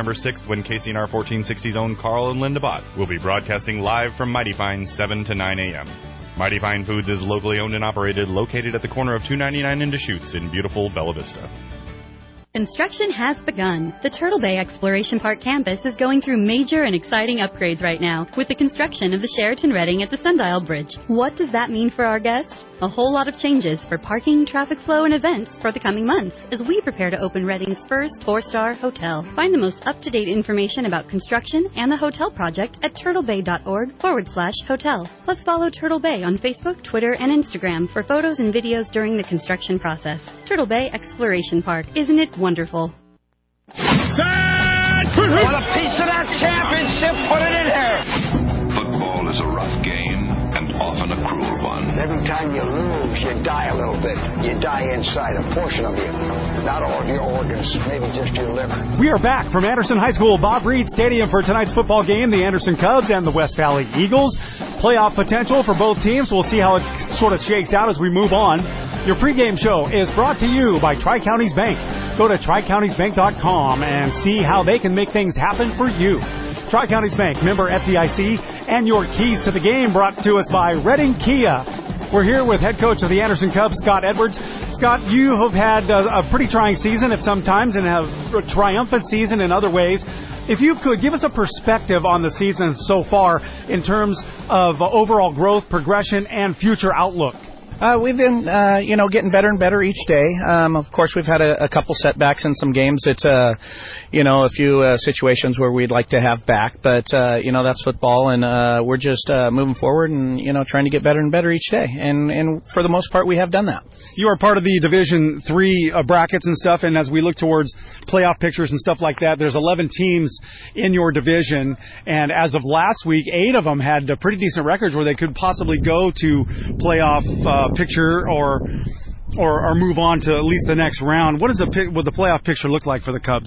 November 6th, when KCNR 1460's own Carl and Linda Bott will be broadcasting live from Mighty Fine 7 to 9 a.m. Mighty Fine Foods is locally owned and operated, located at the corner of 299 and Deschutes in beautiful Bella Vista. Construction has begun. The Turtle Bay Exploration Park campus is going through major and exciting upgrades right now with the construction of the Sheraton Reading at the Sundial Bridge. What does that mean for our guests? A whole lot of changes for parking, traffic flow, and events for the coming months as we prepare to open Reading's first 4-star hotel. Find the most up-to-date information about construction and the hotel project at turtlebay.org/hotel. Plus follow Turtle Bay on Facebook, Twitter, and Instagram for photos and videos during the construction process. Turtle Bay Exploration Park. Isn't it wonderful? Want a piece of that championship? Put it in here. Football is a rough game and often a cruel one. Every time you lose, you die a little bit. You die inside, a portion of you. Not all of your organs, maybe just your liver. We are back from Anderson High School Bob Reed Stadium for tonight's football game. The Anderson Cubs and the West Valley Eagles. Playoff potential for both teams. We'll see how it sort of shakes out as we move on. Your pregame show is brought to you by Tri-Counties Bank. Go to TriCountiesBank.com and see how they can make things happen for you. Tri-Counties Bank, member FDIC, and your keys to the game brought to us by Reading Kia. We're here with head coach of the Anderson Cubs, Scott Edwards. Scott, you have had a pretty trying season at some times and have a triumphant season in other ways. If you could give us a perspective on the season so far in terms of overall growth, progression, and future outlook. We've been, getting better and better each day. Of course, we've had a couple setbacks in some games. It's, a few situations where we'd like to have back. But, that's football, and we're just moving forward and, trying to get better and better each day. And for the most part, we have done that. You are part of the Division III brackets and stuff, and as we look towards playoff pictures and stuff like that, there's 11 teams in your division. And as of last week, 8 of them had pretty decent records where they could possibly go to playoff picture or move on to at least the next round. What would the playoff picture look like for the Cubs?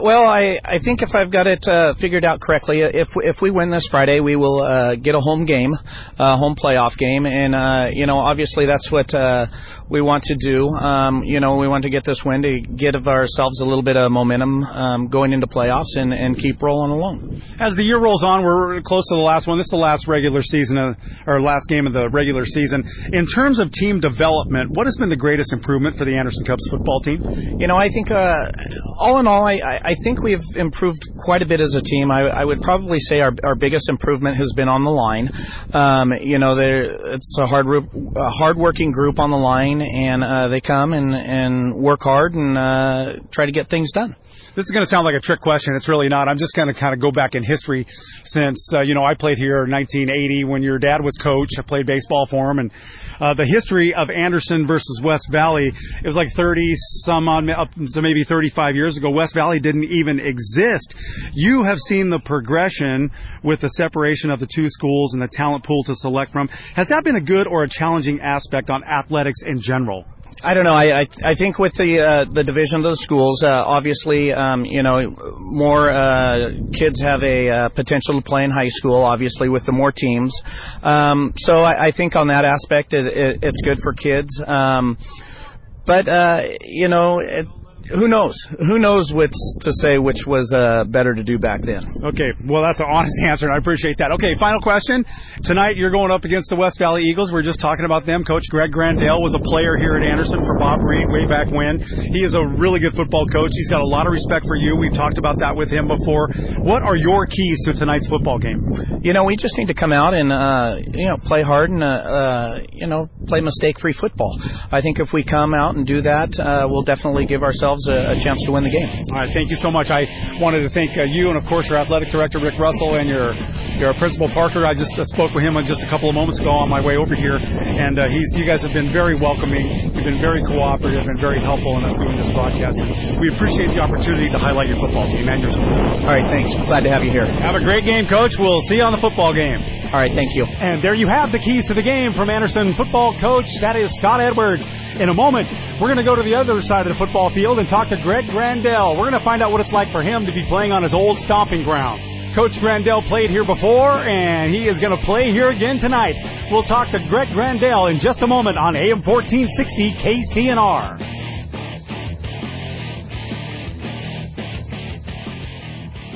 I think if I've got it figured out correctly, if we win this Friday, we will get a home game, home playoff game, and obviously that's what we want to do. We want to get this win to give ourselves a little bit of momentum going into playoffs and keep rolling along. As the year rolls on, we're close to the last one. This is the last regular season or last game of the regular season. In terms of team development, what has been the greatest improvement for the Anderson Cubs football team? I think all in all, I think we've improved quite a bit as a team. I would probably say our biggest improvement has been on the line. It's a hard-working group on the line, and they come and work hard and try to get things done. This is going to sound like a trick question. It's really not. I'm just going to kind of go back in history since, I played here in 1980 when your dad was coach. I played baseball for him. And the history of Anderson versus West Valley, it was like 30-some-odd, up to maybe 35 years ago. West Valley didn't even exist. You have seen the progression with the separation of the two schools and the talent pool to select from. Has that been a good or a challenging aspect on athletics in general? I don't know. I think with the division of the schools, obviously, more kids have a potential to play in high school, obviously, with the more teams. So I think on that aspect, it's good for kids. Who knows? Who knows which was better to do back then? Okay, well, that's an honest answer, and I appreciate that. Okay, final question. Tonight, you're going up against the West Valley Eagles. We're just talking about them. Coach Greg Grandel was a player here at Anderson for Bob Reed way back when. He is a really good football coach. He's got a lot of respect for you. We've talked about that with him before. What are your keys to tonight's football game? We just need to come out and, play hard and, play mistake-free football. I think if we come out and do that, we'll definitely give ourselves a chance to win the game. All right, thank you so much. I wanted to thank you and, of course, your athletic director, Rick Russell, and your principal, Parker. I just spoke with him just a couple of moments ago on my way over here, and you guys have been very welcoming. You've been very cooperative and very helpful in us doing this broadcast, and we appreciate the opportunity to highlight your football team and your school. All right, thanks. Glad to have you here. Have a great game, Coach. We'll see you on the football game. All right, thank you. And there you have the keys to the game from Anderson football coach. That is Scott Edwards. In a moment, we're going to go to the other side of the football field and talk to Greg Grandel. We're going to find out what it's like for him to be playing on his old stomping grounds. Coach Grandel played here before, and he is going to play here again tonight. We'll talk to Greg Grandel in just a moment on AM 1460 KCNR.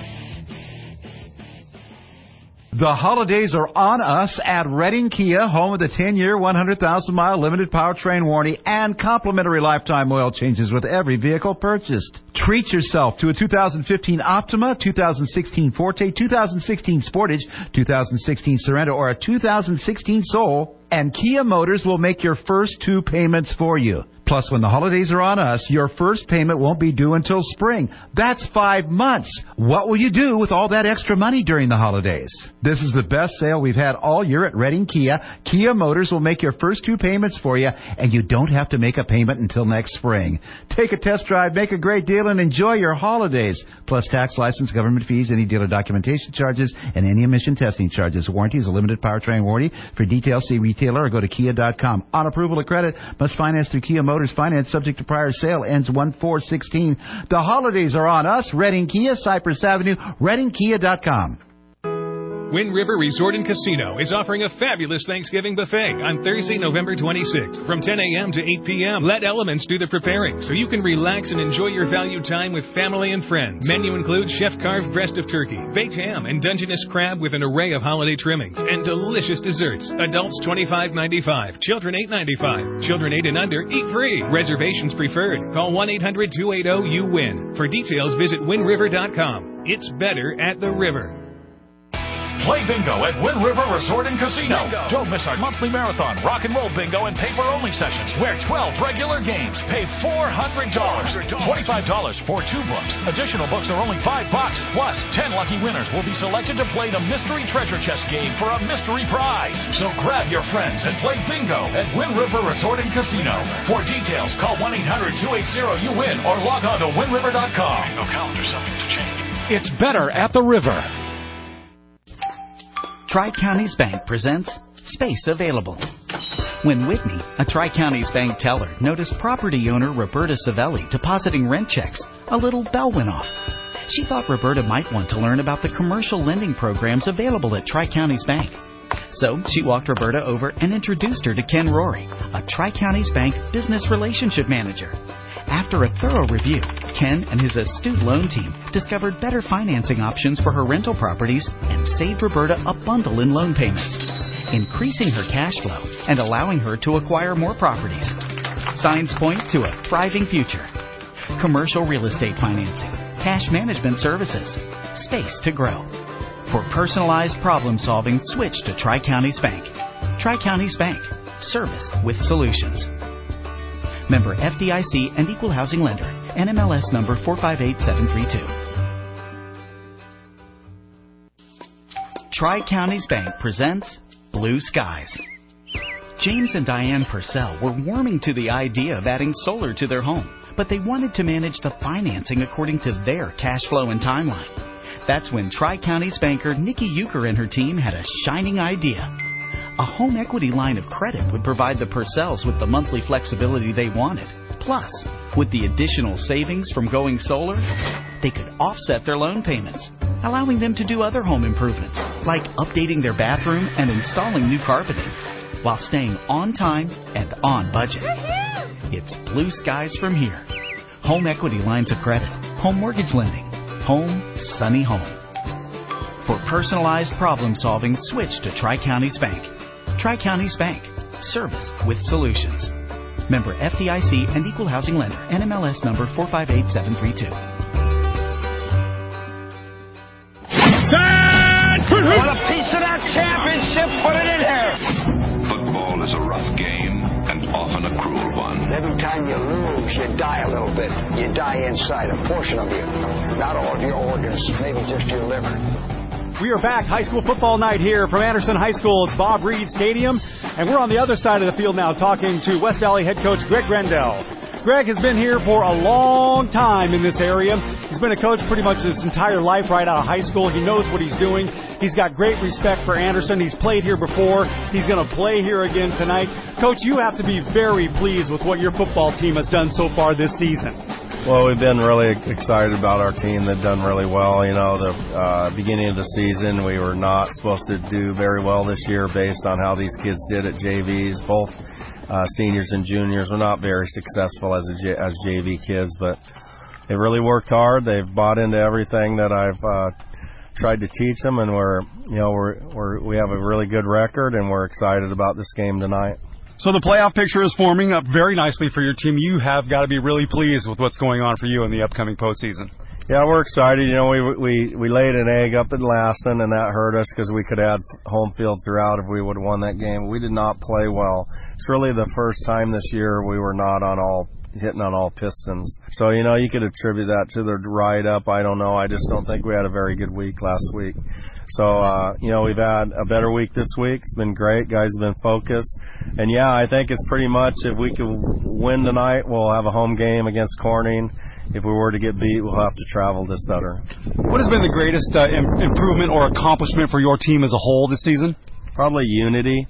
The holidays are on us at Redding Kia, home of the 10-year, 100,000-mile limited powertrain warranty and complimentary lifetime oil changes with every vehicle purchased. Treat yourself to a 2015 Optima, 2016 Forte, 2016 Sportage, 2016 Sorento, or a 2016 Soul, and Kia Motors will make your first 2 payments for you. Plus, when the holidays are on us, your first payment won't be due until spring. That's 5 months. What will you do with all that extra money during the holidays? This is the best sale we've had all year at Redding Kia. Kia Motors will make your first 2 payments for you, and you don't have to make a payment until next spring. Take a test drive, make a great deal, and enjoy your holidays. Plus tax, license, government fees, any dealer documentation charges, and any emission testing charges. Warranty is a limited powertrain warranty. For details, see retailer or go to kia.com. On approval of credit, must finance through Kia Motors. Finance subject to prior sale, ends 1/4/16. The holidays are on us. Redding Kia, Cypress Avenue, reddingkia.com. Wind River Resort and Casino is offering a fabulous Thanksgiving buffet on Thursday, November 26th from 10 a.m. to 8 p.m. Let elements do the preparing so you can relax and enjoy your value time with family and friends. Menu includes chef-carved breast of turkey, baked ham, and Dungeness crab with an array of holiday trimmings and delicious desserts. Adults $25.95, children $8.95. Children 8 and under eat free. Reservations preferred. Call 1-800-280-YOU-WIN. For details, visit windriver.com. It's better at the river. Play bingo at Wind River Resort and Casino. Bingo. Don't miss our monthly marathon, rock and roll bingo, and paper-only sessions where 12 regular games pay $400. $25 for 2 books. Additional books are only $5. Plus, 10 lucky winners will be selected to play the mystery treasure chest game for a mystery prize. So grab your friends and play bingo at Wind River Resort and Casino. For details, call 1-800-280-YOU-WIN or log on to windriver.com. Bingo calendar subject to change. It's better at the river. Tri-Counties Bank presents Space Available. When Whitney, a Tri-Counties Bank teller, noticed property owner Roberta Savelli depositing rent checks, a little bell went off. She thought Roberta might want to learn about the commercial lending programs available at Tri-Counties Bank. So she walked Roberta over and introduced her to Ken Rory, a Tri-Counties Bank business relationship manager. After a thorough review, Ken and his astute loan team discovered better financing options for her rental properties and saved Roberta a bundle in loan payments, increasing her cash flow and allowing her to acquire more properties. Signs point to a thriving future. Commercial real estate financing, cash management services, space to grow. For personalized problem solving, switch to Tri-Counties Bank. Tri-Counties Bank. Service with solutions. Member FDIC and Equal Housing Lender. NMLS number 458732. Tri-Counties Bank presents Blue Skies. James and Diane Purcell were warming to the idea of adding solar to their home, but they wanted to manage the financing according to their cash flow and timeline. That's when Tri-Counties banker Nikki Euchre and her team had a shining idea. A home equity line of credit would provide the Purcells with the monthly flexibility they wanted. Plus, with the additional savings from going solar, they could offset their loan payments, allowing them to do other home improvements, like updating their bathroom and installing new carpeting, while staying on time and on budget. It's blue skies from here. Home equity lines of credit, home mortgage lending, home, sunny home. For personalized problem solving, switch to Tri-Counties Bank. Tri-Counties Bank. Service with solutions. Member FDIC and Equal Housing Lender. NMLS number 458732. Want a piece of that championship? Put it in here. Football is a rough game and often a cruel one. Every time you lose, you die a little bit. You die inside, a portion of you. Not all of your organs, maybe just your liver. We are back, high school football night here from Anderson High School. It's Bob Reed Stadium, and we're on the other side of the field now talking to West Valley head coach Greg Grandel. Greg has been here for a long time in this area. He's been a coach pretty much his entire life right out of high school. He knows what he's doing. He's got great respect for Anderson. He's played here before. He's going to play here again tonight. Coach, you have to be very pleased with what your football team has done so far this season. Well, we've been really excited about our team. They've done really well. You know, the beginning of the season, we were not supposed to do very well this year based on how these kids did at JVs. Both seniors and juniors were not very successful as JV kids, but they really worked hard. They've bought into everything that I've tried to teach them, and we have a really good record, and we're excited about this game tonight. So the playoff picture is forming up very nicely for your team. You have got to be really pleased with what's going on for you in the upcoming postseason. Yeah, we're excited. We laid an egg up in Lassen, and that hurt us because we could have home field throughout if we would have won that game. We did not play well. It's really the first time this year we were not hitting on all pistons. So, you could attribute that to the ride-up. I don't know. I just don't think we had a very good week last week. So, we've had a better week this week. It's been great. Guys have been focused. And, I think it's pretty much if we can win tonight, we'll have a home game against Corning. If we were to get beat, we'll have to travel to Sutter. What has been the greatest improvement or accomplishment for your team as a whole this season? Probably unity.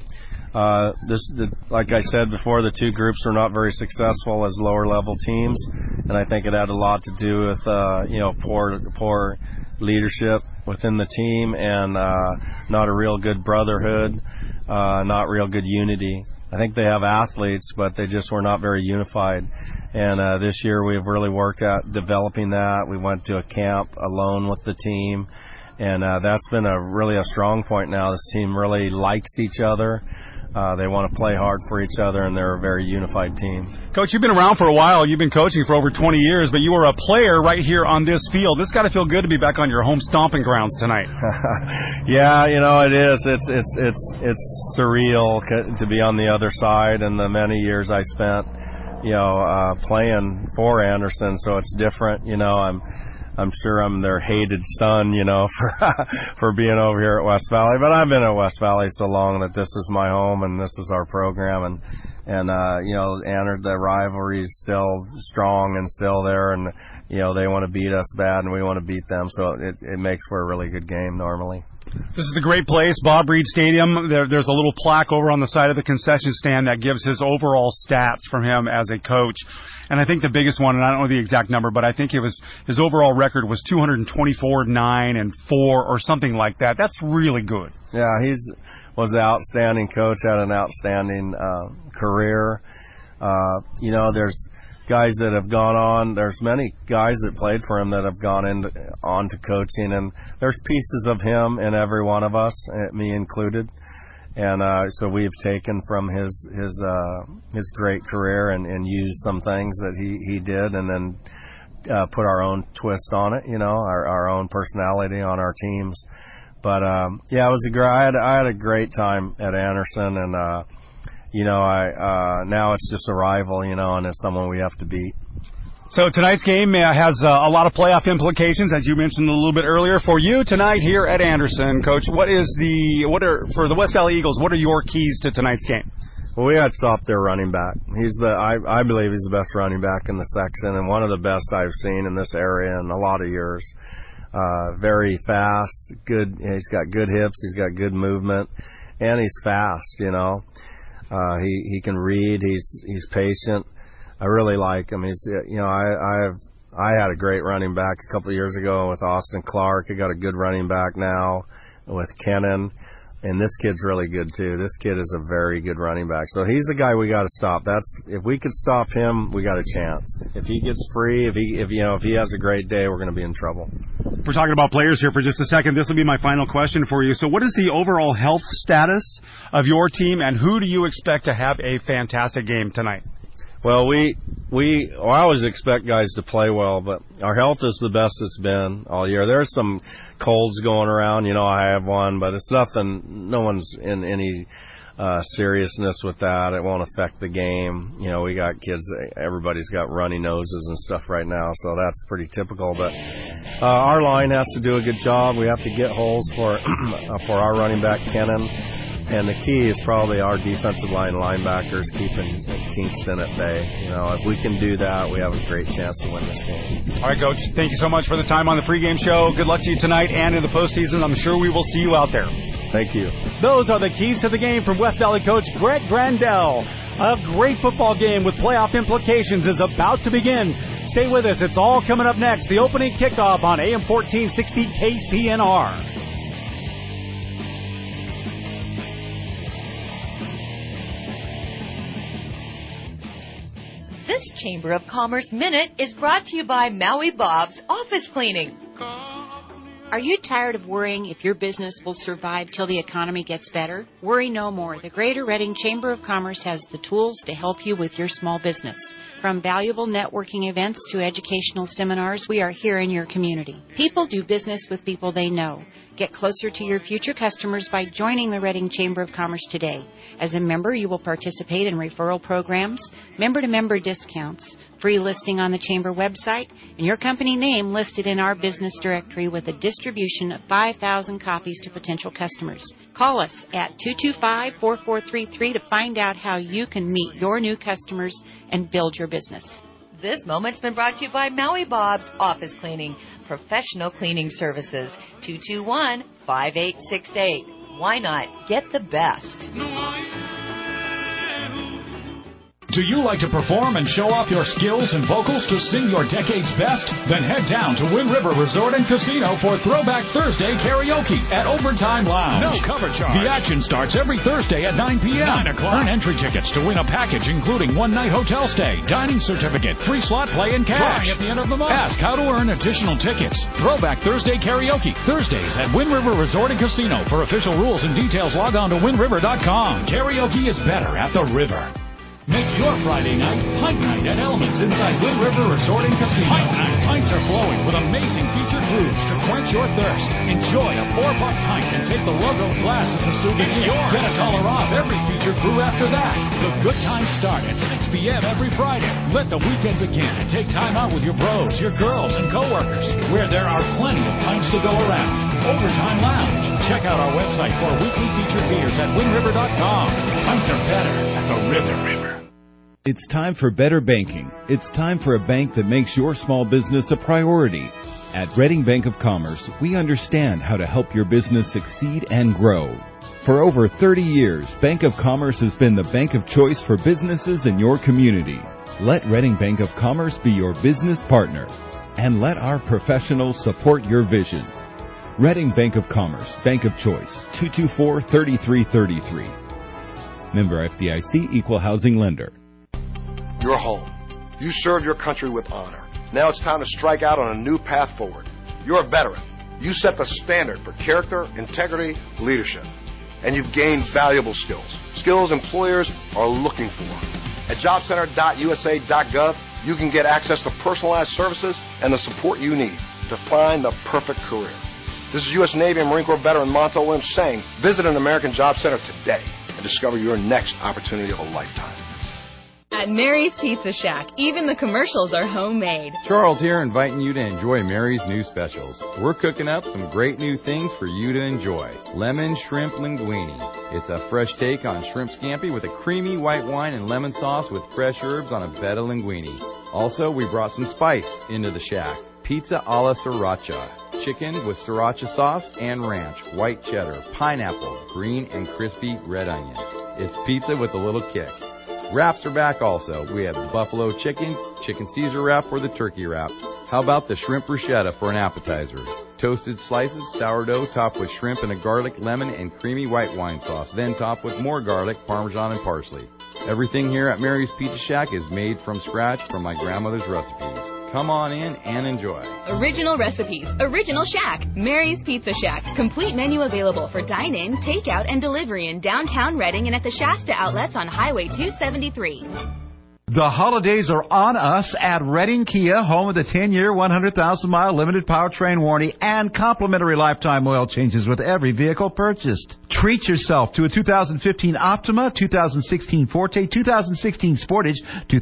Like I said before, the two groups were not very successful as lower-level teams, and I think it had a lot to do with poor leadership within the team and not a real good brotherhood, not real good unity. I think they have athletes, but they just were not very unified. And this year we've really worked at developing that. We went to a camp alone with the team, and that's been really a strong point now. This team really likes each other. They want to play hard for each other, and they're a very unified team. Coach, you've been around for a while. You've been coaching for over 20 years, but you were a player right here on this field. This got to feel good to be back on your home stomping grounds tonight. Yeah, it is. It's surreal to be on the other side, and the many years I spent, playing for Anderson, so it's different. I'm sure I'm their hated son, for being over here at West Valley. But I've been at West Valley so long that this is my home and this is our program. And the rivalry's still strong and still there. And, they want to beat us bad and we want to beat them. So it makes for a really good game normally. This is a great place, Bob Reed Stadium. There's a little plaque over on the side of the concession stand that gives his overall stats from him as a coach. And I think the biggest one, and I don't know the exact number, but I think his overall record was 224, 9, and 4 or something like that. That's really good. Yeah, was an outstanding coach, had an outstanding career. There's guys that have gone on. There's many guys that played for him that have gone on to coaching, and there's pieces of him in every one of us, me included. And so we've taken from his great career and used some things that he did, and then put our own twist on it. Our own personality on our teams. But it was I had a great time at Anderson, and now it's just a rival, and it's someone we have to beat. So tonight's game has a lot of playoff implications, as you mentioned a little bit earlier. For you tonight here at Anderson, Coach, for the West Valley Eagles, what are your keys to tonight's game? Well, we got to stop their running back. I believe he's the best running back in the section, and one of the best I've seen in this area in a lot of years. Very fast, good. He's got good hips. He's got good movement, and he's fast. He can read. He's patient. I really like him. He's, I had a great running back a couple of years ago with Austin Clark. I got a good running back now with Kennan, and this kid's really good too. This kid is a very good running back. So he's the guy we got to stop. If we could stop him, we got a chance. If he gets free, if he has a great day, we're going to be in trouble. We're talking about players here for just a second. This will be my final question for you. So what is the overall health status of your team, and who do you expect to have a fantastic game tonight? Well, I always expect guys to play well, but our health is the best it's been all year. There's some colds going around. I have one, but it's nothing. No one's in any seriousness with that. It won't affect the game. We got kids. Everybody's got runny noses and stuff right now, so that's pretty typical. But our line has to do a good job. We have to get holes for our running back, Kennan. And the key is probably our defensive line linebackers keeping Kingston at bay. If we can do that, we have a great chance to win this game. All right, Coach. Thank you so much for the time on the pregame show. Good luck to you tonight and in the postseason. I'm sure we will see you out there. Thank you. Those are the keys to the game from West Valley coach Greg Grandel. A great football game with playoff implications is about to begin. Stay with us. It's all coming up next. The opening kickoff on AM 1460 KCNR. This Chamber of Commerce Minute is brought to you by Maui Bob's Office Cleaning. Are you tired of worrying if your business will survive till the economy gets better? Worry no more. The Greater Reading Chamber of Commerce has the tools to help you with your small business. From valuable networking events to educational seminars, we are here in your community. People do business with people they know. Get closer to your future customers by joining the Reading Chamber of Commerce today. As a member, you will participate in referral programs, member-to-member discounts, free listing on the Chamber website, and your company name listed in our business directory with a distribution of 5,000 copies to potential customers. Call us at 225-4433 to find out how you can meet your new customers and build your business. This moment's been brought to you by Maui Bob's Office Cleaning, professional cleaning services. 221-5868. Why not? Get the best. Do you like to perform and show off your skills and vocals to sing your decade's best? Then head down to Wind River Resort and Casino for Throwback Thursday karaoke at Overtime Lounge. No cover charge. The action starts every Thursday at 9 p.m. 9 o'clock. Earn entry tickets to win a package including one-night hotel stay, dining certificate, free slot play, and cash. Drawing at the end of the month. Ask how to earn additional tickets. Throwback Thursday karaoke, Thursdays at Wind River Resort and Casino. For official rules and details, log on to windriver.com. Karaoke is better at the river. Make your Friday night Pint Night at Elements inside Wind River Resort and Casino. Pint Night. Pints are flowing with amazing featured brews to quench your thirst. Enjoy a $4 pint and take the logo glass as a souvenir. Get $1 off every featured brew after that. The good times start at 6 p.m. every Friday. Let the weekend begin and take time out with your bros, your girls, and coworkers, where there are plenty of pints to go around. Overtime Lounge. Check out our website for weekly featured beers at windriver.com. Pints are better at the river. It's time for better banking. It's time for a bank that makes your small business a priority. At Reading Bank of Commerce, we understand how to help your business succeed and grow. For over 30 years, Bank of Commerce has been the bank of choice for businesses in your community. Let Reading Bank of Commerce be your business partner, and let our professionals support your vision. Reading Bank of Commerce, Bank of Choice, 224-3333. Member FDIC, Equal Housing Lender. You're home. You served your country with honor. Now it's time to strike out on a new path forward. You're a veteran. You set the standard for character, integrity, leadership. And you've gained valuable skills. Skills employers are looking for. At jobcenter.usa.gov, you can get access to personalized services and the support you need to find the perfect career. This is U.S. Navy and Marine Corps veteran Montel Williams saying, visit an American Job Center today and discover your next opportunity of a lifetime. At Mary's Pizza Shack, even the commercials are homemade. Charles here, inviting you to enjoy Mary's new specials. We're cooking up some great new things for you to enjoy. Lemon shrimp linguine. It's a fresh take on shrimp scampi with a creamy white wine and lemon sauce with fresh herbs on a bed of linguine. Also, we brought some spice into the shack. Pizza alla sriracha. Chicken with sriracha sauce and ranch, white cheddar, pineapple, green and crispy red onions. It's pizza with a little kick. Wraps are back also. We have the buffalo chicken, chicken Caesar wrap, or the turkey wrap. How about the shrimp bruschetta for an appetizer? Toasted slices, sourdough topped with shrimp and a garlic, lemon, and creamy white wine sauce, then topped with more garlic, parmesan, and parsley. Everything here at Mary's Pizza Shack is made from scratch from my grandmother's recipes. Come on in and enjoy. Original recipes, original shack, Mary's Pizza Shack. Complete menu available for dine-in, takeout, and delivery in downtown Reading and at the Shasta outlets on Highway 273. The holidays are on us at Reading Kia, home of the 10-year, 100,000-mile limited powertrain warranty and complimentary lifetime oil changes with every vehicle purchased. Treat yourself to a 2015 Optima, 2016 Forte, 2016 Sportage,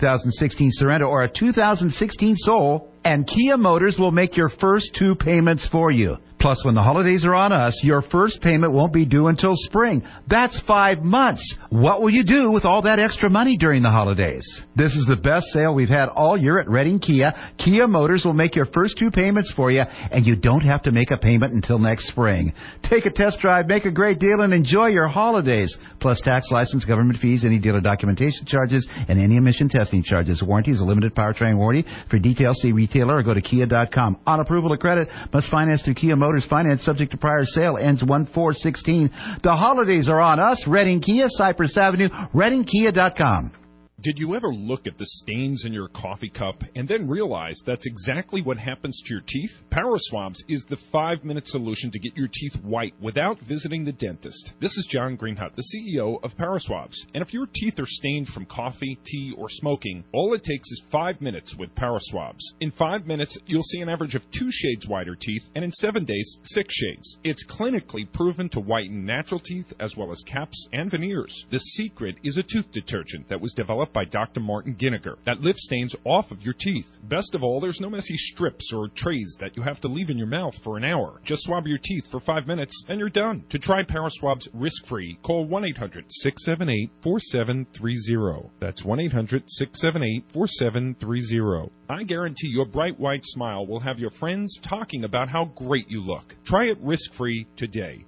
2016 Sorento, or a 2016 Soul, and Kia Motors will make your first 2 payments for you. Plus, when the holidays are on us, your first payment won't be due until spring. That's 5 months. What will you do with all that extra money during the holidays? This is the best sale we've had all year at Reading Kia. Kia Motors will make your first 2 payments for you, and you don't have to make a payment until next spring. Take a test drive, make a great deal, and enjoy your holidays. Plus tax, license, government fees, any dealer documentation charges, and any emission testing charges. Warranty is a limited powertrain warranty. For details, see retailer or go to kia.com. On approval of credit, must finance through Kia Motors. Finance subject to prior sale, ends 1/4/16. The holidays are on us. Reading Kia, Cypress Avenue, readingkia.com. Did you ever look at the stains in your coffee cup and then realize that's exactly what happens to your teeth? PowerSwabs is the 5-minute solution to get your teeth white without visiting the dentist. This is John Greenhut, the CEO of PowerSwabs. And if your teeth are stained from coffee, tea, or smoking, all it takes is 5 minutes with PowerSwabs. In 5 minutes, you'll see an average of 2 shades whiter teeth, and in 7 days, 6 shades. It's clinically proven to whiten natural teeth as well as caps and veneers. The secret is a tooth detergent that was developed by Dr. Martin Ginniger that lifts stains off of your teeth. Best of all, there's no messy strips or trays that you have to leave in your mouth for an hour. Just swab your teeth for 5 minutes and you're done. To try PowerSwabs risk-free, call 1-800-678-4730. That's 1-800-678-4730. I guarantee your bright white smile will have your friends talking about how great you look. Try it risk-free today.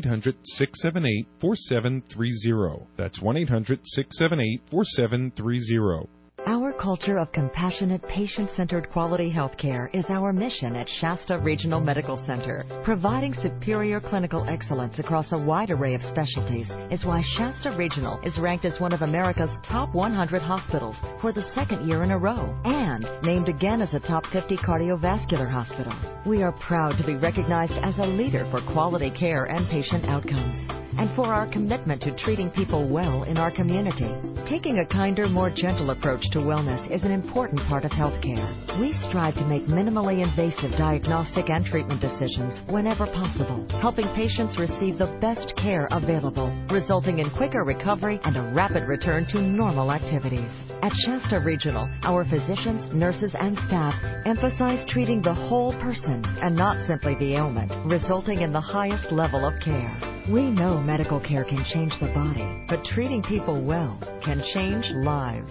1-800-678-4730. That's 1-800-678-4730. Our culture of compassionate, patient-centered quality health care is our mission at Shasta Regional Medical Center. Providing superior clinical excellence across a wide array of specialties is why Shasta Regional is ranked as one of America's top 100 hospitals for the second year in a row and named again as a top 50 cardiovascular hospital. We are proud to be recognized as a leader for quality care and patient outcomes, and for our commitment to treating people well in our community. Taking a kinder, more gentle approach to wellness is an important part of healthcare. We strive to make minimally invasive diagnostic and treatment decisions whenever possible, helping patients receive the best care available, resulting in quicker recovery and a rapid return to normal activities. At Shasta Regional, our physicians, nurses, and staff emphasize treating the whole person and not simply the ailment, resulting in the highest level of care. We know medical care can change the body, but treating people well can change lives.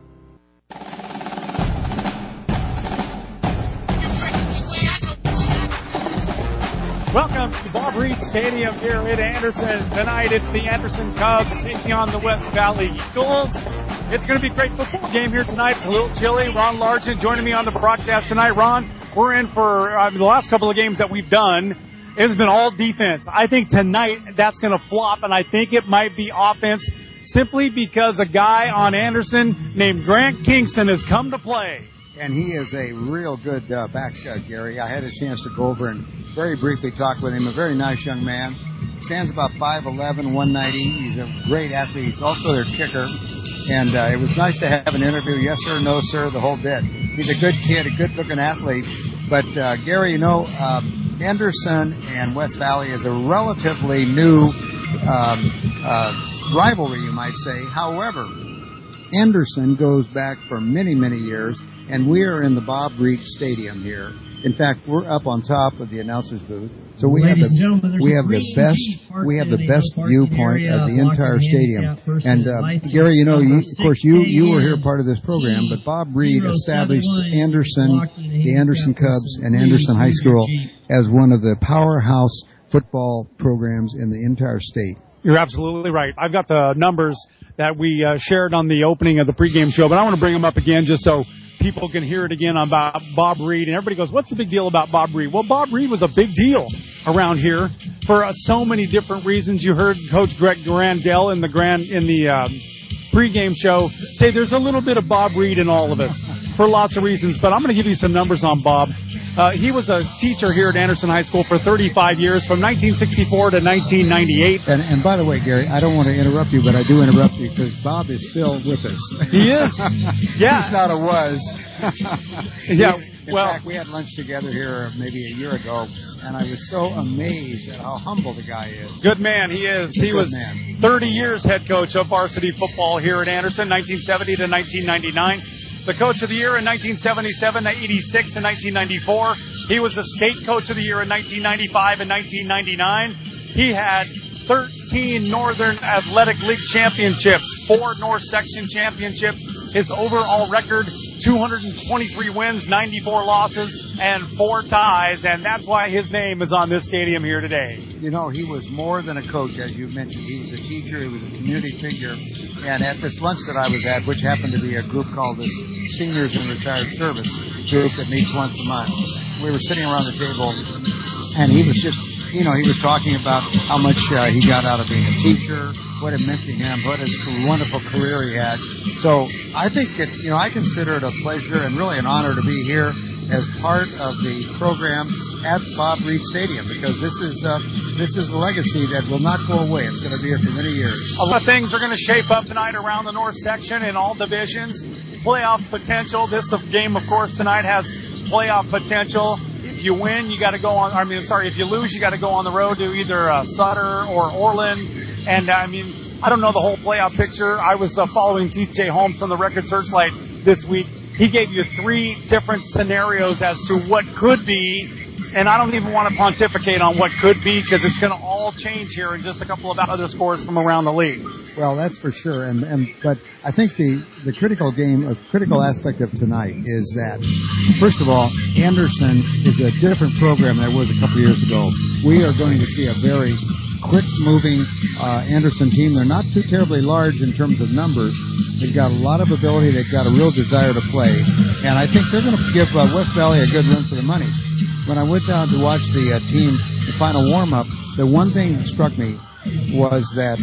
Welcome to Bob Reed Stadium here at Anderson. Tonight it's the Anderson Cubs taking on the West Valley Eagles. It's going to be a great football game here tonight. It's a little chilly. Ron Largent joining me on the broadcast tonight. Ron, we're in for the last couple of games that we've done. It's been all defense. I think tonight that's going to flop, and I think it might be offense simply because a guy on Anderson named Grant Kingston has come to play. And he is a real good back, Gary. I had a chance to go over and very briefly talk with him. A very nice young man. Stands about 5'11", 190. He's a great athlete. He's also their kicker. And it was nice to have an interview. Yes, sir, no, sir, the whole bit. He's a good kid, a good-looking athlete. But, Gary, Anderson and West Valley is a relatively new rivalry, you might say. However, Anderson goes back for many, many years, and we are in the Bob Reed Stadium here. In fact, we're up on top of the announcer's booth, so we have the best viewpoint of the entire stadium. And Gary, of course, you were here part of this program, but Bob Reed established the Anderson Cubs and Anderson High School as one of the powerhouse football programs in the entire state. You're absolutely right. I've got the numbers that we shared on the opening of the pregame show, but I want to bring them up again just so people can hear it again about Bob Reed. And everybody goes, what's the big deal about Bob Reed? Well, Bob Reed was a big deal around here for so many different reasons. You heard Coach Greg Durandell in the pregame show say there's a little bit of Bob Reed in all of us for lots of reasons. But I'm going to give you some numbers on Bob. He was a teacher here at Anderson High School for 35 years, from 1964 to 1998. And by the way, Gary, I don't want to interrupt you, but I do interrupt you because Bob is still with us. He is? Yeah. He's not a was. Yeah. In fact, we had lunch together here maybe a year ago, and I was so amazed at how humble the guy is. Good man, he is. He was 30 years head coach of varsity football here at Anderson, 1970 to 1999. The Coach of the Year in 1977 to 86 to 1994. He was the State Coach of the Year in 1995 and 1999. He had 13 Northern Athletic League championships, 4 North Section championships. His overall record, 223 wins, 94 losses, and 4 ties, and that's why his name is on this stadium here today. He was more than a coach, as you mentioned. He was a teacher. He was a community figure. And at this lunch that I was at, which happened to be a group called the Seniors in Retired Service group that meets once a month, we were sitting around the table, and he was just he was talking about how much he got out of being a teacher, what it meant to him, what a wonderful career he had. So I think I consider it a pleasure and really an honor to be here as part of the program at Bob Reed Stadium, because this is a legacy that will not go away. It's going to be here for many years. A lot of things are going to shape up tonight around the north section in all divisions. Playoff potential. This game, of course, tonight has playoff potential. If you win, you got to go on. If you lose, you got to go on the road to either Sutter or Orland. And I don't know the whole playoff picture. I was following TJ Holmes from the Record Searchlight this week. He gave you 3 different scenarios as to what could be, and I don't even want to pontificate on what could be because it's going to all change here in just a couple of other scores from around the league. Well, that's for sure, but I think the critical aspect of tonight is that, first of all, Anderson is a different program than it was a couple of years ago. We are going to see a very quick-moving Anderson team. They're not too terribly large in terms of numbers. They've got a lot of ability. They've got a real desire to play. And I think they're going to give West Valley a good run for the money. When I went down to watch the team, the final warm-up, the one thing that struck me was that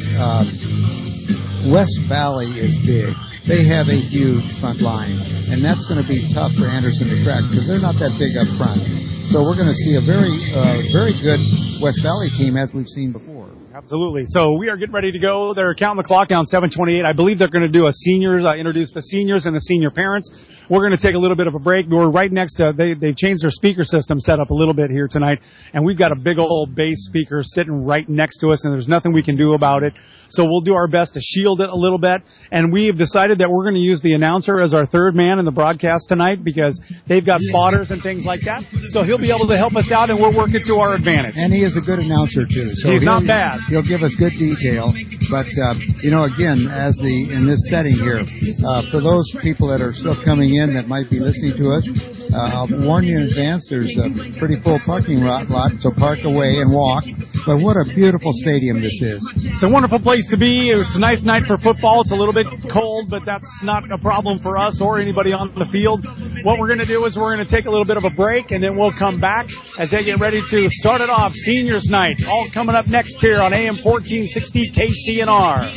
West Valley is big. They have a huge front line. And that's going to be tough for Anderson to crack because they're not that big up front. So we're going to see a very good West Valley team as we've seen before. Absolutely. So we are getting ready to go. They're counting the clock down, 7:28. I believe they're going to do a seniors, introduce the seniors and the senior parents. We're going to take a little bit of a break. We're right next to, they've changed their speaker system set up a little bit here tonight, and we've got a big old bass speaker sitting right next to us, and there's nothing we can do about it. So we'll do our best to shield it a little bit. And we have decided that we're going to use the announcer as our third man in the broadcast tonight because they've got spotters and things like that. So he'll be able to help us out, and we'll work it to our advantage. And he is a good announcer, too. So he's not bad. He'll give us good detail. But, again, in this setting here, for those people that are still coming in that might be listening to us, I'll warn you in advance, there's a pretty full parking lot, so park away and walk. But what a beautiful stadium this is. It's a wonderful place to be. It's a nice night for football. It's a little bit cold, but that's not a problem for us or anybody on the field. What we're going to do is we're going to take a little bit of a break, and then we'll come back as they get ready to start it off. Seniors Night, all coming up next here on AM 1460 KCNR.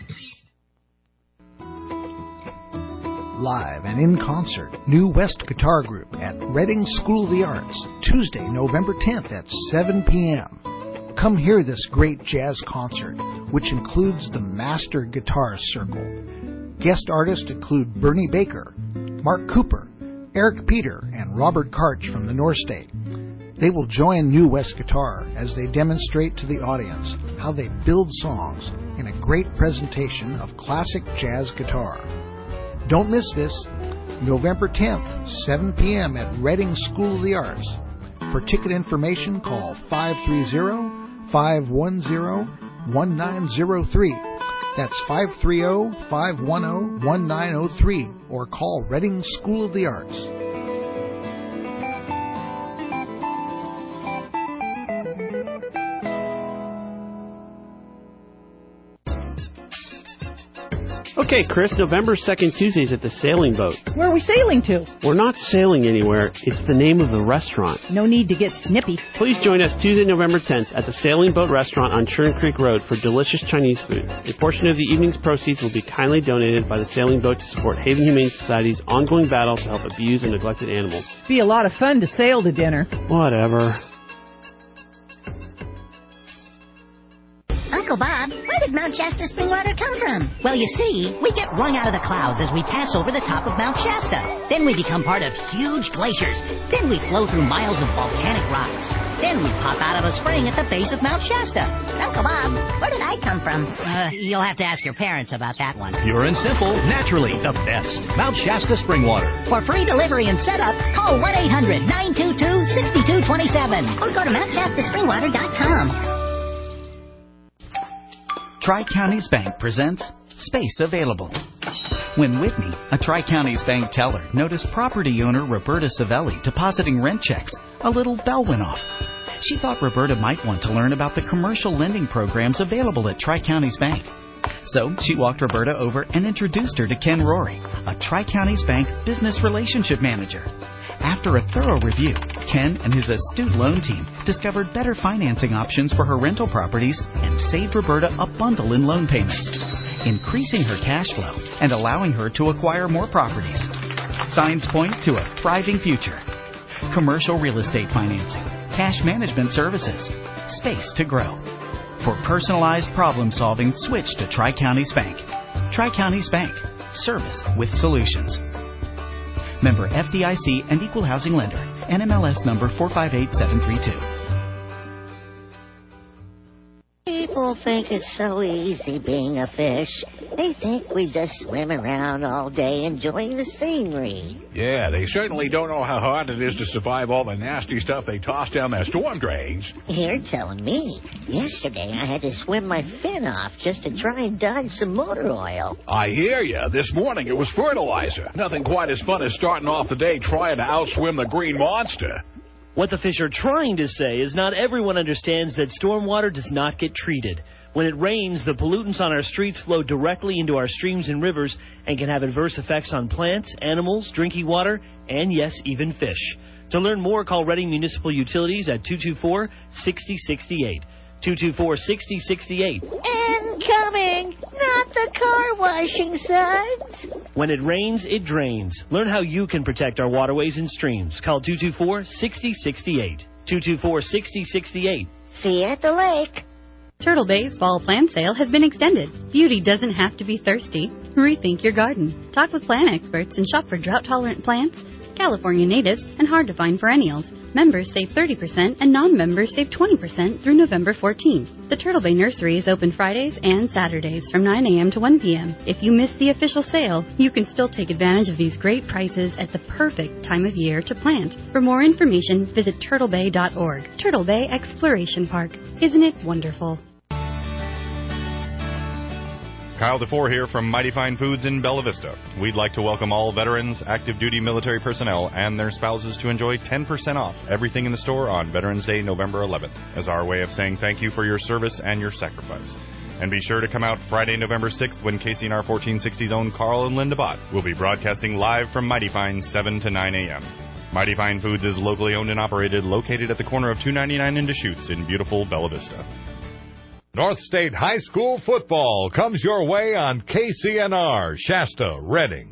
Live and in concert, New West Guitar Group at Reading School of the Arts, Tuesday, November 10th at 7 p.m. Come hear this great jazz concert, which includes the Master Guitar Circle. Guest artists include Bernie Baker, Mark Cooper, Eric Peter, and Robert Karch from the North State. They will join New West Guitar as they demonstrate to the audience how they build songs in a great presentation of classic jazz guitar. Don't miss this, November 10th, 7 p.m. at Reading School of the Arts. For ticket information, call 530-510-1903. That's 530-510-1903, or call Reading School of the Arts. Okay, Chris, November 2nd Tuesdays at the Sailing Boat. Where are we sailing to? We're not sailing anywhere. It's the name of the restaurant. No need to get snippy. Please join us Tuesday, November 10th at the Sailing Boat Restaurant on Churn Creek Road for delicious Chinese food. A portion of the evening's proceeds will be kindly donated by the Sailing Boat to support Haven Humane Society's ongoing battle to help abused and neglected animals. Be a lot of fun to sail to dinner. Whatever. Uncle Bob, where did Mount Shasta spring water come from? Well, you see, we get wrung out of the clouds as we pass over the top of Mount Shasta. Then we become part of huge glaciers. Then we flow through miles of volcanic rocks. Then we pop out of a spring at the base of Mount Shasta. Uncle Bob, where did I come from? You'll have to ask your parents about that one. Pure and simple, naturally the best. Mount Shasta spring water. For free delivery and setup, call 1-800-922-6227 or go to MountShastaSpringwater.com. Tri-Counties Bank presents Space Available. When Whitney, a Tri-Counties Bank teller, noticed property owner Roberta Savelli depositing rent checks, a little bell went off. She thought Roberta might want to learn about the commercial lending programs available at Tri-Counties Bank. So she walked Roberta over and introduced her to Ken Rory, a Tri-Counties Bank business relationship manager. After a thorough review, Ken and his astute loan team discovered better financing options for her rental properties and saved Roberta a bundle in loan payments, increasing her cash flow and allowing her to acquire more properties. Signs point to a thriving future. Commercial real estate financing, cash management services, space to grow. For personalized problem solving, switch to Tri-Counties Bank. Tri-Counties Bank. Service with solutions. Member FDIC and Equal Housing Lender. NMLS number 458732. People think it's so easy being a fish. They think we just swim around all day enjoying the scenery. Yeah, they certainly don't know how hard it is to survive all the nasty stuff they toss down their storm drains. You're telling me. Yesterday I had to swim my fin off just to try and dodge some motor oil. I hear you. This morning it was fertilizer. Nothing quite as fun as starting off the day trying to outswim the green monster. What the fish are trying to say is not everyone understands that stormwater does not get treated. When it rains, the pollutants on our streets flow directly into our streams and rivers and can have adverse effects on plants, animals, drinking water, and yes, even fish. To learn more, call Reading Municipal Utilities at 224-6068. 224-6068. Incoming! Not the car washing suds! When it rains, it drains. Learn how you can protect our waterways and streams. Call 224-6068. 224-6068. See you at the lake. Turtle Bay's fall plant sale has been extended. Beauty doesn't have to be thirsty. Rethink your garden. Talk with plant experts and shop for drought-tolerant plants, California natives, and hard-to-find perennials. Members save 30% and non-members save 20% through November 14th. The Turtle Bay Nursery is open Fridays and Saturdays from 9 a.m. to 1 p.m. If you miss the official sale, you can still take advantage of these great prices at the perfect time of year to plant. For more information, visit turtlebay.org. Turtle Bay Exploration Park. Isn't it wonderful? Kyle DeFore here from Mighty Fine Foods in Bella Vista. We'd like to welcome all veterans, active duty military personnel, and their spouses to enjoy 10% off everything in the store on Veterans Day, November 11th, as our way of saying thank you for your service and your sacrifice. And be sure to come out Friday, November 6th, when KCNR 1460's own Carl and Linda Bott will be broadcasting live from Mighty Fine 7 to 9 a.m. Mighty Fine Foods is locally owned and operated, located at the corner of 299 and Deschutes in beautiful Bella Vista. North State High School football comes your way on KCNR, Shasta, Reading.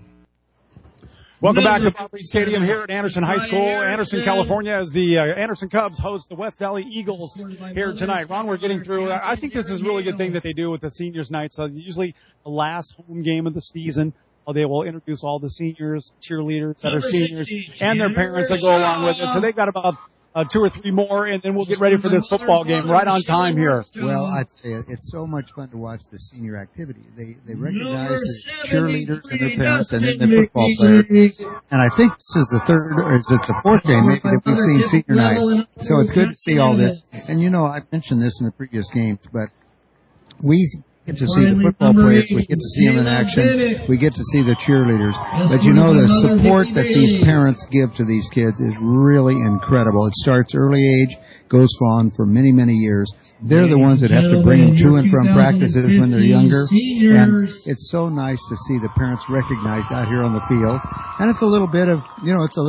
Welcome back to Bob Reed Stadium here at Anderson High School, Anderson, California, as the Anderson Cubs host the West Valley Eagles here tonight. Ron, we're getting through. I think this is a really good thing that they do with the seniors' night. So usually the last home game of the season, they will introduce all the seniors, cheerleaders that are seniors, and their parents that go along with it. So they've got about 2 or 3 more, and then we'll get ready for this football game right on time here. Well, I'd say it's so much fun to watch the senior activity. They recognize the cheerleaders and their parents, and then the football players. And I think this is the third, or is it the fourth game maybe that we've seen senior night. So it's good to see all this. And you know, I've mentioned this in the previous games, but we get to see the football players, we get to see them in action, we get to see the cheerleaders. But you know, the support that these parents give to these kids is really incredible. It starts early age, goes on for many, many years. They're the ones that have to bring them to and from practices when they're younger. And it's so nice to see the parents recognized out here on the field. And it's a little bit of, you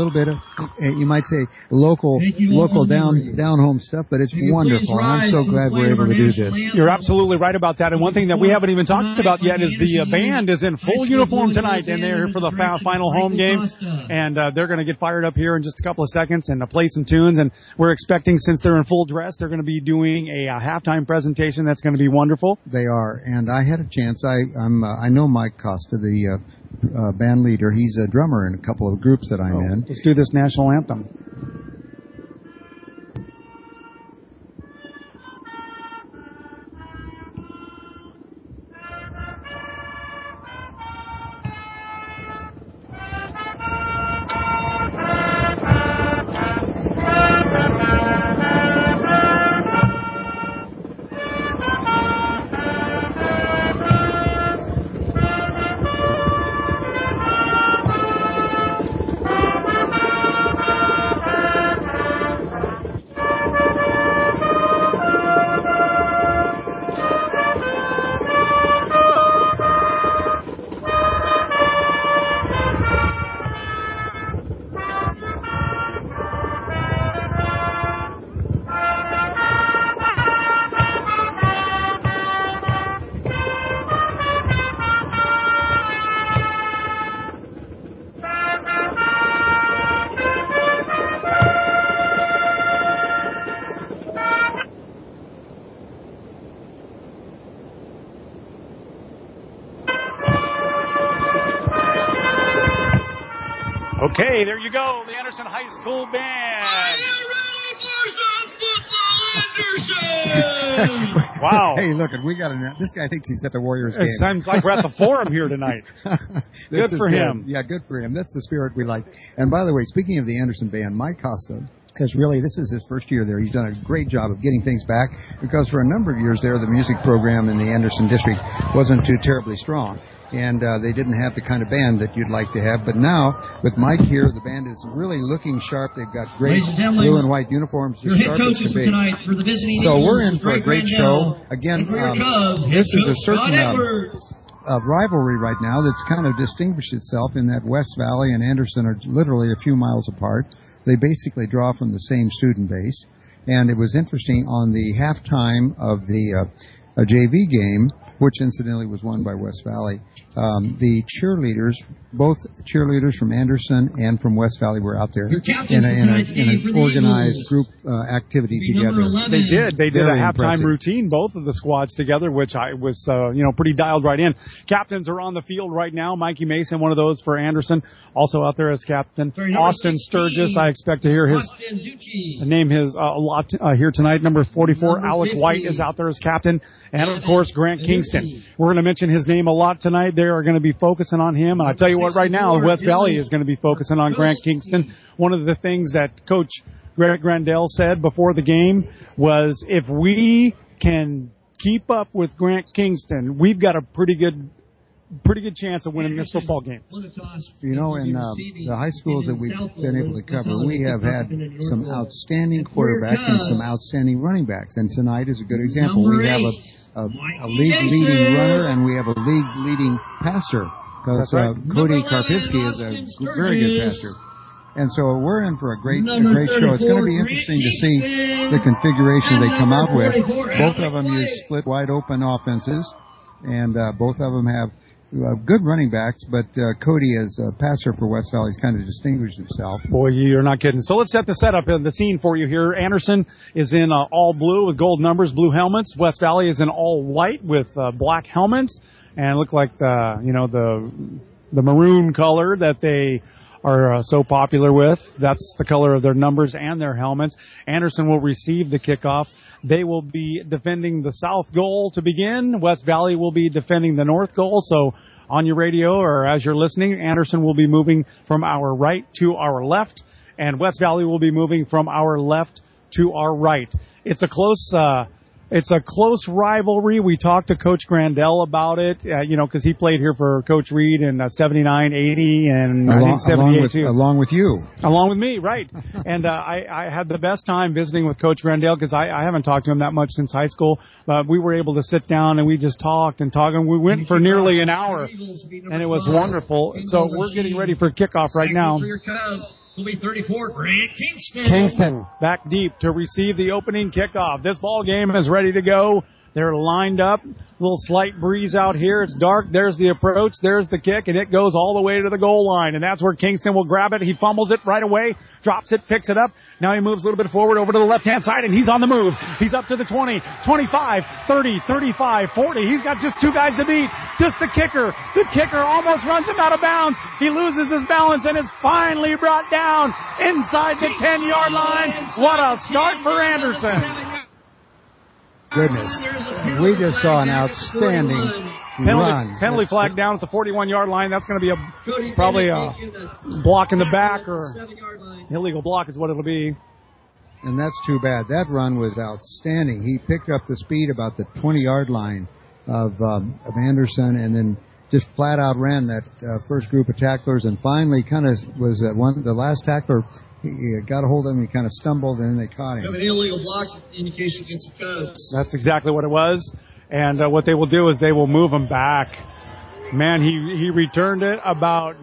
might say, local down home stuff, but it's wonderful. And I'm so glad we're able to do this. You're absolutely right about that. And one thing that we haven't even talked about yet is the band is in full uniform tonight, and they're here for the final home game. And they're going to get fired up here in just a couple of seconds and play some tunes. And we're expecting, since they're in full dress, they're going to be doing a halftime presentation that's going to be wonderful. They are, and I had a chance. I know Mike Costa, the band leader. He's a drummer in a couple of groups that I'm in. Let's do this national anthem. Okay, there you go. The Anderson High School Band. Wow. Hey, look, we got this guy thinks he's at the Warriors game. It sounds like we're at the Forum here tonight. Good for him. Yeah, good for him. That's the spirit we like. And by the way, speaking of the Anderson Band, Mike Costa has really, this is his first year there. He's done a great job of getting things back because for a number of years there, the music program in the Anderson district wasn't too terribly strong. And they didn't have the kind of band that you'd like to have. But now, with Mike here, the band is really looking sharp. They've got great blue and white uniforms, just sharp as can be. So we're in for a great show. Again, this is a certain rivalry right now that's kind of distinguished itself in that West Valley and Anderson are literally a few miles apart. They basically draw from the same student base. And it was interesting on the halftime of the JV game, which incidentally was won by West Valley. The cheerleaders, both cheerleaders from Anderson and from West Valley, were out there in an organized group activity together. They did Very a halftime impressive. routine, both of the squads together, which I was, pretty dialed right in. Captains are on the field right now. Mikey Mason, one of those for Anderson, also out there as captain. Austin Sturgis, I expect to hear his name a lot here tonight. Number 44, Alec White is out there as captain. And, of course, Grant Kingston. We're going to mention his name a lot tonight. They are going to be focusing on him. And I tell you what, right now, West Valley is going to be focusing on Grant Kingston. One of the things that Coach Greg Grandel said before the game was if we can keep up with Grant Kingston, we've got a pretty good chance of winning this football game. You know, in the high schools that we've been able to cover, we have had some outstanding quarterbacks and some outstanding running backs. And tonight is a good example. We have a league-leading runner and we have a league-leading passer because Cody Karpinski is a very good passer. And so we're in for a great show. It's going to be interesting to see the configuration they come out with. Both of them use split wide open offenses, and both of them have good running backs, but Cody, as a passer for West Valley, has kind of distinguished himself. Boy, you're not kidding. So let's set the setup and the scene for you here. Anderson is in all blue with gold numbers, blue helmets. West Valley is in all white with black helmets, and look like the maroon color that they are so popular with. That's the color of their numbers and their helmets. Anderson will receive the kickoff. They will be defending the south goal to begin. West Valley will be defending the north goal. So on your radio or as you're listening, Anderson will be moving from our right to our left, and West Valley will be moving from our left to our right. It's a close rivalry. We talked to Coach Grandel about it, because he played here for Coach Reed in 79, 80, and I think 78 too. Along with you. Along with me, right. And I had the best time visiting with Coach Grandel because I haven't talked to him that much since high school. We were able to sit down and we just talked, and we went for nearly an hour, and it was wonderful. So we're getting ready for kickoff right now. Will be 34, Grant Kingston. Kingston back deep to receive the opening kickoff. This ball game is ready to go. They're lined up. Little slight breeze out here. It's dark. There's the approach. There's the kick, and it goes all the way to the goal line. And that's where Kingston will grab it. He fumbles it right away, drops it, picks it up. Now he moves a little bit forward over to the left-hand side, and he's on the move. He's up to the 20, 25, 30, 35, 40. He's got just two guys to beat. Just the kicker. The kicker almost runs him out of bounds. He loses his balance and is finally brought down inside the 10-yard line. What a start for Anderson. Goodness. We just saw an outstanding run. Penalty flag down at the 41-yard line. That's going to be probably a block in the back, or illegal block is what it'll be. And that's too bad. That run was outstanding. He picked up the speed about the 20-yard line of Anderson, and then just flat out ran that first group of tacklers, and finally kind of was the last tackler. He got a hold of him, he kind of stumbled, and then they caught him. An illegal block indication against the Cubs. That's exactly what it was. And what they will do is they will move him back. Man, he returned it about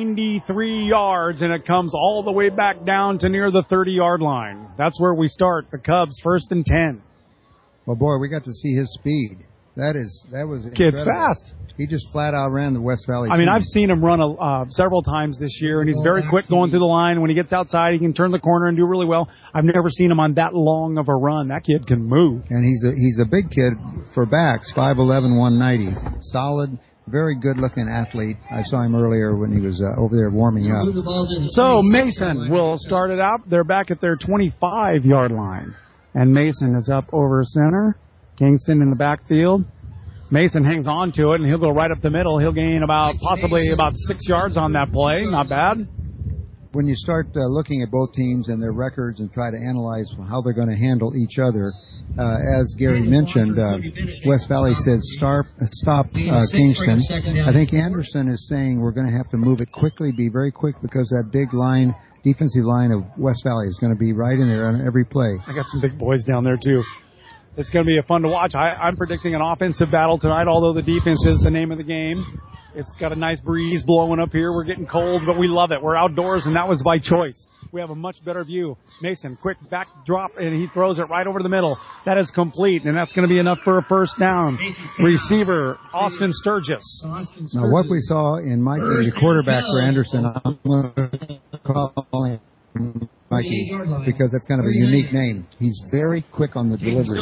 93 yards, and it comes all the way back down to near the 30-yard line. That's where we start. The Cubs 1st and 10. Well, boy, we got to see his speed. That was incredible. Kid's fast. He just flat out ran the West Valley. I mean, I've seen him run several times this year, and he's very quick going through the line. When he gets outside, he can turn the corner and do really well. I've never seen him on that long of a run. That kid can move. And he's a big kid for backs, 5'11", 190. Solid, Very good-looking athlete. I saw him earlier when he was over there warming up. So Mason will start it out. They're back at their 25-yard line. And Mason is up over center. Kingston in the backfield. Mason hangs on to it, and he'll go right up the middle. He'll gain possibly about 6 yards on that play. Not bad. When you start looking at both teams and their records and try to analyze how they're going to handle each other, as Gary mentioned, West Valley said stop Kingston. I think Anderson is saying we're going to have to move it quickly, be very quick, because that big line, defensive line of West Valley is going to be right in there on every play. I got some big boys down there, too. It's going to be fun to watch. I'm predicting an offensive battle tonight, although the defense is the name of the game. It's got a nice breeze blowing up here. We're getting cold, but we love it. We're outdoors, and that was by choice. We have a much better view. Mason, quick back drop, and he throws it right over the middle. That is complete, and that's going to be enough for a first down. Receiver, Austin Sturgis. Now, what we saw in Mikey, the quarterback for Anderson, I'm going to call him Mikey, because that's kind of a unique name. He's very quick on the delivery.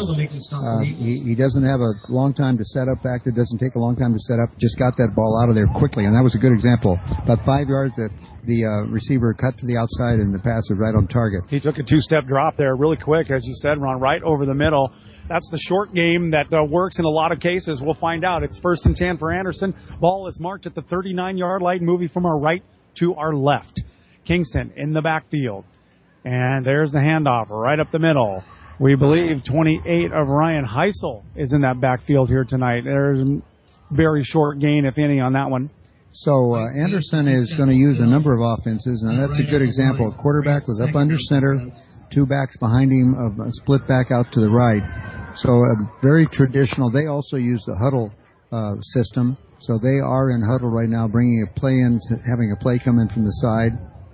He doesn't have a long time to set up back. It doesn't take a long time to set up. Just got that ball out of there quickly, and that was a good example. About 5 yards, the receiver cut to the outside, and the pass was right on target. He took a two-step drop there really quick, as you said, Ron, right over the middle. That's the short game that works in a lot of cases. We'll find out. It's 1st and 10 for Anderson. Ball is marked at the 39-yard line, moving from our right to our left. Kingston in the backfield. And there's the handoff right up the middle. We believe 28 of Ryan Heisel is in that backfield here tonight. There's a very short gain, if any, on that one. So Anderson is going to use a number of offenses, and that's a good example. Quarterback was up under center, 2 backs behind him, a split back out to the right. So very traditional. They also use the huddle system. So they are in huddle right now, bringing a play in, having a play come in from the side.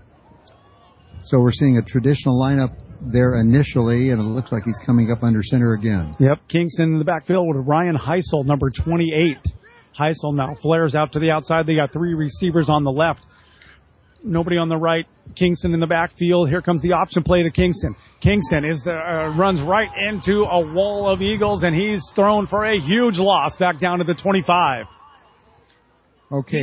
So we're seeing a traditional lineup there initially, and it looks like he's coming up under center again. Yep, Kingston in the backfield with Ryan Heisel, number 28. Heisel now flares out to the outside. They got 3 receivers on the left. Nobody on the right. Kingston in the backfield. Here comes the option play to Kingston. Kingston runs right into a wall of Eagles, and he's thrown for a huge loss back down to the 25. Okay,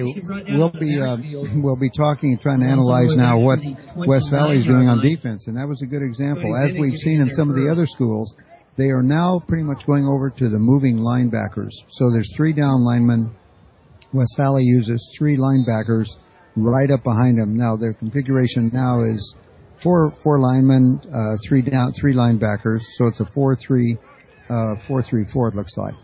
we'll be talking, trying to analyze now what West Valley is doing on defense, and that was a good example. As we've seen in some of the other schools, they are now pretty much going over to the moving linebackers. So there's 3 down linemen. West Valley uses 3 linebackers right up behind them. Now their configuration now is 4 linemen, 3 down, 3 linebackers. So it's a 4-3-4. It looks like.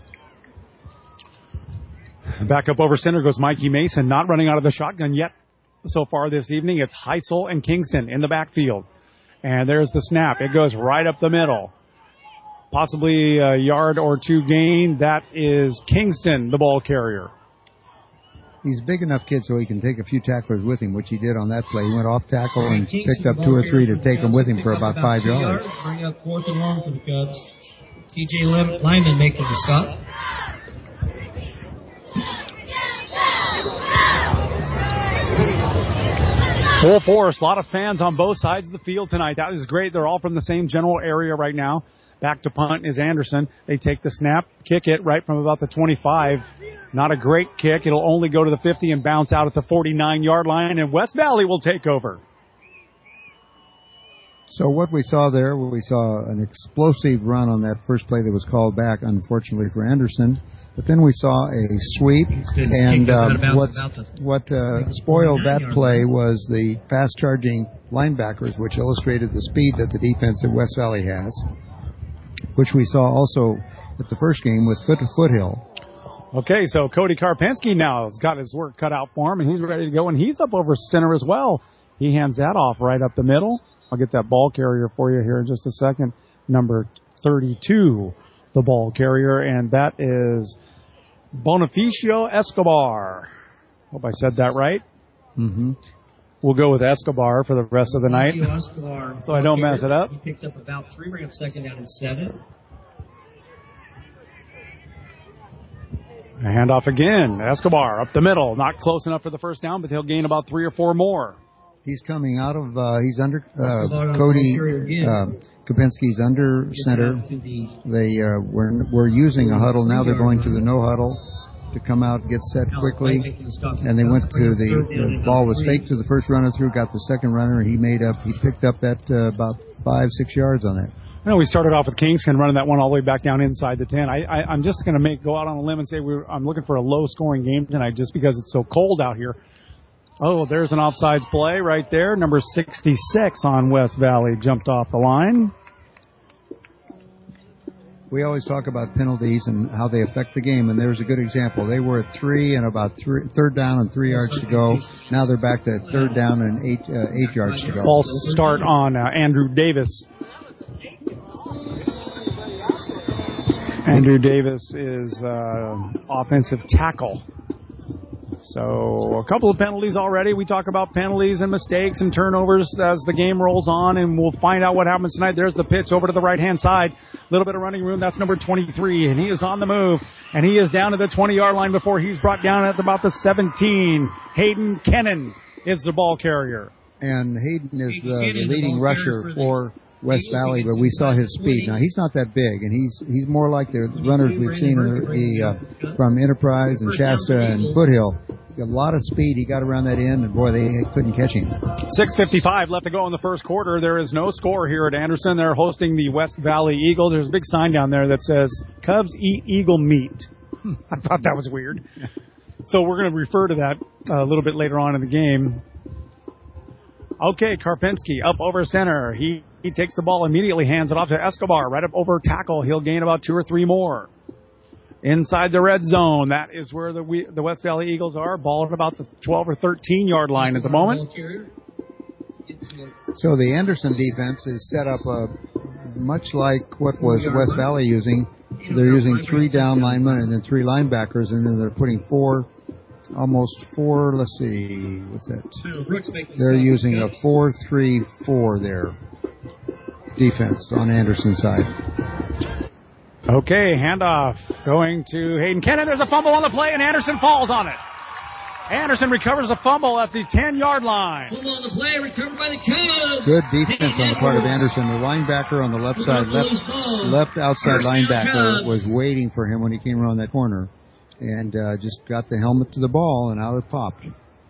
Back up over center goes Mikey Mason, not running out of the shotgun yet so far this evening. It's Heisel and Kingston in the backfield. And there's the snap. It goes right up the middle. Possibly a yard or 2 gain. That is Kingston, the ball carrier. He's a big enough kid so he can take a few tacklers with him, which he did on that play. He went off tackle and picked up 2 or 3 to take them with him for about 5 yards. Bring up 4th and long for the Cubs. TJ Lyman making the stop. Full force, a lot of fans on both sides of the field tonight. That is great. They're all from the same general area right now. Back to punt is Anderson. They take the snap, kick it right from about the 25. Not a great kick. It'll only go to the 50 and bounce out at the 49-yard line, and West Valley will take over. So what we saw there, we saw an explosive run on that first play that was called back, unfortunately for Anderson. But then we saw a sweep, and what spoiled that play was the fast-charging linebackers, which illustrated the speed that the defense at West Valley has, which we saw also at the first game with Foothill. Okay, so Cody Karpinski now has got his work cut out for him, and he's ready to go, and he's up over center as well. He hands that off right up the middle. I'll get that ball carrier for you here in just a second. Number 32, the ball carrier, and that is Bonifacio Escobar. Hope I said that right. Mm-hmm. We'll go with Escobar for the rest of the night, so I don't mess it up. He picks up about 3, bring up second down and 7. A handoff again. Escobar up the middle. Not close enough for the first down, but he'll gain about 3 or 4 more. He's coming out of, he's under, Cody Kopinski's under center. They were using a huddle. Now they're going to the no huddle. to come out, get set quickly, and they went to the ball was faked to the first runner through, got the second runner, he picked up that about 5-6 yards on that. I know we started off with Kingston running that one all the way back down inside the 10. I'm just going to go out on a limb and say I'm looking for a low-scoring game tonight just because it's so cold out here. Oh, there's an offsides play right there. Number 66 on West Valley jumped off the line. We always talk about penalties and how they affect the game, and there's a good example. They were at 3 and about third down and 3 yards to go. Now they're back to third down and 8 yards to go. False start on Andrew Davis. Andrew Davis is offensive tackle. So a couple of penalties already. We talk about penalties and mistakes and turnovers as the game rolls on, and we'll find out what happens tonight. There's the pitch over to the right-hand side. A little bit of running room. That's number 23, and he is on the move, and he is down to the 20-yard line before he's brought down at about the 17. Hayden Kennan is the ball carrier. And Hayden is the leading rusher for West Valley, but we saw his speed. Now, he's not that big, and he's more like the runners we've seen from Enterprise and Shasta and Foothill. A lot of speed. He got around that end, and boy, they couldn't catch him. 6:55 left to go in the first quarter. There is no score here at Anderson. They're hosting the West Valley Eagles. There's a big sign down there that says, Cubs eat Eagle meat. I thought that was weird. So we're going to refer to that a little bit later on in the game. Okay, Karpinski up over center. He takes the ball, immediately hands it off to Escobar. Right up over tackle. He'll gain about 2 or 3 more. Inside the red zone, that is where the West Valley Eagles are. Ball at about the 12 or 13-yard line at the moment. So the Anderson defense is set up much like what was West Valley using. They're using 3 down linemen and then 3 linebackers, and then they're putting 4, let's see, what's that? They're using a 4-3-4 there, defense on Anderson's side. Okay, handoff going to Hayden Kennan. There's a fumble on the play, and Anderson falls on it. Anderson recovers a fumble at the 10-yard line. Fumble on the play, recovered by the Cubs. Good defense on the part of Anderson. The linebacker on the left side, left outside linebacker was waiting for him when he came around that corner, and just got the helmet to the ball, and out it popped.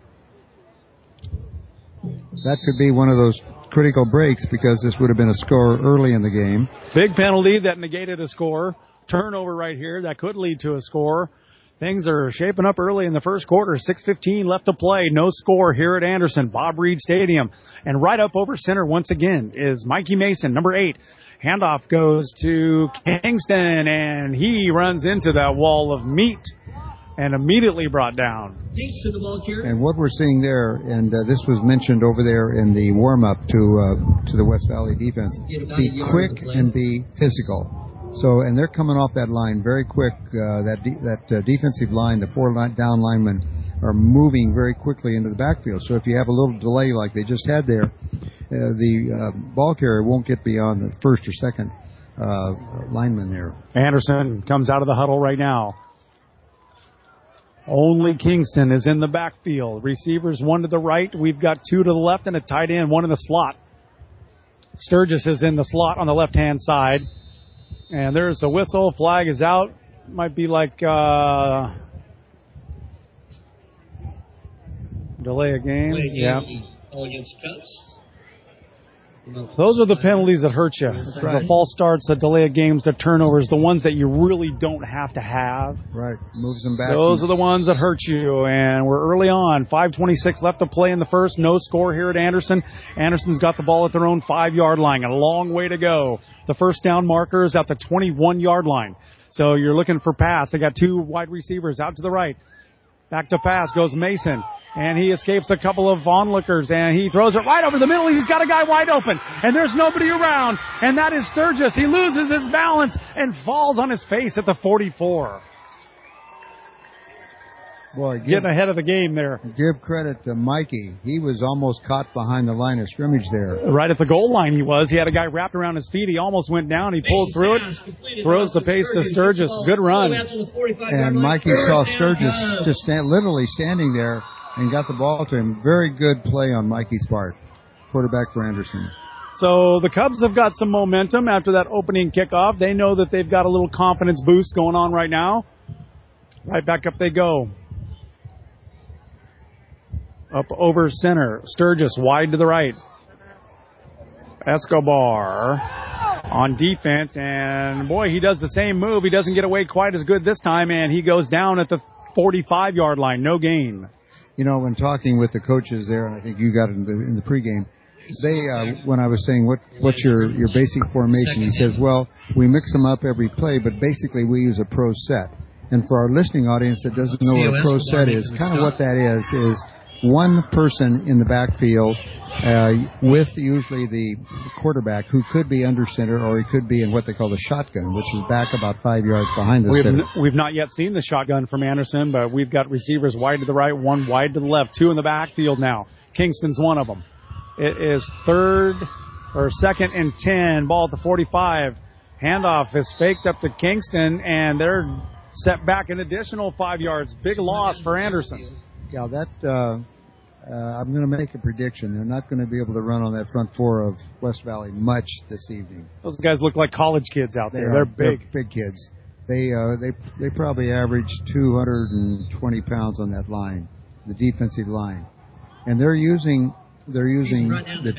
That could be one of those critical breaks because this would have been a score early in the game. Big penalty that negated a score. Turnover right here that could lead to a score. Things are shaping up early in the first quarter. 6:15 left to play. No score here at Anderson, Bob Reed Stadium. And right up over center once again is Mikey Mason, number 8. Handoff goes to Kingston, and he runs into that wall of meat and immediately brought down. And what we're seeing there, and this was mentioned over there in the warm-up to the West Valley defense, be quick and be physical. So, and they're coming off that line very quick. That defensive line, the 4 down linemen, are moving very quickly into the backfield. So if you have a little delay like they just had there, the ball carrier won't get beyond the first or second lineman there. Anderson comes out of the huddle right now. Only Kingston is in the backfield. Receivers 1 to the right. We've got 2 to the left and a tight end, 1 in the slot. Sturgis is in the slot on the left-hand side. And there's a whistle. Flag is out. Might be like delay a game. Yeah. All against Cubs. Those are the penalties that hurt you. Right. The false starts, the delay of games, the turnovers, the ones that you really don't have to have. Right. Moves them back. Those are the ones that hurt you. And we're early on. 5:26 left to play in the first. No score here at Anderson. Anderson's got the ball at their own 5-yard line. A long way to go. The first down marker is at the 21-yard line. So you're looking for pass. They got 2 wide receivers out to the right. Back to pass goes Mason. And he escapes a couple of onlookers, and he throws it right over the middle. He's got a guy wide open, and there's nobody around, and that is Sturgis. He loses his balance and falls on his face at the 44. Boy, getting ahead of the game there. Give credit to Mikey. He was almost caught behind the line of scrimmage there. Right at the goal line he was. He had a guy wrapped around his feet. He almost went down. He pulled through it, throws the pace to Sturgis. Good run. And Mikey saw Sturgis just literally standing there and got the ball to him. Very good play on Mikey's part. Quarterback for Anderson. So the Cubs have got some momentum after that opening kickoff. They know that they've got a little confidence boost going on right now. Right back up they go. Up over center. Sturgis wide to the right. Escobar on defense, and boy, he does the same move. He doesn't get away quite as good this time, and he goes down at the 45-yard line. No gain. You know, when talking with the coaches there, and I think you got it in the pregame, they when I was saying what's your basic formation, he says, well, we mix them up every play, but basically we use a pro set. And for our listening audience that doesn't know what a pro set is, kind of what that is one person in the backfield with usually the quarterback who could be under center or he could be in what they call the shotgun, which is back about 5 yards behind the center. We've not yet seen the shotgun from Anderson, but we've got receivers wide to the right, one wide to the left, two in the backfield now. Kingston's one of them. It is second and 10, ball at the 45. Handoff is faked up to Kingston, and they're set back an additional 5 yards. Big loss for Anderson. Yeah, I'm going to make a prediction. They're not going to be able to run on that front four of West Valley much this evening. Those guys look like college kids out there. They're big. They're big kids. They probably average 220 pounds on that line, the defensive line, and they're using the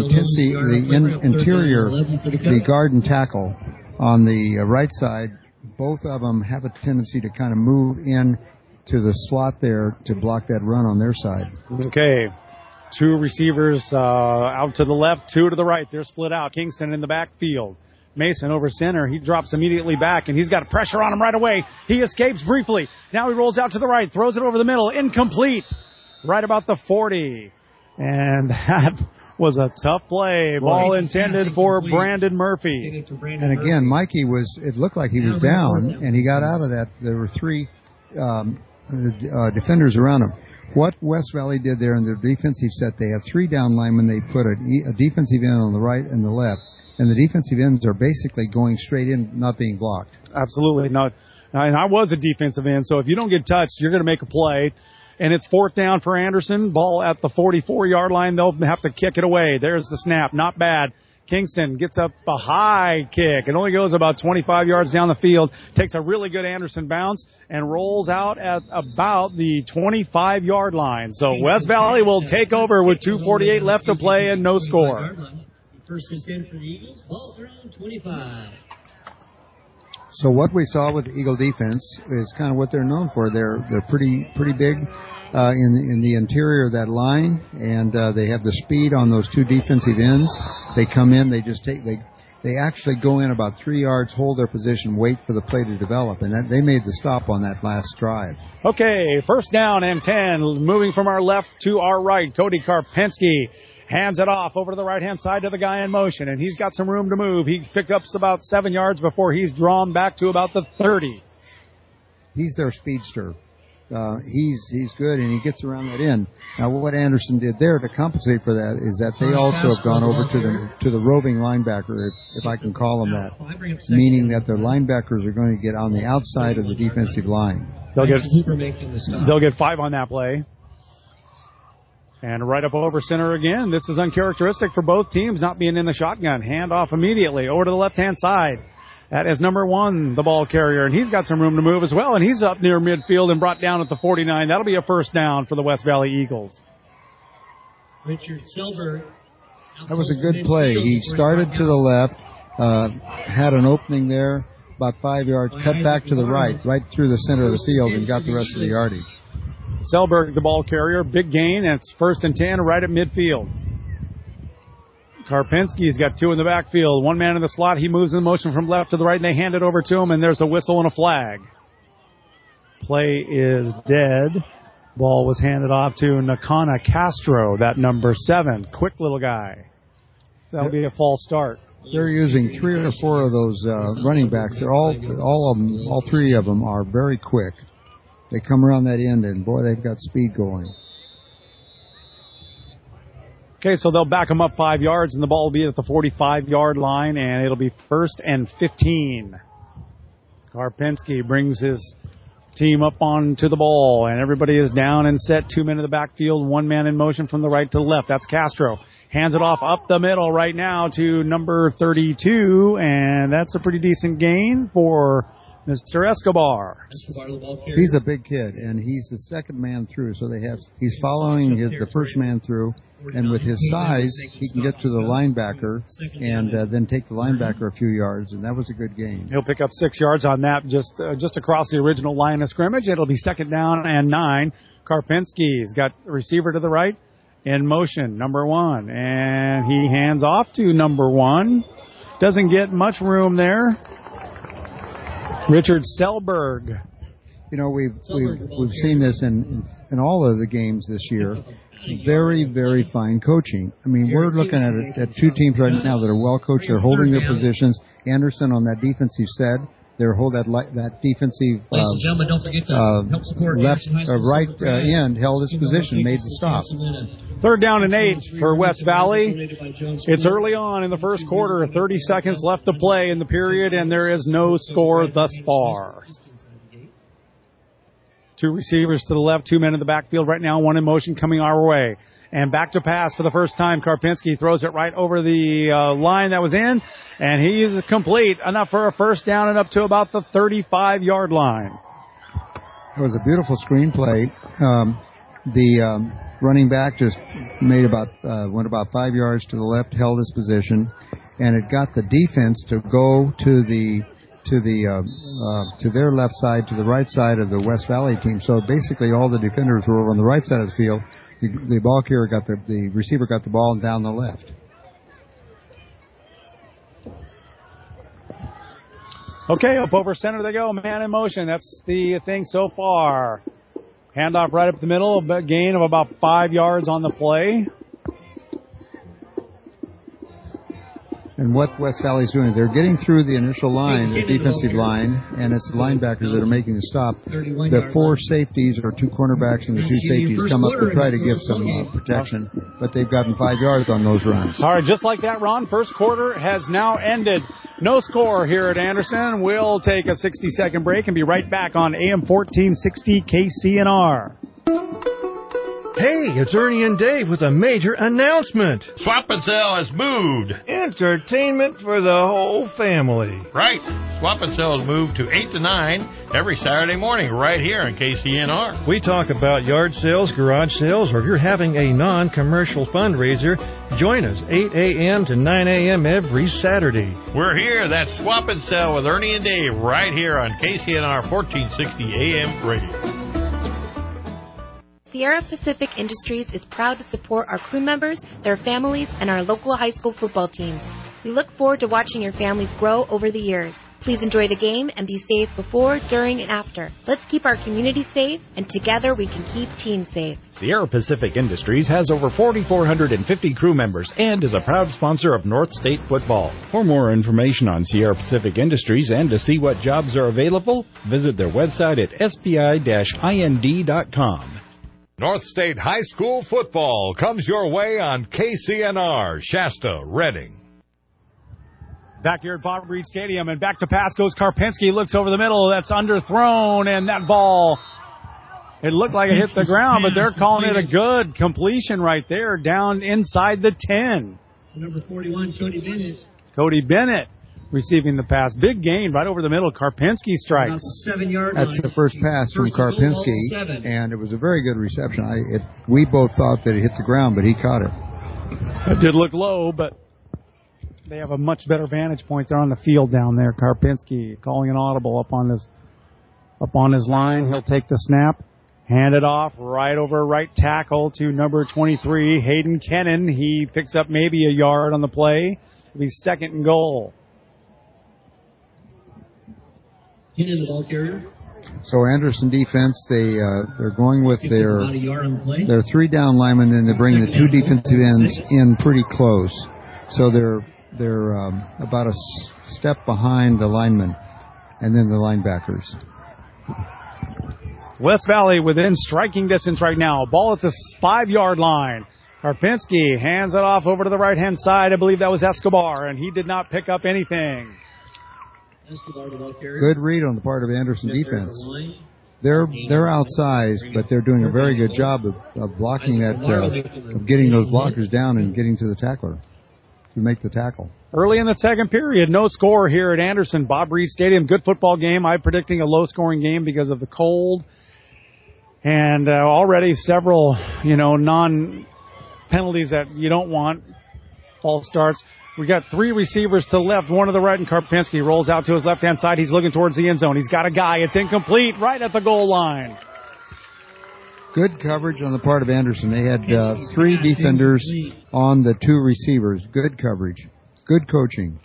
interior, the guard and tackle on the right side. Both of them have a tendency to kind of move in to the slot there to block that run on their side. Okay. Two receivers out to the left, two to the right. They're split out. Kingston in the backfield. Mason over center. He drops immediately back, and he's got pressure on him right away. He escapes briefly. Now he rolls out to the right, throws it over the middle. Incomplete. Right about the 40. And that was a tough play. Ball intended for Brandon Murphy. And again, Mikey it looked like he was down, and he got out of that. There were three defenders around him. What West Valley did there in their defensive set, they have three down linemen. They put a defensive end on the right and the left, and the defensive ends are basically going straight in, not being blocked. Absolutely not. And I was a defensive end, so if you don't get touched, you're going to make a play. And it's fourth down for Anderson. Ball at the 44-yard line. They'll have to kick it away. There's the snap. Not bad. Kingston gets up a high kick. It only goes about 25 yards down the field. Takes a really good Anderson bounce and rolls out at about the 25-yard line. So West Valley will take over with 2:48 left to play and no score. First and 10 for the Eagles. Ball around 25. So what we saw with the Eagle defense is kind of what they're known for. They're pretty big in the interior of that line, and they have the speed on those two defensive ends. They come in, they actually go in about 3 yards, hold their position, wait for the play to develop, and they made the stop on that last drive. Okay, first down and 10, moving from our left to our right. Cody Karpinski hands it off over to the right-hand side to the guy in motion, and he's got some room to move. He picked up about 7 yards before he's drawn back to about the 30. He's their speedster. He's good, and he gets around that end. Now, what Anderson did there to compensate for that is that they also have gone over to the roving linebacker, if I can call them that, meaning that their linebackers are going to get on the outside of the defensive line. They'll get 5 on that play. And right up over center again. This is uncharacteristic for both teams, not being in the shotgun. Hand off immediately over to the left-hand side. That is number 1, the ball carrier, and he's got some room to move as well, and he's up near midfield and brought down at the 49. That'll be a first down for the West Valley Eagles. Richard Selberg. That was a good play. He started to the left, had an opening there, about 5 yards, cut back to the right through the center of the field, and got the rest of the yardage. Selberg, the ball carrier, big gain, and it's first and 10 right at midfield. Karpinski's got 2 in the backfield. One man in the slot. He moves in motion from left to the right, and they hand it over to him, and there's a whistle and a flag. Play is dead. Ball was handed off to Nakana Castro, that number 7. Quick little guy. That'll be a false start. They're using 3 or 4 of those running backs. They're all 3 of them are very quick. They come around that end, and boy, they've got speed going. Okay, so they'll back them up 5 yards, and the ball will be at the 45-yard line, and it'll be first and 15. Karpinski brings his team up onto the ball, and everybody is down and set. 2 men in the backfield, 1 man in motion from the right to the left. That's Castro. Hands it off up the middle right now to number 32, and that's a pretty decent gain for Mr. Escobar. He's a big kid, and he's the second man through. So he's following the first man through, and with his size, he can get to the linebacker and then take the linebacker a few yards, and that was a good gain. He'll pick up 6 yards on that, just across the original line of scrimmage. It'll be 2nd down and 9. Karpinski's got a receiver to the right in motion, number 1, and he hands off to number 1. Doesn't get much room there. Richard Selberg. You know, we've seen this in all of the games this year. Very, very fine coaching. I mean, we're looking at 2 teams right now that are well coached. They're holding their positions. Anderson on that defensive set. They're that defensive Ladies and gentlemen, don't forget to help support right end held his position, made the stop. 3rd down and 8 for West Valley. It's early on in the first quarter. 30 seconds left to play in the period, and there is no score thus far. 2 receivers to the left, 2 men in the backfield right now, 1 in motion coming our way. And back to pass for the first time. Karpinski throws it right over the line that was in, and he is complete. Enough for a first down and up to about the 35-yard line. It was a beautiful screenplay. The running back just went about 5 yards to the left, held his position, and it got the defense to go to their left side, to the right side of the West Valley team. So basically, all the defenders were over on the right side of the field. The ball carrier the receiver got the ball down the left. Okay, up over center they go. Man in motion. That's the thing so far. Handoff right up the middle. A gain of about 5 yards on the play. And what West Valley's doing, they're getting through the initial line, the defensive line, and it's the linebackers that are making the stop. The 4 safeties, or 2 cornerbacks and the 2 safeties, come up to try to give some protection, but they've gotten 5 yards on those runs. All right, just like that, Ron, first quarter has now ended. No score here at Anderson. We'll take a 60-second break and be right back on AM 1460 KCNR. Hey, it's Ernie and Dave with a major announcement. Swap and Sell has moved. Entertainment for the whole family. Right. Swap and Sell has moved to 8 to 9 every Saturday morning right here on KCNR. We talk about yard sales, garage sales, or if you're having a non-commercial fundraiser, join us 8 a.m. to 9 a.m. every Saturday. We're here. That's Swap and Sell with Ernie and Dave right here on KCNR 1460 AM radio. Sierra Pacific Industries is proud to support our crew members, their families, and our local high school football teams. We look forward to watching your families grow over the years. Please enjoy the game and be safe before, during, and after. Let's keep our community safe, and together we can keep teams safe. Sierra Pacific Industries has over 4,450 crew members and is a proud sponsor of North State football. For more information on Sierra Pacific Industries and to see what jobs are available, visit their website at spi-ind.com. North State High School football comes your way on KCNR, Shasta, Redding. Back here at Bob Reed Stadium, and back to pass goes Karpinski. Looks over the middle. That's underthrown, and that ball, it looked like it hit the ground, but they're calling it a good completion right there, down inside the 10. Number 41, Cody Bennett. Cody Bennett receiving the pass. Big gain right over the middle. Karpinski strikes. That's the first pass from Karpinski, and it was a very good reception. We both thought that it hit the ground, but he caught it. It did look low, but they have a much better vantage point there on the field down there. Karpinski calling an audible up on his line. He'll take the snap, hand it off right over right tackle to number 23, Hayden Kennan. He picks up maybe a yard on the play. It'll be 2nd and goal. Kennan, the ball carrier. So Anderson defense, they're going with their 3 down linemen, then they bring the 2 defensive ends in pretty close. So they're about a step behind the linemen, and then the linebackers. West Valley within striking distance right now. Ball at the 5-yard line. Karpinski hands it off over to the right-hand side. I believe that was Escobar, and he did not pick up anything. Good read on the part of Anderson defense. They're outsized, but they're doing a very good job of blocking that, of getting those blockers down and getting to the tackler. make the tackle. Early in the second period, no score here at Anderson. Bob Reed Stadium, good football game. I'm predicting a low-scoring game because of the cold. And already several, non-penalties that you don't want. False starts. We got 3 receivers to left, one to the right, and Karpinski rolls out to his left-hand side. He's looking towards the end zone. He's got a guy. It's incomplete right at the goal line. Good coverage on the part of Anderson. They had 3 defenders on the 2 receivers. Good coverage. Good coaching.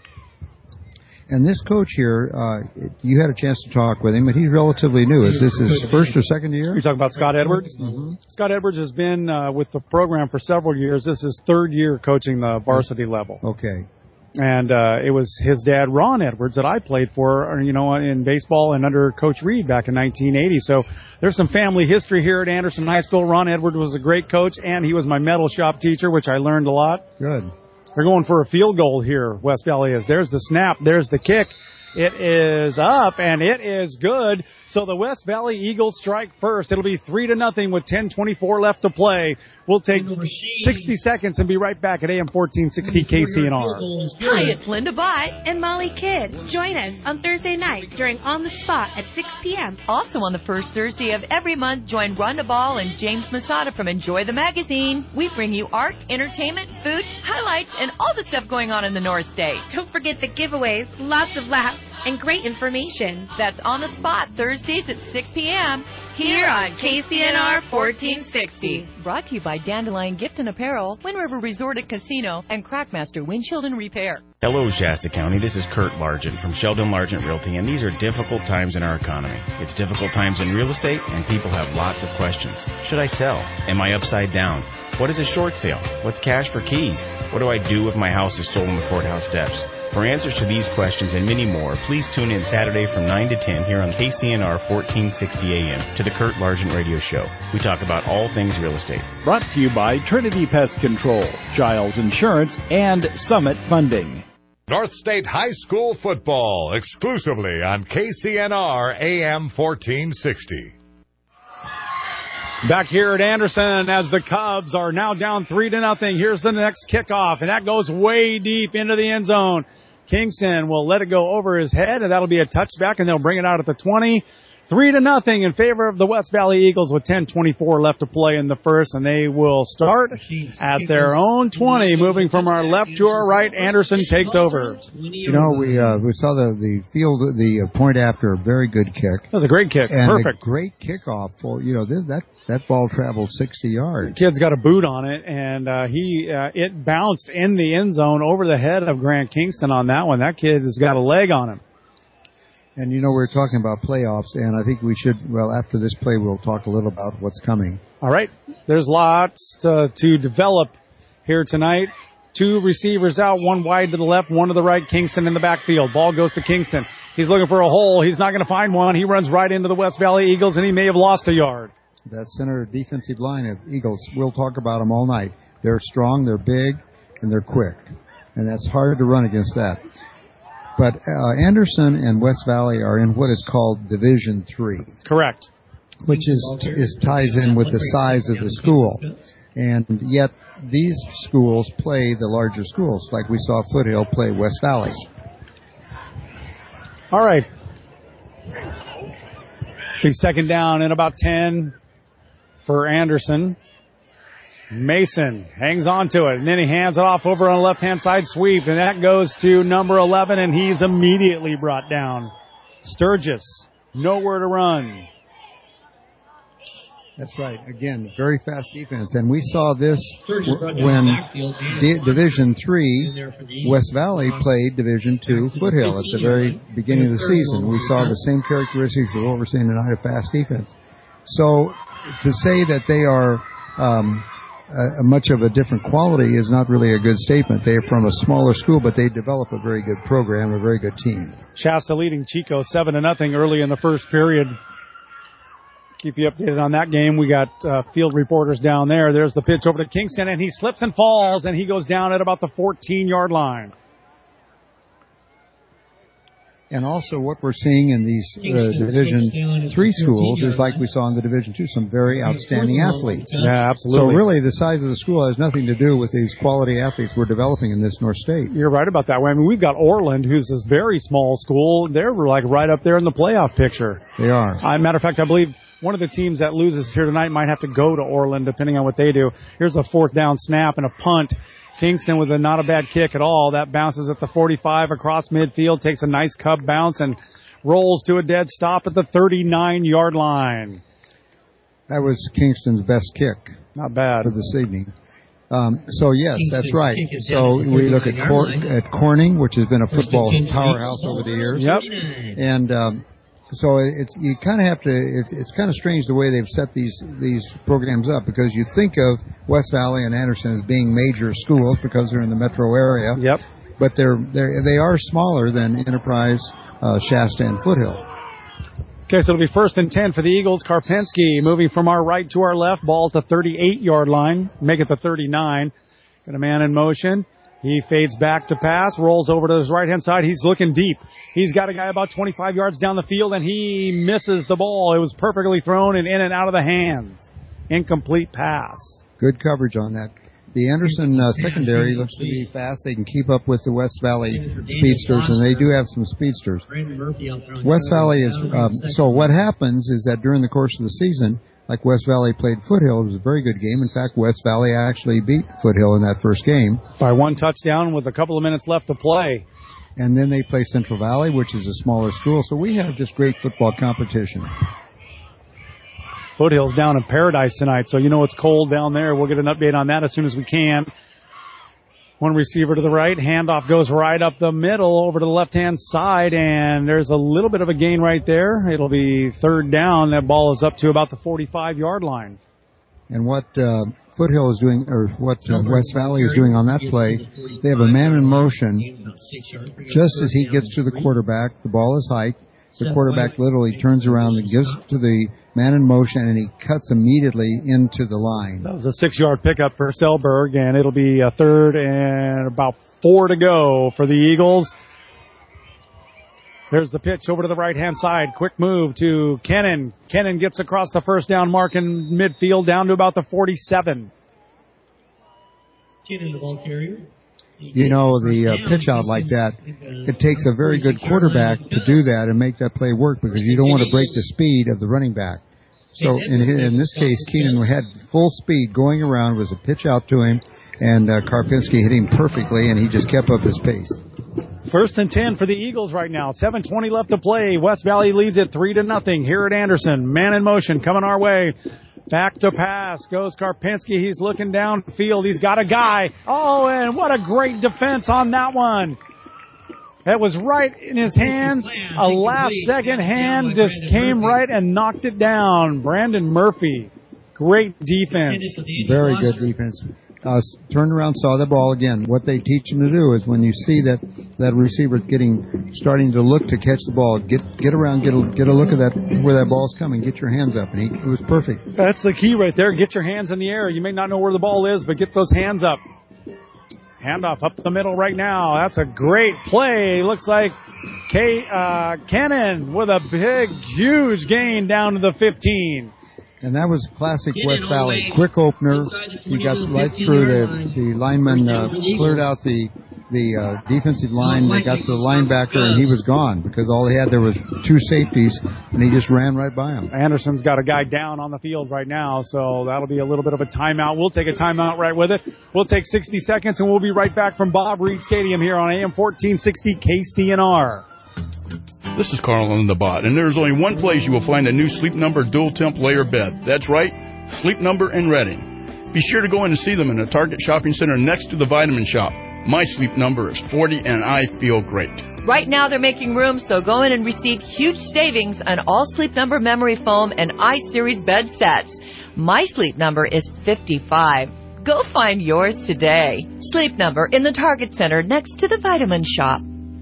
And this coach here, you had a chance to talk with him, but he's relatively new. Is this his first or second year? You're talking about Scott Edwards? Mm-hmm. Scott Edwards has been with the program for several years. This is his 3rd year coaching the varsity level. Okay. And it was his dad, Ron Edwards, that I played for, in baseball and under Coach Reed back in 1980. So there's some family history here at Anderson High School. Ron Edwards was a great coach, and he was my metal shop teacher, which I learned a lot. Good. They're going for a field goal here, West Valley is. There's the snap. There's the kick. It is up, and it is good. So the West Valley Eagles strike first. It'll be 3-0 with 10:24 left to play. We'll take 60 seconds and be right back at AM 1460 KCNR. Hi, it's Linda Bott and Molly Kidd. Join us on Thursday night during On the Spot at 6 p.m. Also on the first Thursday of every month, join Rhonda Ball and James Masada from Enjoy the Magazine. We bring you art, entertainment, food, highlights, and all the stuff going on in the North State. Don't forget the giveaways, lots of laughs, and great information. That's On the Spot, Thursdays at 6 p.m. here on KCNR 1460. Brought to you by Dandelion Gift and Apparel, Wind River Resort and Casino, and Crackmaster Windshield and Repair. Hello, Shasta County. This is Kurt Largent from Sheldon Largent Realty, and these are difficult times in our economy. It's difficult times in real estate, and people have lots of questions. Should I sell? Am I upside down? What is a short sale? What's cash for keys? What do I do if my house is sold on the courthouse steps? For answers to these questions and many more, please tune in Saturday from 9 to 10 here on KCNR 1460 AM to the Kurt Largent Radio Show. We talk about all things real estate. Brought to you by Trinity Pest Control, Giles Insurance, and Summit Funding. North State High School football exclusively on KCNR AM 1460. Back here at Anderson as the Cubs are now down 3-0. Here's the next kickoff, and that goes way deep into the end zone. Kingston will let it go over his head, and that'll be a touchback, and they'll bring it out at the 20. 3-0 in favor of the West Valley Eagles with 10:24 left to play in the first, and they will start at their own 20. Moving from our left to our right, Anderson takes over. We saw the field, the point after, a very good kick. That was a great kick. And Perfect. A great kickoff for, that ball traveled 60 yards. The kid's got a boot on it, and it bounced in the end zone over the head of Grant Kingston on that one. That kid has got a leg on him. And, we're talking about playoffs, and I think we should, after this play, we'll talk a little about what's coming. All right. There's lots to develop here tonight. 2 receivers out, 1 wide to the left, 1 to the right. Kingston in the backfield. Ball goes to Kingston. He's looking for a hole. He's not going to find one. He runs right into the West Valley Eagles, and he may have lost a yard. That center defensive line of Eagles, we'll talk about them all night. They're strong, they're big, and they're quick. And that's hard to run against that. But Anderson and West Valley are in what is called Division III. Correct. Which ties in with the size of the school. And yet these schools play the larger schools, like we saw Foothill play West Valley. All right. Big second down and about 10 for Anderson. Mason hangs on to it, and then he hands it off over on the left-hand side sweep, and that goes to number 11, and he's immediately brought down. Sturgis, nowhere to run. That's right. Again, very fast defense. And we saw this when Division III, West Valley played Division II Foothill at the very beginning of the season. We saw the same characteristics of what we're seeing tonight of fast defense. So to say that they are much of a different quality is not really a good statement. They are from a smaller school, but they develop a very good program, a very good team. Shasta leading Chico 7-0 early in the first period. Keep you updated on that game. We got field reporters down there. There's the pitch over to Kingston, and he slips and falls, and he goes down at about the 14-yard line. And also what we're seeing in these Division 3 schools is like we saw in the Division 2, some very outstanding athletes. Yeah, absolutely. So really the size of the school has nothing to do with these quality athletes we're developing in this North State. You're right about that. I mean, we've got Orland, who's this very small school. They're like right up there in the playoff picture. They are. Matter of fact, I believe one of the teams that loses here tonight might have to go to Orland, depending on what they do. Here's a 4th down snap and a punt. Kingston with not a bad kick at all. That bounces at the 45 across midfield, takes a nice Cub bounce, and rolls to a dead stop at the 39-yard line. That was Kingston's best kick. Not bad. For this evening. So, yes, that's right. So we look at Corning, which has been a football powerhouse over the years. Yep. And so you kind of have to. It's kind of strange the way they've set these programs up, because you think of West Valley and Anderson as being major schools because they're in the metro area. Yep. But they are smaller than Enterprise, Shasta, and Foothill. Okay, so it'll be 1st and 10 for the Eagles. Karpinski moving from our right to our left. Ball at the 38-yard line. Make it the 39. Got a man in motion. He fades back to pass, rolls over to his right-hand side. He's looking deep. He's got a guy about 25 yards down the field, and he misses the ball. It was perfectly thrown and in and out of the hands. Incomplete pass. Good coverage on that. The Anderson secondary looks to be fast. They can keep up with the West Valley speedsters, and they do have some speedsters. West Valley is so what happens is that during the course of the season, like West Valley played Foothill, it was a very good game. In fact, West Valley actually beat Foothill in that first game. By 1 touchdown with a couple of minutes left to play. And then they play Central Valley, which is a smaller school. So we have just great football competition. Foothill's down in Paradise tonight, so you know it's cold down there. We'll get an update on that as soon as we can. One receiver to the right. Handoff goes right up the middle over to the left-hand side, and there's a little bit of a gain right there. It'll be 3rd down. That ball is up to about the 45-yard line. And what Foothill is doing, or what West Valley is doing on that play, they have a man in motion. Just as he gets to the quarterback, the ball is hiked. The quarterback literally turns around and gives it to the man in motion, and he cuts immediately into the line. That was a 6-yard pickup for Selberg, and it'll be a 3rd and about 4 to go for the Eagles. There's the pitch over to the right-hand side. Quick move to Kennan. Kennan gets across the 1st down mark in midfield down to about the 47. Kennan, the ball carrier. You know, the pitch out like that, it takes a very good quarterback to do that and make that play work, because you don't want to break the speed of the running back. So in this case, Keenan had full speed going around, was a pitch out to him, and Karpinski hit him perfectly, and he just kept up his pace. 1st and 10 for the Eagles right now. 7:20 left to play. West Valley leads it 3-0 here at Anderson. Man in motion coming our way. Back to pass goes Karpinski. He's looking downfield. He's got a guy. Oh, and what a great defense on that one. That was right in his hands. A last-second hand just came right and knocked it down. Brandon Murphy. Great defense. Very good defense. Turned around, saw the ball again. What they teach him to do is when you see that receiver starting to look to catch the ball, get around, get a look at that where that ball's coming. Get your hands up, and it was perfect. That's the key right there. Get your hands in the air. You may not know where the ball is, but get those hands up. Handoff up the middle right now. That's a great play. Looks like Kennan with a big, huge gain down to the 15. And that was classic West Valley. Quick opener. He got right through the lineman, cleared out the defensive line. They got to the linebacker, and he was gone because all he had there was 2 safeties, and he just ran right by him. Anderson's got a guy down on the field right now, so that'll be a little bit of a timeout. We'll take a timeout right with it. We'll take 60 seconds, and we'll be right back from Bob Reed Stadium here on AM 1460 KCNR. This is Carl on the Bot, and there's only one place you will find a new Sleep Number dual temp layer bed. That's right, Sleep Number in Reading. Be sure to go in and see them in the Target Shopping Center next to the Vitamin Shop. My Sleep Number is 40, and I feel great. Right now they're making room, so go in and receive huge savings on all Sleep Number memory foam and I-Series bed sets. My Sleep Number is 55. Go find yours today. Sleep Number in the Target Center next to the Vitamin Shop.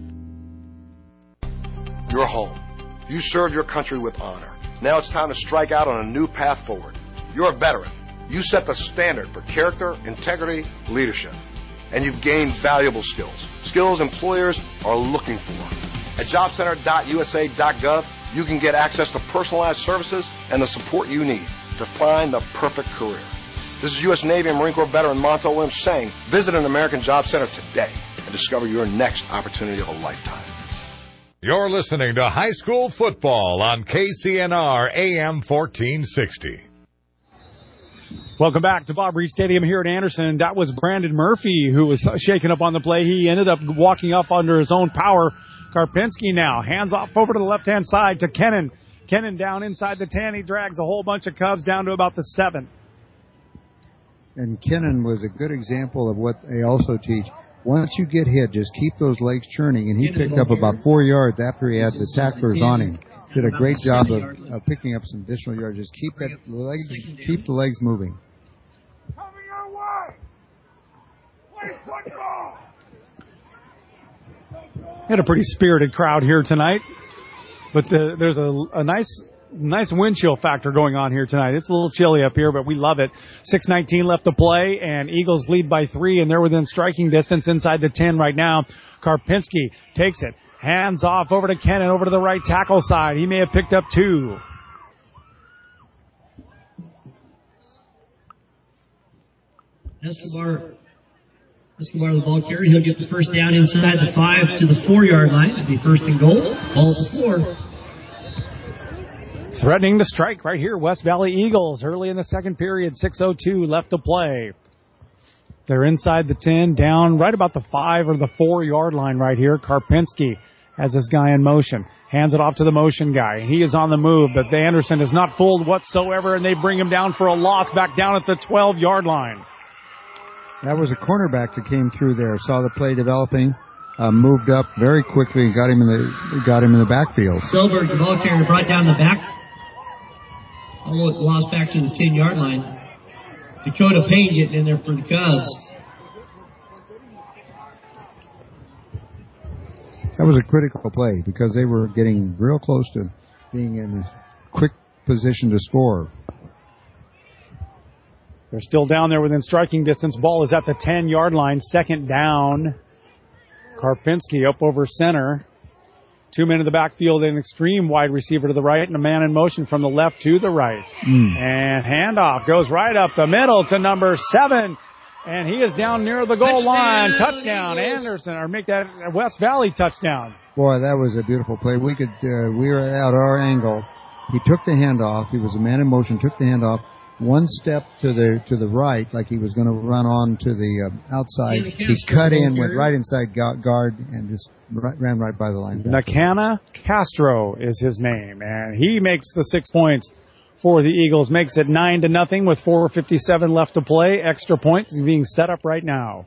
You're home. You served your country with honor. Now it's time to strike out on a new path forward. You're a veteran. You set the standard for character, integrity, leadership. And you've gained valuable skills. Skills employers are looking for. At jobcenter.usa.gov, you can get access to personalized services and the support you need to find the perfect career. This is U.S. Navy and Marine Corps veteran Montel Williams saying, visit an American Job Center today and discover your next opportunity of a lifetime. You're listening to High School Football on KCNR AM 1460. Welcome back to Bob Reed Stadium here at Anderson. That was Brandon Murphy who was shaken up on the play. He ended up walking up under his own power. Karpinski now hands off over to the left-hand side to Kennan. Kennan down inside the 10. He drags a whole bunch of Cubs down to about the 7. And Kennan was a good example of what they also teach. Once you get hit, just keep those legs churning. And he picked up about 4 yards after he had the tacklers on him. Did a great job of picking up some additional yards. Just keep the legs moving. Had a pretty spirited crowd here tonight, but there's a nice wind chill factor going on here tonight. It's a little chilly up here, but we love it. 6:19 left to play, and Eagles lead by 3, and they're within striking distance inside the 10 right now. Karpinski takes it, hands off over to Kennan, over to the right tackle side. He may have picked up 2. Escobar, the ball carrier. He'll get the first down inside the 5 to the 4-yard line. It'll be first and goal. Ball at the 4. Threatening to strike right here, West Valley Eagles early in the second period. 6:02 left to play. They're inside the 10, down right about the 5 or the 4-yard line right here. Karpinski has this guy in motion. Hands it off to the motion guy. He is on the move, but the Anderson is not fooled whatsoever, and they bring him down for a loss back down at the 12-yard line. That was a cornerback that came through there. Saw the play developing, moved up very quickly and got him in the backfield. Silberg, the ball carrier, brought down the back. Although it lost back to the 10-yard line. Dakota Payne getting in there for the Cubs. That was a critical play because they were getting real close to being in a quick position to score. They're still down there within striking distance. Ball is at the 10-yard line. Second down. Karpinski up over center. 2 men in the backfield, an extreme wide receiver to the right, and a man in motion from the left to the right. And handoff goes right up the middle to number 7. And he is down near the goal line. Touchdown, Anderson, or make that a West Valley touchdown. Boy, that was a beautiful play. We were at our angle. He took the handoff. He was a man in motion, took the handoff. One step to the right, like he was going to run on to the outside. He cut in, went right inside guard, and just ran right by the line. Nakana Castro is his name, and he makes the 6 points for the Eagles. Makes it 9-0 with 4:57 left to play. Extra point is being set up right now.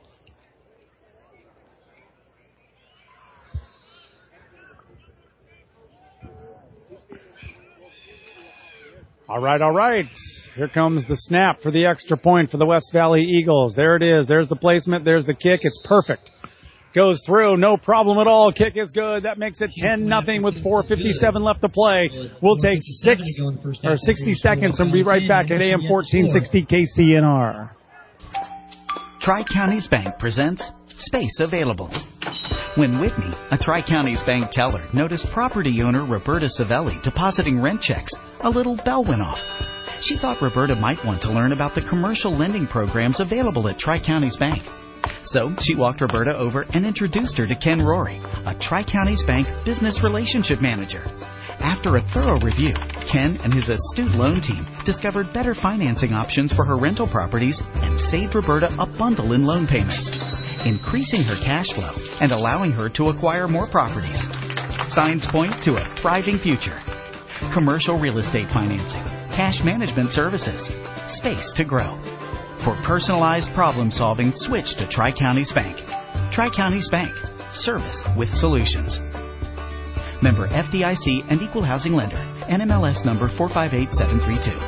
All right. Here comes the snap for the extra point for the West Valley Eagles. There it is. There's the placement. There's the kick. It's perfect. Goes through. No problem at all. Kick is good. That makes it 10-0 with 4:57 left to play. We'll take 60 seconds and be right back at AM 1460 KCNR. Tri-Counties Bank presents Space Available. When Whitney, a Tri-Counties Bank teller, noticed property owner Roberta Savelli depositing rent checks, a little bell went off. She thought Roberta might want to learn about the commercial lending programs available at Tri-Counties Bank. So she walked Roberta over and introduced her to Ken Rory, a Tri-Counties Bank business relationship manager. After a thorough review, Ken and his astute loan team discovered better financing options for her rental properties and saved Roberta a bundle in loan payments, increasing her cash flow and allowing her to acquire more properties. Signs point to a thriving future. Commercial real estate financing, cash management services, space to grow. For personalized problem solving, switch to Tri-Counties Bank. Tri-Counties Bank. Service with solutions. Member FDIC and Equal Housing Lender. NMLS number 458732.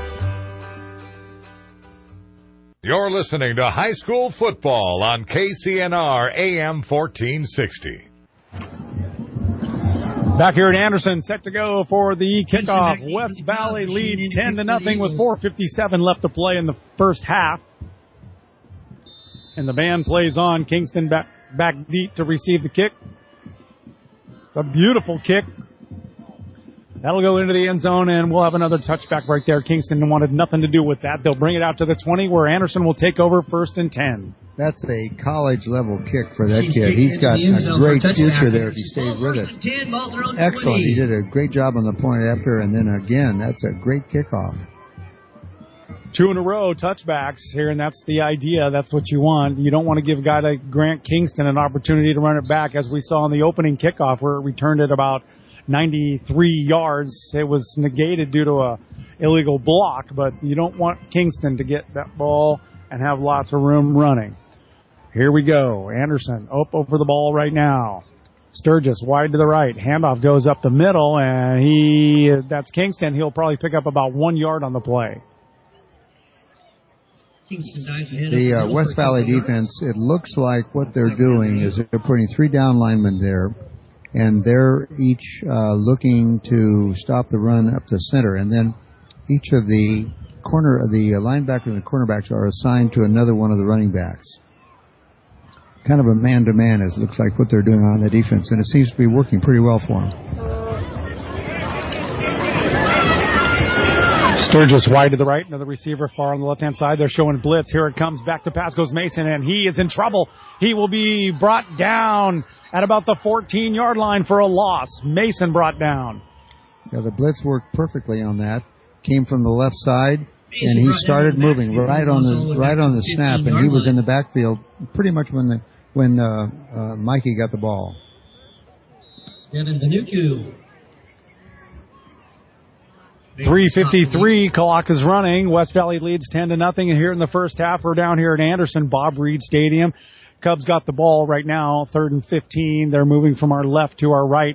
You're listening to High School Football on KCNR AM 1460. Back here at Anderson, set to go for the kickoff. West Valley leads 10-0 with 4:57 left to play in the first half. And the band plays on. Kingston back deep to receive the kick. A beautiful kick. That'll go into the end zone, and we'll have another touchback right there. Kingston wanted nothing to do with that. They'll bring it out to the 20, where Anderson will take over 1st and 10. That's a college-level kick for that kid. He's got a great future there if he stays with it. Excellent. He did a great job on the point after, and then again, that's a great kickoff. 2 in a row touchbacks here, and that's the idea. That's what you want. You don't want to give a guy like Grant Kingston an opportunity to run it back, as we saw in the opening kickoff, where it returned at about 93 yards. It was negated due to a illegal block, but you don't want Kingston to get that ball and have lots of room running. Here we go. Anderson up over the ball right now. Sturgis wide to the right. Handoff goes up the middle, and that's Kingston. He'll probably pick up about 1 yard on the play. The West Valley defense, it looks like what they're doing is they're putting 3 down linemen there, and they're each looking to stop the run up the center, and then each of the linebackers and the cornerbacks are assigned to another one of the running backs. Kind of a man-to-man, it looks like what they're doing on the defense, and it seems to be working pretty well for them. Sturgis wide to the right, another receiver far on the left-hand side. They're showing blitz. Here it comes. Back to pass goes Mason, and he is in trouble. He will be brought down at about the 14-yard line for a loss. Mason brought down. Yeah, the blitz worked perfectly on that. Came from the left side, and he started moving right on the snap, and he was in the backfield pretty much when Mikey got the ball. Devin Vanuku. 3:53, clock is running. West Valley leads 10-0, and here in the first half, we're down here at Anderson, Bob Reed Stadium. Cubs got the ball right now, 3rd and 15. They're moving from our left to our right.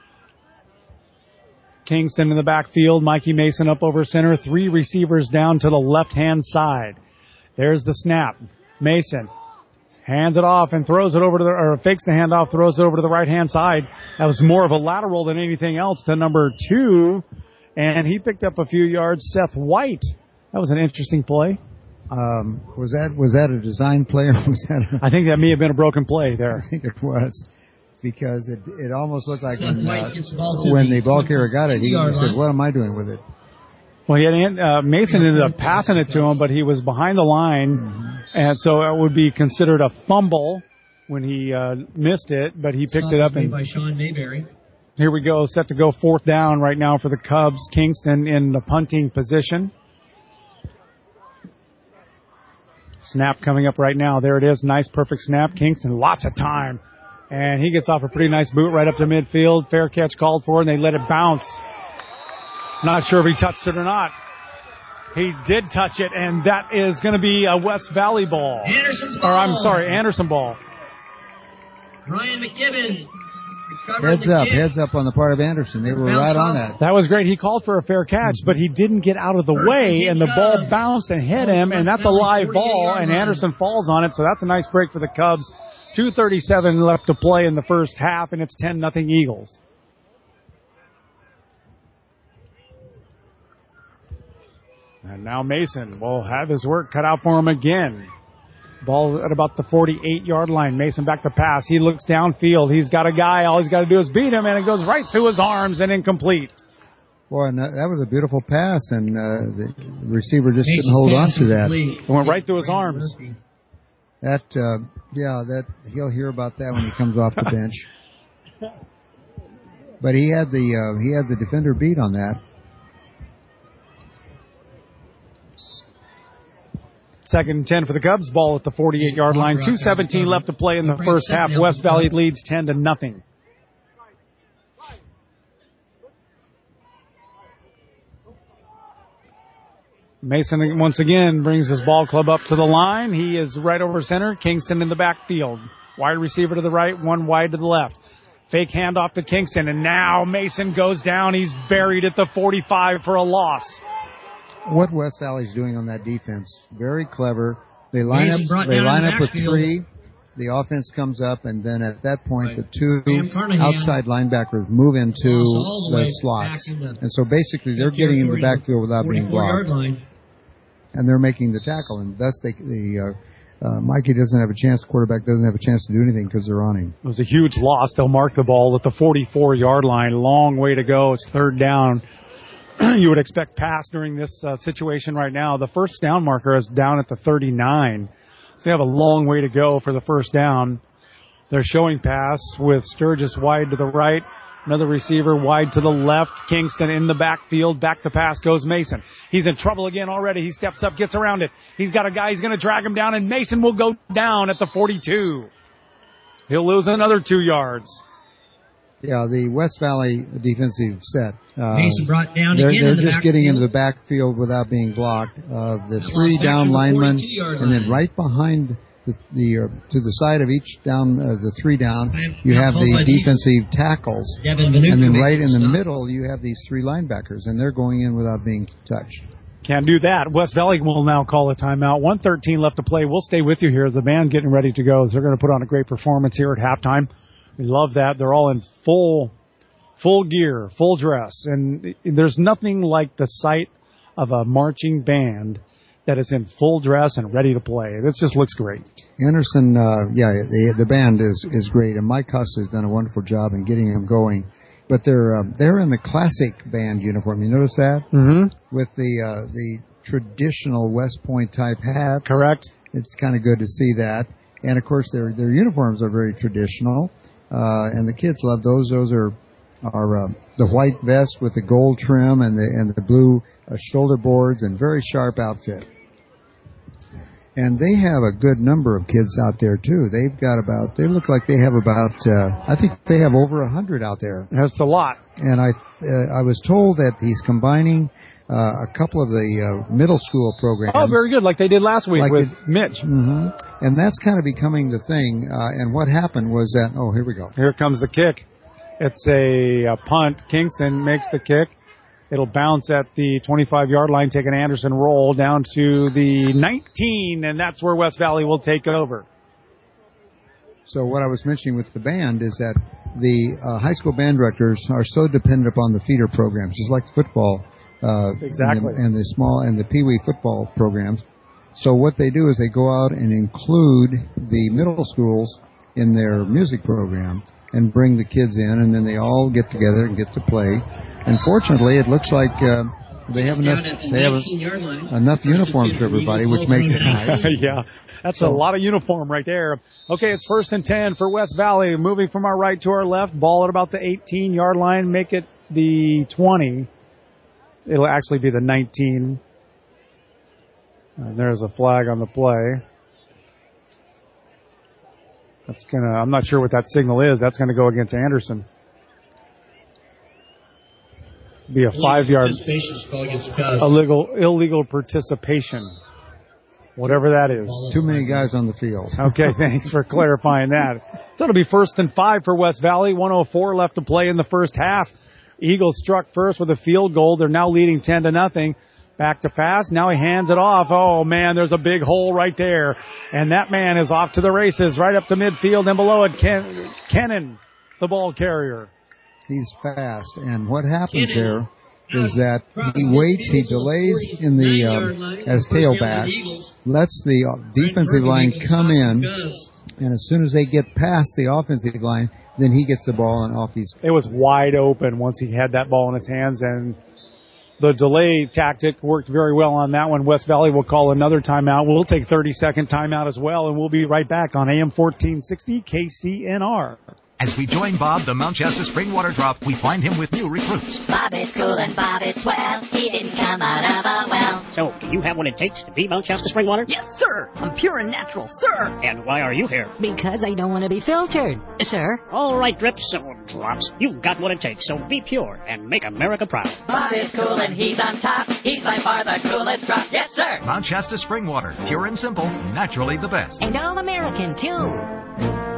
Kingston in the backfield, Mikey Mason up over center, 3 receivers down to the left-hand side. There's the snap. Mason hands it off and throws it over to or fakes the handoff, throws it over to the right-hand side. That was more of a lateral than anything else to number 2. And he picked up a few yards. Seth White. That was an interesting play. Was that a design play, or was that? I think that may have been a broken play there. I think it was, because it almost looked like when the ball carrier got it, he said, "What am I doing with it?" Well, Mason ended up passing it to him, but he was behind the line, and so it would be considered a fumble when he missed it. But he picked it up and. By Sean Mayberry. Here we go, set to go 4th down right now for the Cubs. Kingston in the punting position. Snap coming up right now. There it is. Nice, perfect snap. Kingston, lots of time. And he gets off a pretty nice boot right up to midfield. Fair catch called for, and they let it bounce. Not sure if he touched it or not. He did touch it, and that is going to be a West Valley ball. Anderson ball. Ryan McKibben. Heads up on the part of Anderson. They were right on that. That was great. He called for a fair catch, but he didn't get out of the way, and the ball bounced and hit him, and that's a live ball, and Anderson falls on it, so that's a nice break for the Cubs. 2:37 left to play in the first half, and it's 10-0 Eagles. And now Mason will have his work cut out for him again. Ball at about the 48-yard line. Mason back to pass. He looks downfield. He's got a guy. All he's got to do is beat him, and it goes right through his arms and incomplete. Boy, and that was a beautiful pass, and the receiver just couldn't hold on to that. It went right through his arms. That he'll hear about that when he comes off the bench. But he had the defender beat on that. 2nd and 10 for the Cubs. Ball at the 48-yard line. 2:17 left to play in the first half. West Valley leads 10-0. Mason once again brings his ball club up to the line. He is right over center. Kingston in the backfield. Wide receiver to the right, one wide to the left. Fake handoff to Kingston, and now Mason goes down. He's buried at the 45 for a loss. What West Valley's doing on that defense, very clever. They line up with 3. The offense comes up, and then at that point, the 2 outside linebackers move into the slots. And so basically, they're getting into the backfield without being blocked. And they're making the tackle, and thus the Mikey doesn't have a chance. The quarterback doesn't have a chance to do anything because they're on him. It was a huge loss. They'll mark the ball at the 44-yard line. Long way to go. It's third down. You would expect pass during this situation right now. The first down marker is down at the 39. So they have a long way to go for the first down. They're showing pass with Sturgis wide to the right. Another receiver wide to the left. Kingston in the backfield. Back to pass goes Mason. He's in trouble again already. He steps up, gets around it. He's got a guy. He's going to drag him down, and Mason will go down at the 42. He'll lose another 2 yards. Yeah, the West Valley defensive set. Mason brought down they're, again they're in the just getting backfield. into the backfield without being blocked. The three down linemen, and then right behind to the side of each down, the three down, you have the defensive tackles, and then right in the middle you have these three linebackers, and they're going in without being touched. Can't do that. West Valley will now call a timeout. 1:13 left to play. We'll stay with you here. The band getting ready to go. They're going to put on a great performance here at halftime. We love that. They're all in full gear, full dress, and there's nothing like the sight of a marching band that is in full dress and ready to play. This just looks great. Anderson, the band is great, and Mike Huss has done a wonderful job in getting them going. But they're in the classic band uniform. You notice that? Mm-hmm. With the traditional West Point type hats. Correct. It's kind of good to see that. And of course, their uniforms are very traditional, and the kids love those. Those are the white vest with the gold trim and the blue shoulder boards and very sharp outfit. And they have a good number of kids out there, too. They look like they have about, I think they have over 100 out there. That's a lot. And I was told that he's combining a couple of the middle school programs. Oh, very good, like they did last week with Mitch. Mm-hmm. And that's kind of becoming the thing. And what happened was that, here we go. Here comes the kick. It's a punt. Kingston makes the kick. It'll bounce at the 25-yard line, take an Anderson roll down to the 19, and that's where West Valley will take over. So what I was mentioning with the band is that the high school band directors are so dependent upon the feeder programs, just like football, exactly, and the small and the peewee football programs. So what they do is they go out and include the middle schools in their music program and bring the kids in, and then they all get together and get to play. And fortunately, it looks like they have enough uniforms for everybody, which makes it nice. Yeah, that's a lot of uniform right there. Okay, it's 1st and 10 for West Valley. Moving from our right to our left, ball at about the 18-yard line, make it the 20. It'll actually be the 19. And there's a flag on the play. I'm not sure what that signal is. That's gonna go against Anderson. Be a 5-yard illegal participation, whatever that is. Too many guys on the field. Okay, thanks for clarifying that. So it'll be 1st and 5 for West Valley. 1:04 left to play in the first half. Eagles struck first with a field goal. They're now leading 10-0. Back to pass. Now he hands it off. Oh, man, there's a big hole right there. And that man is off to the races, right up to midfield and below it. Kennan, the ball carrier. He's fast. And what happens there is that he waits, he delays in the as tailback, lets the defensive line come in, and as soon as they get past the offensive line, then he gets the ball and off he's... It was wide open once he had that ball in his hands, and the delay tactic worked very well on that one. West Valley will call another timeout. We'll take 30-second timeout as well, and we'll be right back on AM 1460 KCNR. As we join Bob, the Mount Shasta Spring Water Drop, we find him with new recruits. Bob is cool and Bob is swell. He didn't come out of a well. So, do you have what it takes to be Mount Shasta Spring Water? Yes, sir. I'm pure and natural, sir. And why are you here? Because I don't want to be filtered, sir. All right, Drips or Drops, you've got what it takes, so be pure and make America proud. Bob is cool and he's on top. He's by far the coolest drop. Yes, sir. Mount Shasta Spring Water, pure and simple, naturally the best. And all-American, too.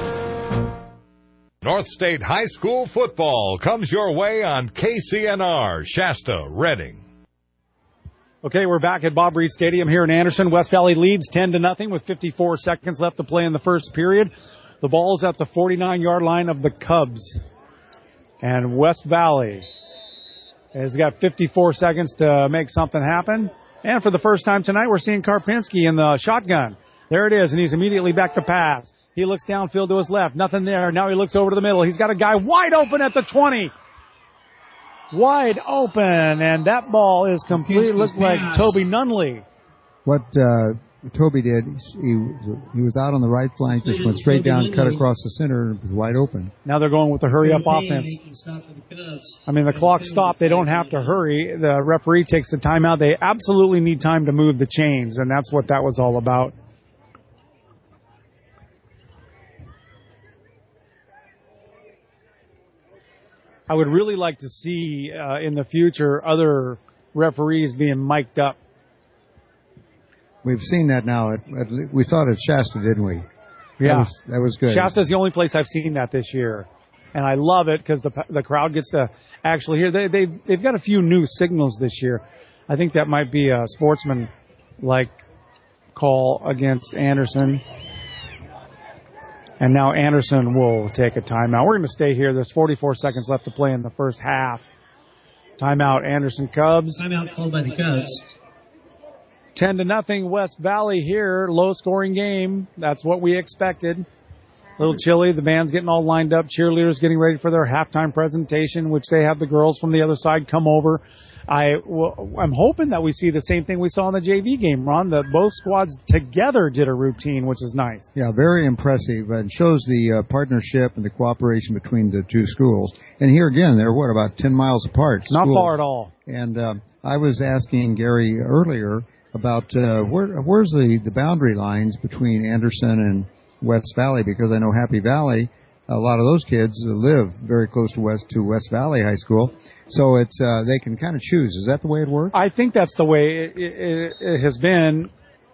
North State High School football comes your way on KCNR, Shasta, Redding. Okay, we're back at Bob Reed Stadium here in Anderson. West Valley leads 10-0 with 54 seconds left to play in the first period. The ball's at the 49-yard line of the Cubs. And West Valley has got 54 seconds to make something happen. And for the first time tonight, we're seeing Karpinski in the shotgun. There it is, and he's immediately back to pass. He looks downfield to his left. Nothing there. Now he looks over to the middle. He's got a guy wide open at the 20. Wide open, and that ball is complete. Looked like Toby Nunley. What Toby did, he was out on the right flank, just went straight down, cut across the center, and was wide open. Now they're going with the hurry-up offense. I mean, the clock stopped. They don't have to hurry. The referee takes the timeout. They absolutely need time to move the chains, and that's what that was all about. I would really like to see in the future other referees being mic'd up. We've seen that now. We saw it at Shasta, didn't we? Yeah. That was good. Shasta's the only place I've seen that this year. And I love it because the crowd gets to actually hear. They've got a few new signals this year. I think that might be a sportsman-like call against Anderson. And now Anderson will take a timeout. We're going to stay here. There's 44 seconds left to play in the first half. Timeout, Anderson Cubs. Timeout called by the Cubs. 10-0 West Valley here. Low-scoring game. That's what we expected. A little chilly. The band's getting all lined up. Cheerleaders getting ready for their halftime presentation, which they have the girls from the other side come over. I'm hoping that we see the same thing we saw in the JV game, Ron, that both squads together did a routine, which is nice. Yeah, very impressive, and shows the partnership and the cooperation between the two schools. And here again, they're, about 10 miles apart? Not far at all. And I was asking Gary earlier about where's the boundary lines between Anderson and West Valley, because I know Happy Valley, a lot of those kids live very close to West Valley High School, so it's they can kind of choose. Is that the way it works? I think that's the way it has been.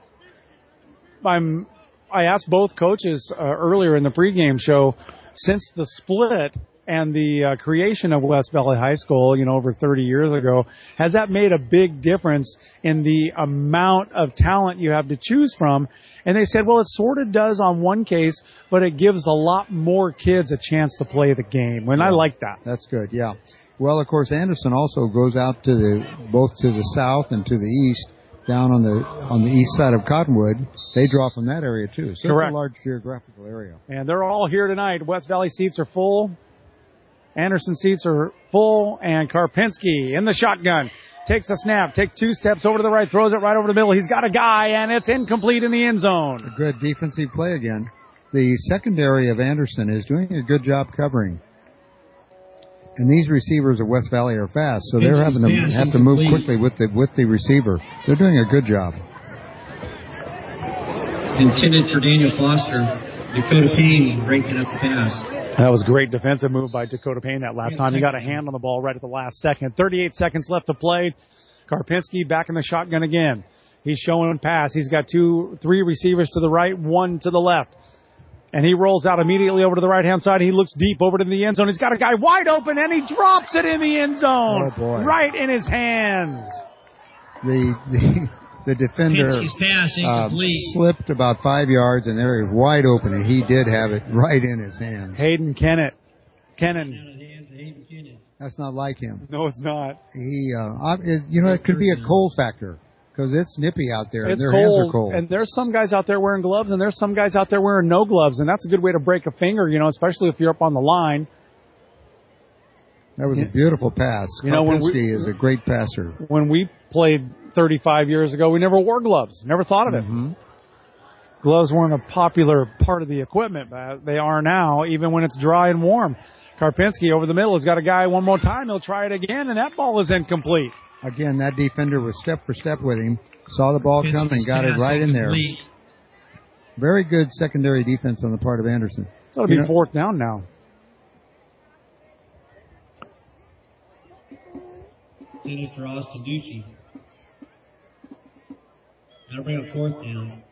I asked both coaches earlier in the pregame show, since the split and the creation of West Valley High School, over 30 years ago, has that made a big difference in the amount of talent you have to choose from? And they said, well, it sort of does on one case, but it gives a lot more kids a chance to play the game. And I like that. That's good, yeah. Well, of course, Anderson also goes out to both to the south and to the east, down on the east side of Cottonwood. They draw from that area, too. So correct. It's a large geographical area. And they're all here tonight. West Valley seats are full. Anderson seats are full, and Karpinski in the shotgun. Takes a snap, takes 2 steps over to the right, throws it right over the middle. He's got a guy, and it's incomplete in the end zone. A good defensive play again. The secondary of Anderson is doing a good job covering. And these receivers of West Valley are fast, so they're having to have to move quickly with the receiver. They're doing a good job. Intended for Daniel Foster. Dakota Payne breaking up the pass. That was a great defensive move by Dakota Payne that last time. He got a hand on the ball right at the last second. 38 seconds left to play. Karpinski back in the shotgun again. He's showing pass. He's got 3 receivers to the right, 1 to the left. And he rolls out immediately over to the right-hand side. He looks deep over to the end zone. He's got a guy wide open, and he drops it in the end zone. Oh, boy. Right in his hands. The defender slipped about 5 yards, and there he was wide open, and he did have it right in his hands. Hayden Kennan. That's not like him. No, it's not. It could be a cold factor, because it's nippy out there, and their hands are cold. And there's some guys out there wearing gloves, and there's some guys out there wearing no gloves, and that's a good way to break a finger, especially if you're up on the line. That was a beautiful pass. Karpinski is a great passer. When we played 35 years ago, we never wore gloves. Never thought of it. Mm-hmm. Gloves weren't a popular part of the equipment, but they are now, even when it's dry and warm. Karpinski over the middle has got a guy one more time. He'll try it again, and that ball is incomplete. Again, that defender was step for step with him, saw the ball come and got it right in there. Very good secondary defense on the part of Anderson. So it'll be 4th down now. Intended for Austin Ducey. That'll bring up 4th down.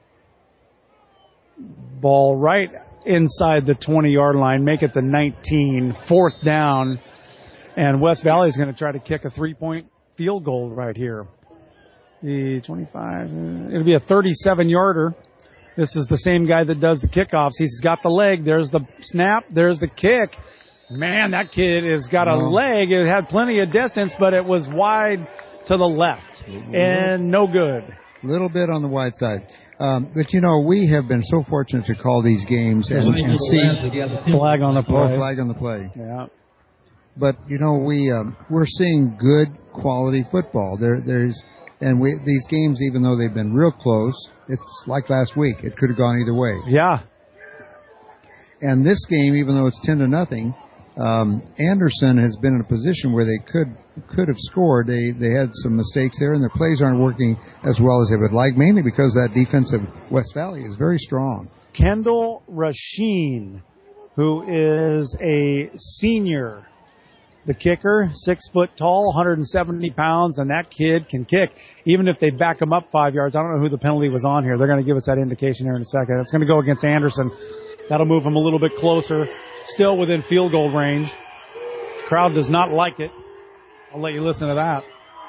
Ball right inside the 20-yard line. Make it the 19. 4th down. And West Valley is going to try to kick a 3-point field goal right here. The 25. It'll be a 37-yarder. This is the same guy that does the kickoffs. He's got the leg. There's the snap. There's the kick. Man, that kid has got a leg. It had plenty of distance, but it was wide to the left. And no good. Little bit on the wide side. But, you know, we have been so fortunate to call these games and see flag on the play. Flag on the play. Yeah. But, you know, we're seeing good quality football. These games, even though they've been real close, it's like last week. It could have gone either way. Yeah. And this game, even though it's 10-0, Anderson has been in a position where they could have scored. They had some mistakes there, and their plays aren't working as well as they would like, mainly because that defense of West Valley is very strong. Kendall Rasheen, who is a senior, the kicker, 6 foot tall, 170 pounds, and that kid can kick. Even if they back him up 5 yards, I don't know who the penalty was on here. They're going to give us that indication here in a second. It's going to go against Anderson. That'll move him a little bit closer, still within field goal range. Crowd does not like it. I'll let you listen to that.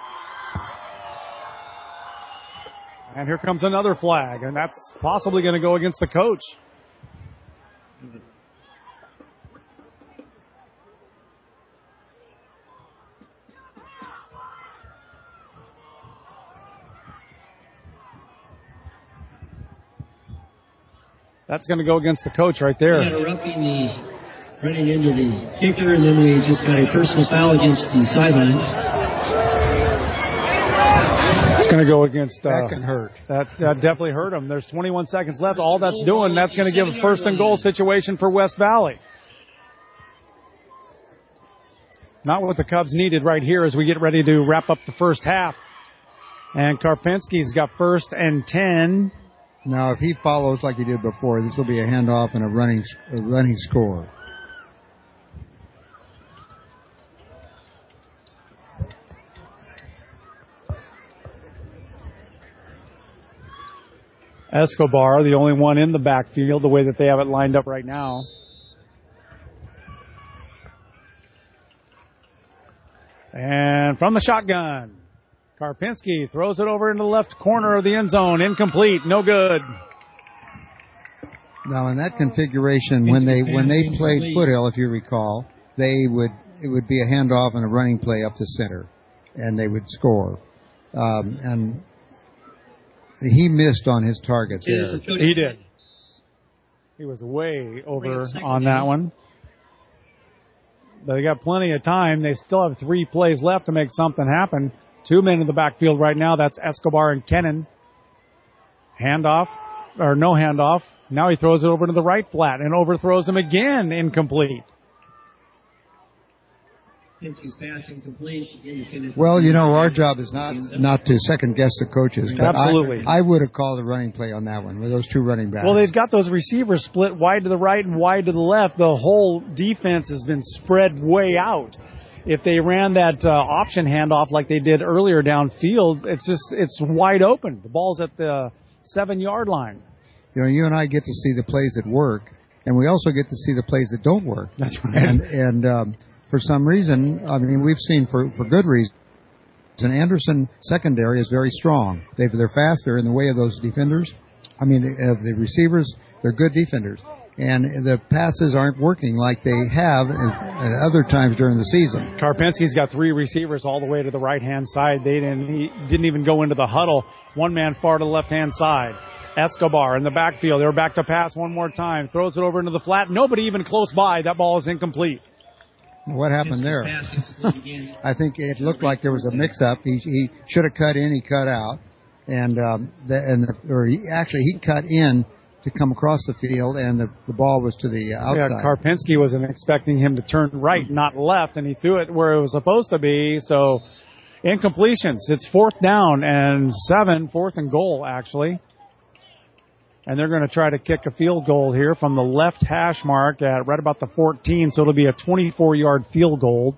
And here comes another flag, and that's possibly going to go against the coach. That's going to go against the coach right there. We had a roughing running into the kicker, and then we just got a personal foul against the sideline. It's going to go against... that can hurt. That definitely hurt him. There's 21 seconds left. All that's doing, that's going to give a first and goal situation for West Valley. Not what the Cubs needed right here as we get ready to wrap up the first half. And Karpinski's got 1st and 10. Now, if he follows like he did before, this will be a handoff and a running score. Escobar, the only one in the backfield, the way that they have it lined up right now. And from the shotgun, Karpinski throws it over into the left corner of the end zone. Incomplete. No good. Now, in that configuration, when they played Foothill, if you recall, it would be a handoff and a running play up the center, and they would score. And he missed on his target there. He did. He was way over on that one. They got plenty of time. They still have 3 plays left to make something happen. 2 men in the backfield right now. That's Escobar and Kennan. Handoff, or no handoff. Now he throws it over to the right flat and overthrows him again. Incomplete. Well, you know, our job is not to second guess the coaches. But absolutely. I would have called a running play on that one with those 2 running backs. Well, they've got those receivers split wide to the right and wide to the left. The whole defense has been spread way out. If they ran that option handoff like they did earlier downfield, it's wide open. The ball's at the 7-yard line. You know, you and I get to see the plays that work, and we also get to see the plays that don't work. That's right. And for some reason, I mean, we've seen for good reason, and Anderson secondary is very strong. They're fast. They're in the way of those defenders. I mean, the receivers, they're good defenders. And the passes aren't working like they have at other times during the season. Karpinski's got 3 receivers all the way to the right-hand side. He didn't even go into the huddle. 1 man far to the left-hand side. Escobar in the backfield. They're back to pass one more time. Throws it over into the flat. Nobody even close by. That ball is incomplete. What happened there? I think it looked like there was a mix-up. He should have cut in. He cut out. He cut in to come across the field, and the ball was to the outside. Yeah, Karpinski wasn't expecting him to turn right, not left, and he threw it where it was supposed to be. So, incompletions. It's 4th down and 7, 4th and goal, actually. And they're going to try to kick a field goal here from the left hash mark at right about the 14, so it'll be a 24-yard field goal.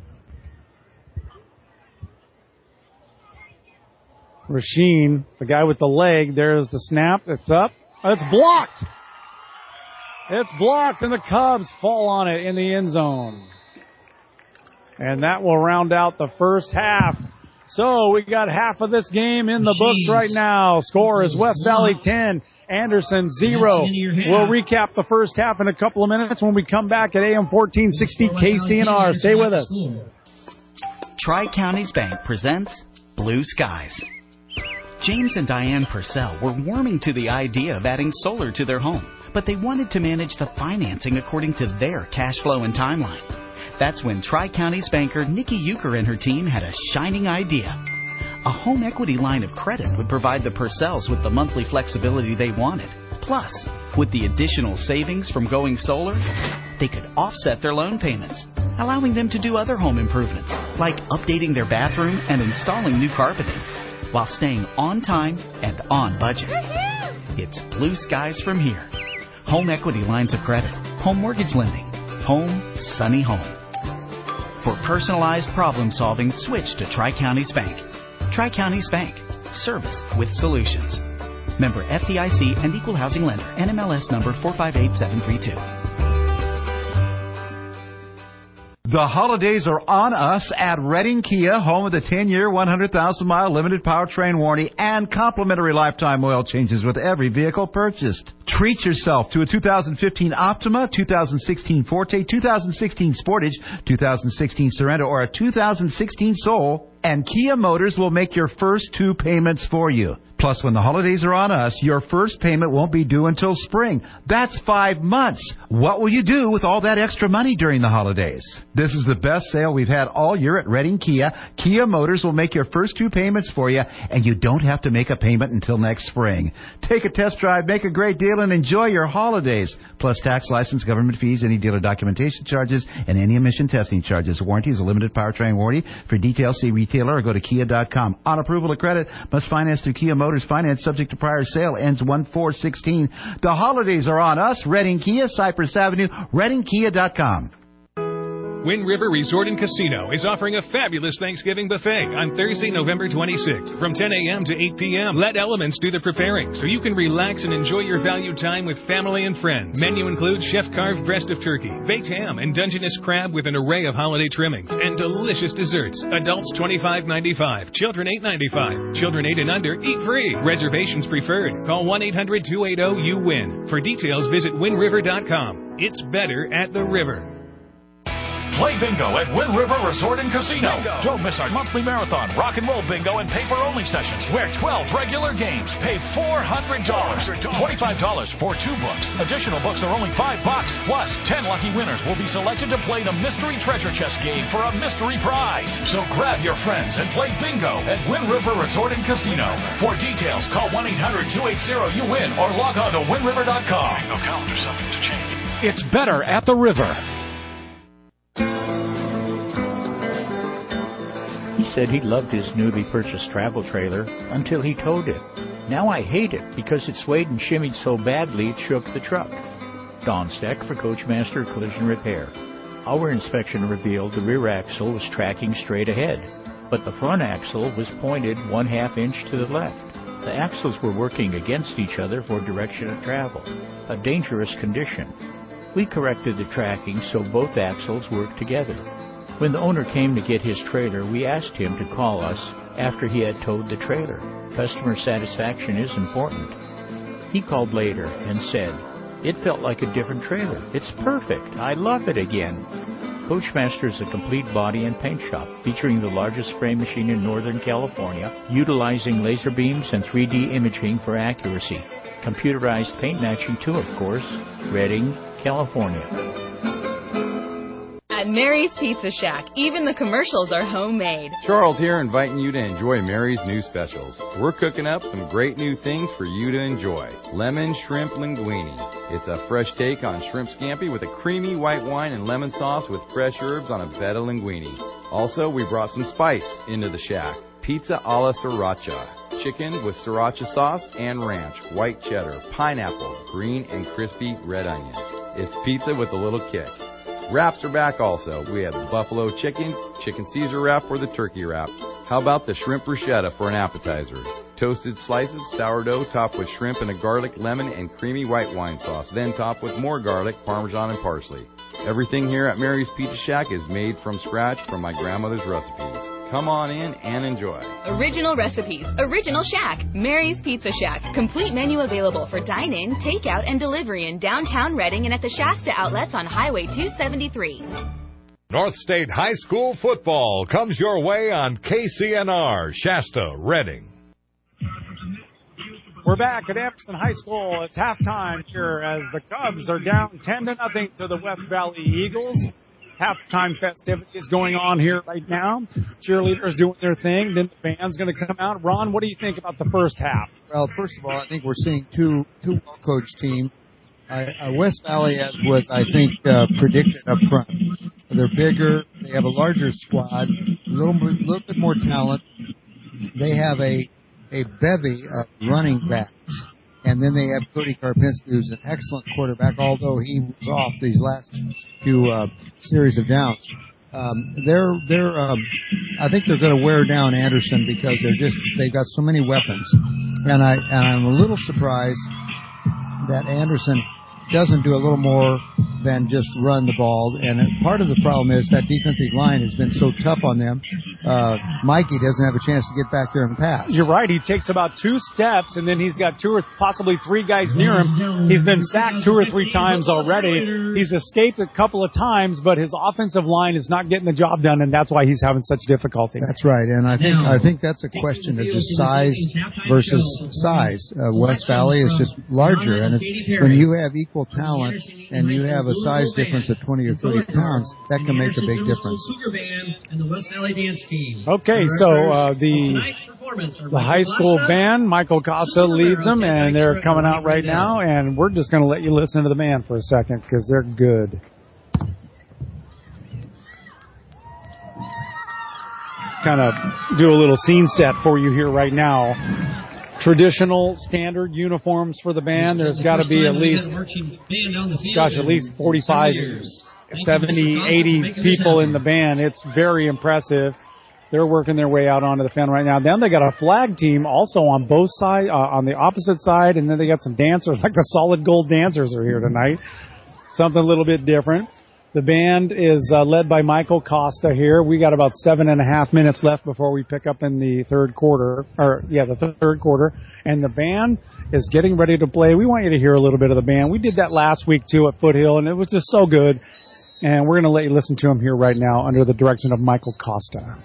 Rasheen, the guy with the leg, there's the snap. It's up. It's blocked. It's blocked, and the Cubs fall on it in the end zone. And that will round out the first half. So we got half of this game in the books right now. Score is West Valley 10, Anderson 0. We'll recap the first half in a couple of minutes when we come back at AM 1460 KCNR. Stay with us. Tri-Counties Bank presents Blue Skies. James and Diane Purcell were warming to the idea of adding solar to their home, but they wanted to manage the financing according to their cash flow and timeline. That's when Tri-Counties banker Nikki Euchre and her team had a shining idea. A home equity line of credit would provide the Purcells with the monthly flexibility they wanted. Plus, with the additional savings from going solar, they could offset their loan payments, allowing them to do other home improvements, like updating their bathroom and installing new carpeting, while staying on time and on budget. It's blue skies from here. Home equity lines of credit, home mortgage lending, home, sunny home. For personalized problem solving, switch to Tri-Counties Bank. Tri-Counties Bank. Service with solutions. Member FDIC and Equal Housing Lender. NMLS number 458732. The holidays are on us at Redding Kia, home of the 10-year, 100,000-mile limited powertrain warranty and complimentary lifetime oil changes with every vehicle purchased. Treat yourself to a 2015 Optima, 2016 Forte, 2016 Sportage, 2016 Sorento, or a 2016 Soul, and Kia Motors will make your first 2 payments for you. Plus, when the holidays are on us, your first payment won't be due until spring. That's 5 months. What will you do with all that extra money during the holidays? This is the best sale we've had all year at Redding Kia. Kia Motors will make your first 2 payments for you, and you don't have to make a payment until next spring. Take a test drive, make a great deal, and enjoy your holidays. Plus tax, license, government fees, any dealer documentation charges, and any emission testing charges. Warranty is a limited powertrain warranty. For details, see retailer or go to kia.com. On approval of credit, must finance through Kia Motors. Finance subject to prior sale, ends 1/4/16. The holidays are on us. Redding Kia, Cypress Avenue, reddingkia.com. Wind River Resort and Casino is offering a fabulous Thanksgiving buffet on Thursday, November 26th from 10 a.m. to 8 p.m. Let elements do the preparing so you can relax and enjoy your valued time with family and friends. Menu includes chef-carved breast of turkey, baked ham, and Dungeness crab with an array of holiday trimmings and delicious desserts. Adults $25.95, children $8.95. Children 8 and under eat free. Reservations preferred. Call 1-800-280-YOU-WIN. For details, visit windriver.com. It's better at the river. Play bingo at Wind River Resort and Casino. Don't miss our monthly marathon, rock and roll bingo, and paper-only sessions where 12 regular games pay $400. $25 for 2 books. Additional books are only $5. Plus, 10 lucky winners will be selected to play the Mystery Treasure Chest game for a mystery prize. So grab your friends and play bingo at Wind River Resort and Casino. For details, call 1-800-280-YOU-WIN or log on to windriver.com. Bingo calendar subject to change. It's better at the river. He said he loved his newly purchased travel trailer until he towed it. Now I hate it because it swayed and shimmied so badly it shook the truck. Don Steck for Coachmaster Collision Repair. Our inspection revealed the rear axle was tracking straight ahead, but the front axle was pointed 1/2 inch to the left. The axles were working against each other for direction of travel, a dangerous condition. We corrected the tracking so both axles worked together. When the owner came to get his trailer, we asked him to call us after he had towed the trailer. Customer satisfaction is important. He called later and said, "It felt like a different trailer. It's perfect. I love it again." Coachmaster is a complete body and paint shop featuring the largest spray machine in Northern California, utilizing laser beams and 3D imaging for accuracy. Computerized paint matching too, of course. Redding, California. At Mary's Pizza Shack, even the commercials are homemade. Charles here, inviting you to enjoy Mary's new specials. We're cooking up some great new things for you to enjoy. Lemon shrimp linguine. It's a fresh take on shrimp scampi with a creamy white wine and lemon sauce with fresh herbs on a bed of linguine. Also, we brought some spice into the shack. Pizza alla sriracha. Chicken with sriracha sauce and ranch, white cheddar, pineapple, green and crispy red onions. It's pizza with a little kick. Wraps are back also. We have the buffalo chicken, chicken Caesar wrap, or the turkey wrap. How about the shrimp bruschetta for an appetizer? Toasted slices, sourdough topped with shrimp and a garlic, lemon, and creamy white wine sauce, then topped with more garlic, parmesan, and parsley. Everything here at Mary's Pizza Shack is made from scratch from my grandmother's recipes. Come on in and enjoy. Original recipes, original shack. Mary's Pizza Shack. Complete menu available for dine-in, takeout, and delivery in downtown Redding and at the Shasta outlets on Highway 273. North State High School football comes your way on KCNR, Shasta, Redding. We're back at Anderson High School. It's halftime here as the Cubs are down 10-0 to the West Valley Eagles. Halftime festivities going on here right now. Cheerleaders doing their thing. Then the band's going to come out. Ron, what do you think about the first half? Well, first of all, I think we're seeing two well-coached teams. West Valley, as was, I think, predicted up front. They're bigger. They have a larger squad, a little bit more talent. They have a bevy of running backs. And then they have Cody Karpinski, who's an excellent quarterback, although he was off these last few series of downs. I think they're going to wear down Anderson because they've got so many weapons. And I'm a little surprised that Anderson doesn't do a little more than just run the ball. And part of the problem is that defensive line has been so tough on them. Mikey doesn't have a chance to get back there and pass. You're right. He takes about 2 steps, and then he's got 2 or possibly 3 guys near him. He's been sacked 2 or 3 times already. He's escaped a couple of times, but his offensive line is not getting the job done, and that's why he's having such difficulty. That's right, and I think that's a question of just size versus size. West Valley is just larger, and when you have equal talent and you have a size difference of 20 or 30 pounds, that can make a big difference. Okay, so the high school band, Michael Costa leads them, and they're coming out right now, and we're just going to let you listen to the band for a second because they're good. Kind of do a little scene set for you here right now. Traditional standard uniforms for the band. There's got to be at least 45, 70, 80 people in the band. It's very impressive. They're working their way out onto the field right now. Then they got a flag team also on both sides, on the opposite side, and then they got some dancers, like the Solid Gold dancers are here tonight. Something a little bit different. The band is led by Michael Costa here. We got about 7.5 minutes left before we pick up in the third quarter. The third quarter. And the band is getting ready to play. We want you to hear a little bit of the band. We did that last week, too, at Foothill, and it was just so good. And we're going to let you listen to them here right now under the direction of Michael Costa.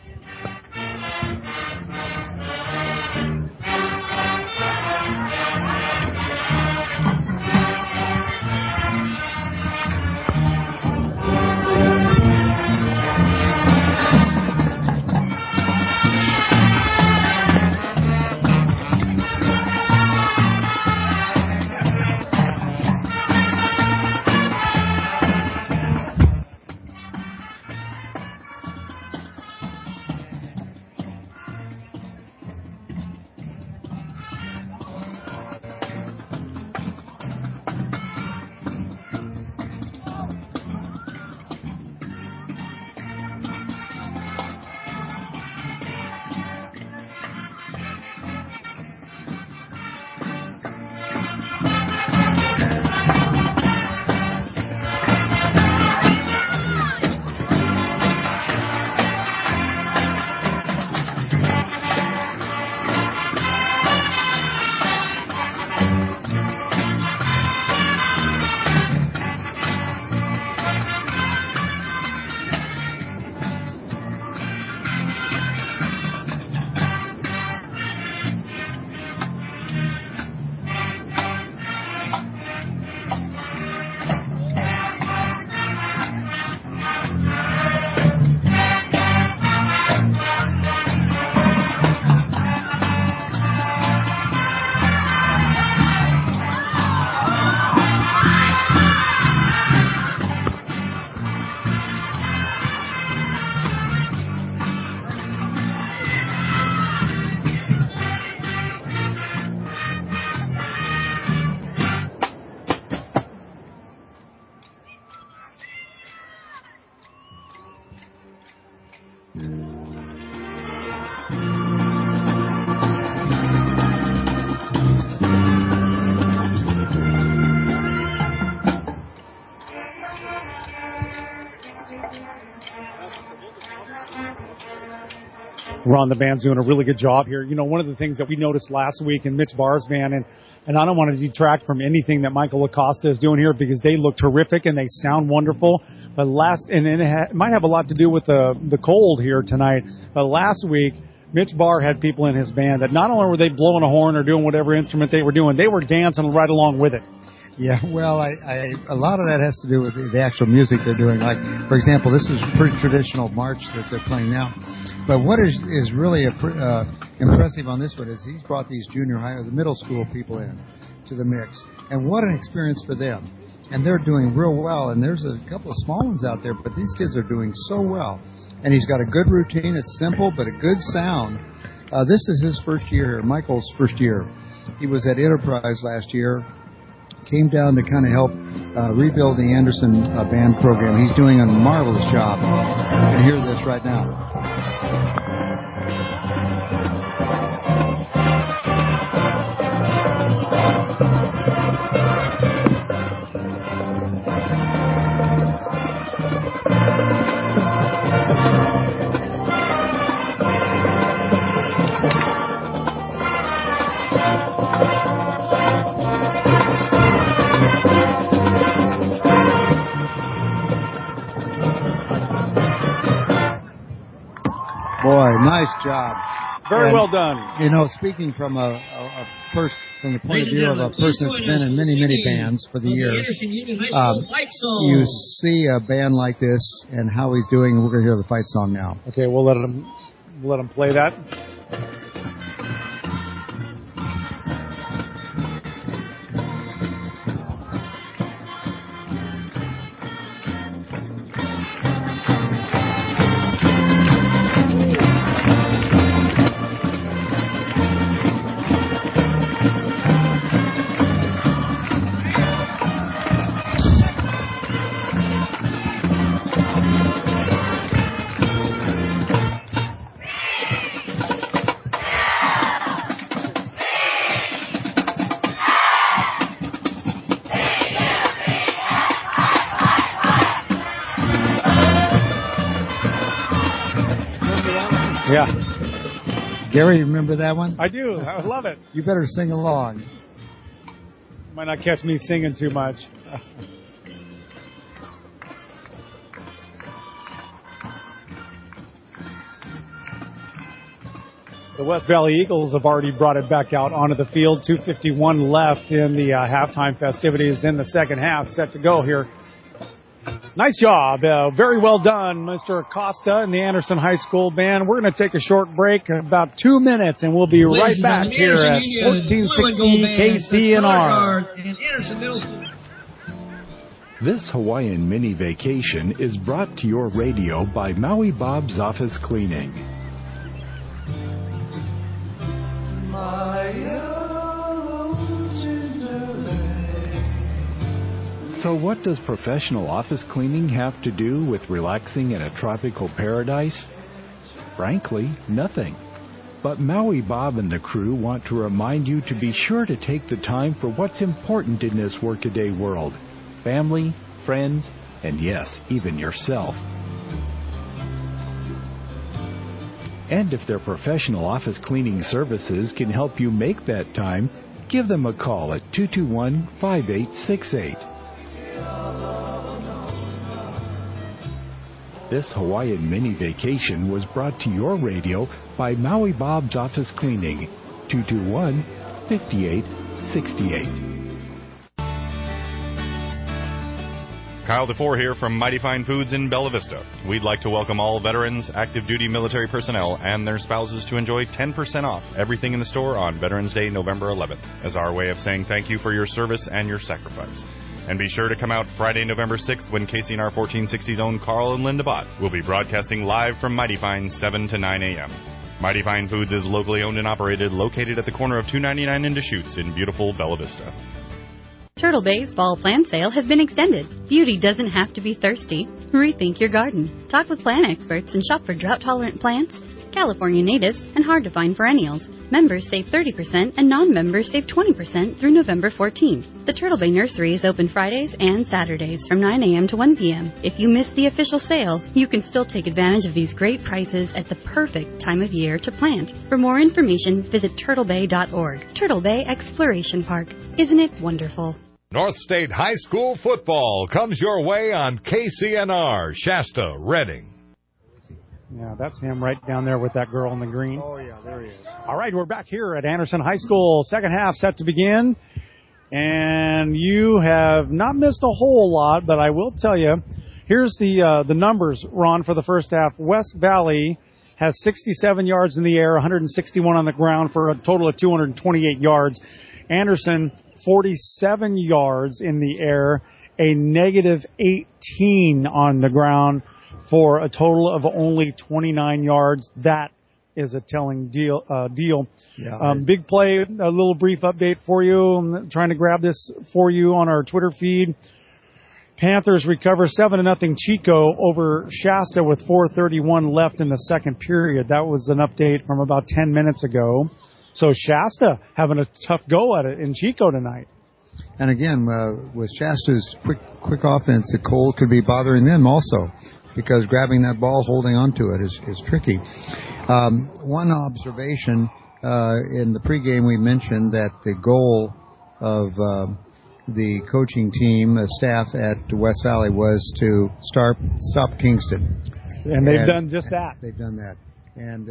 Ron, the band's doing a really good job here. You know, one of the things that we noticed last week in Mitch Barr's band, and I don't want to detract from anything that Michael Acosta is doing here because they look terrific and they sound wonderful. But it might have a lot to do with the cold here tonight. But last week, Mitch Barr had people in his band that not only were they blowing a horn or doing whatever instrument they were doing, they were dancing right along with it. Yeah, well, a lot of that has to do with the actual music they're doing. Like, for example, this is a pretty traditional march that they're playing now. But what is really impressive on this one is he's brought these junior high or the middle school people in to the mix. And what an experience for them. And they're doing real well. And there's a couple of small ones out there, but these kids are doing so well. And he's got a good routine. It's simple, but a good sound. This is his first year here, Michael's first year. He was at Enterprise last year. Came down to kind of help rebuild the Anderson band program. He's doing a marvelous job. You can hear this right now. Boy, nice job. Very well done. You know, speaking from from the point of view of a person that's been in many, many bands for the years, you see a band like this and how he's doing, and we're going to hear the fight song now. Okay, we'll let him play that. Yeah. Gary, you remember that one? I do. I love it. You better sing along. Might not catch me singing too much. The West Valley Eagles have already brought it back out onto the field. 2:51 left in the halftime festivities in the second half. Set to go here. Nice job. Very well done, Mr. Acosta and the Anderson High School Band. We're going to take a short break, about 2 minutes, and we'll be right back here at 1460 KCNR. This Hawaiian mini vacation is brought to your radio by Maui Bob's Office Cleaning. So what does professional office cleaning have to do with relaxing in a tropical paradise? Frankly, nothing. But Maui Bob and the crew want to remind you to be sure to take the time for what's important in this workaday world. Family, friends, and yes, even yourself. And if their professional office cleaning services can help you make that time, give them a call at 221-5868. This Hawaiian mini vacation was brought to your radio by Maui Bob's Office Cleaning, 221-5868. Kyle DeFore here from Mighty Fine Foods in Bella Vista. We'd like to welcome all veterans, active duty military personnel, and their spouses to enjoy 10% off everything in the store on Veterans Day, November 11th, as our way of saying thank you for your service and your sacrifice. And be sure to come out Friday, November 6th, when KCNR 1460's own Carl and Linda Bott will be broadcasting live from Mighty Fine, 7 to 9 a.m. Mighty Fine Foods is locally owned and operated, located at the corner of 299 and Deschutes in beautiful Bella Vista. Turtle Bay's fall plant sale has been extended. Beauty doesn't have to be thirsty. Rethink your garden. Talk with plant experts and shop for drought-tolerant plants, California natives, and hard-to-find perennials. Members save 30% and non-members save 20% through November 14th. The Turtle Bay Nursery is open Fridays and Saturdays from 9 a.m. to 1 p.m. If you miss the official sale, you can still take advantage of these great prices at the perfect time of year to plant. For more information, visit turtlebay.org. Turtle Bay Exploration Park. Isn't it wonderful? North State High School football comes your way on KCNR, Shasta, Redding. Yeah, that's him right down there with that girl in the green. Oh, yeah, there he is. All right, we're back here at Anderson High School. Second half set to begin. And you have not missed a whole lot, but I will tell you, here's the numbers, Ron, for the first half. West Valley has 67 yards in the air, 161 on the ground for a total of 228 yards. Anderson, 47 yards in the air, a negative 18 on the ground for a total of only 29 yards. That is a telling deal. Yeah, Big play, a little brief update for you. I'm trying to grab this for you on our Twitter feed. Panthers recover 7-0 Chico over Shasta with 4:31 left in the second period. That was an update from about 10 minutes ago. So Shasta having a tough go at it in Chico tonight. And again, with Shasta's quick offense, the cold could be bothering them also, because grabbing that ball, holding onto it is tricky. One observation, in the pregame we mentioned that the goal of the coaching team, staff at West Valley, was to stop Kingston. And they've done just that. They've done that. And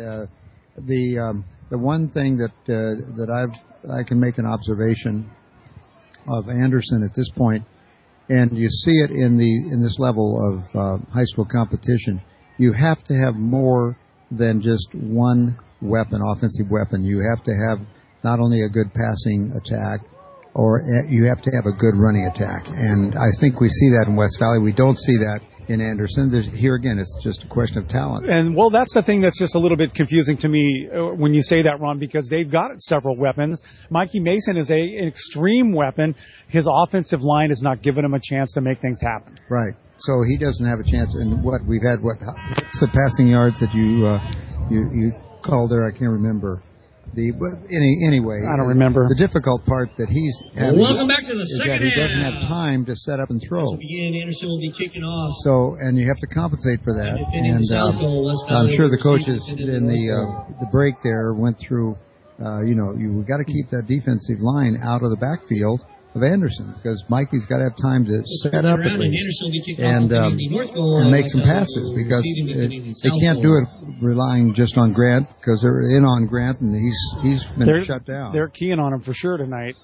the one thing that I can make an observation of Anderson at this point, and you see it in this level of high school competition, you have to have more than just one offensive weapon. You have to have not only a good passing attack, or you have to have a good running attack. And I think we see that in West Valley. We don't see that in Anderson. Here again, it's just a question of talent. And, well, that's the thing that's just a little bit confusing to me when you say that, Ron, because they've got several weapons. Mikey Mason is an extreme weapon. His offensive line is not giving him a chance to make things happen. Right. So he doesn't have a chance. And what's the passing yards that you called there? I can't remember. Anyway, I don't remember. The difficult part that he's having Welcome back to the is second that he doesn't half. have time to set up and throw. Again, Anderson will be kicking off. So, and you have to compensate for that. Defending And South Goal, West I'm Valley sure the received coaches defended in North the break there went through. We've got to keep that defensive line out of the backfield of Anderson, because Mikey's got to have time to set up at least and make some passes, because they can't do it relying just on Grant, because they're in on Grant and he's been shut down. They're keying on him for sure tonight.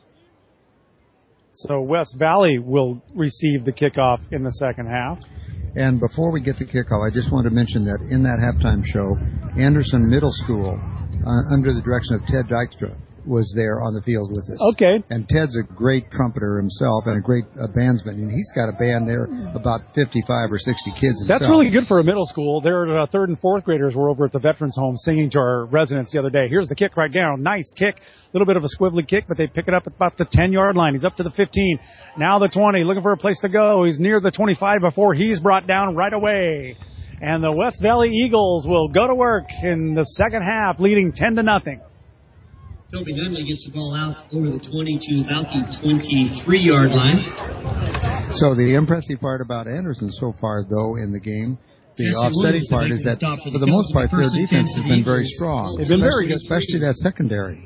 So West Valley will receive the kickoff in the second half. And before we get to kickoff, I just want to mention that in that halftime show, Anderson Middle School, under the direction of Ted Dykstra, was there on the field with us. Okay. And Ted's a great trumpeter himself and a great bandsman, and he's got a band there, about 55 or 60 kids himself. That's really good for a middle school. Their third and fourth graders were over at the Veterans Home singing to our residents the other day. Here's the kick right now. Nice kick. A little bit of a squibbly kick, but they pick it up at about the 10-yard line. He's up to the 15. Now the 20, looking for a place to go. He's near the 25 before he's brought down right away. And the West Valley Eagles will go to work in the second half, leading 10-0. Toby Dudley gets the ball out over the 20 to about the 23-yard line. So the impressive part about Anderson so far, though, in the game, the offsetting part is that, for the most part, their defense has been very strong. They've been very good. Especially that secondary.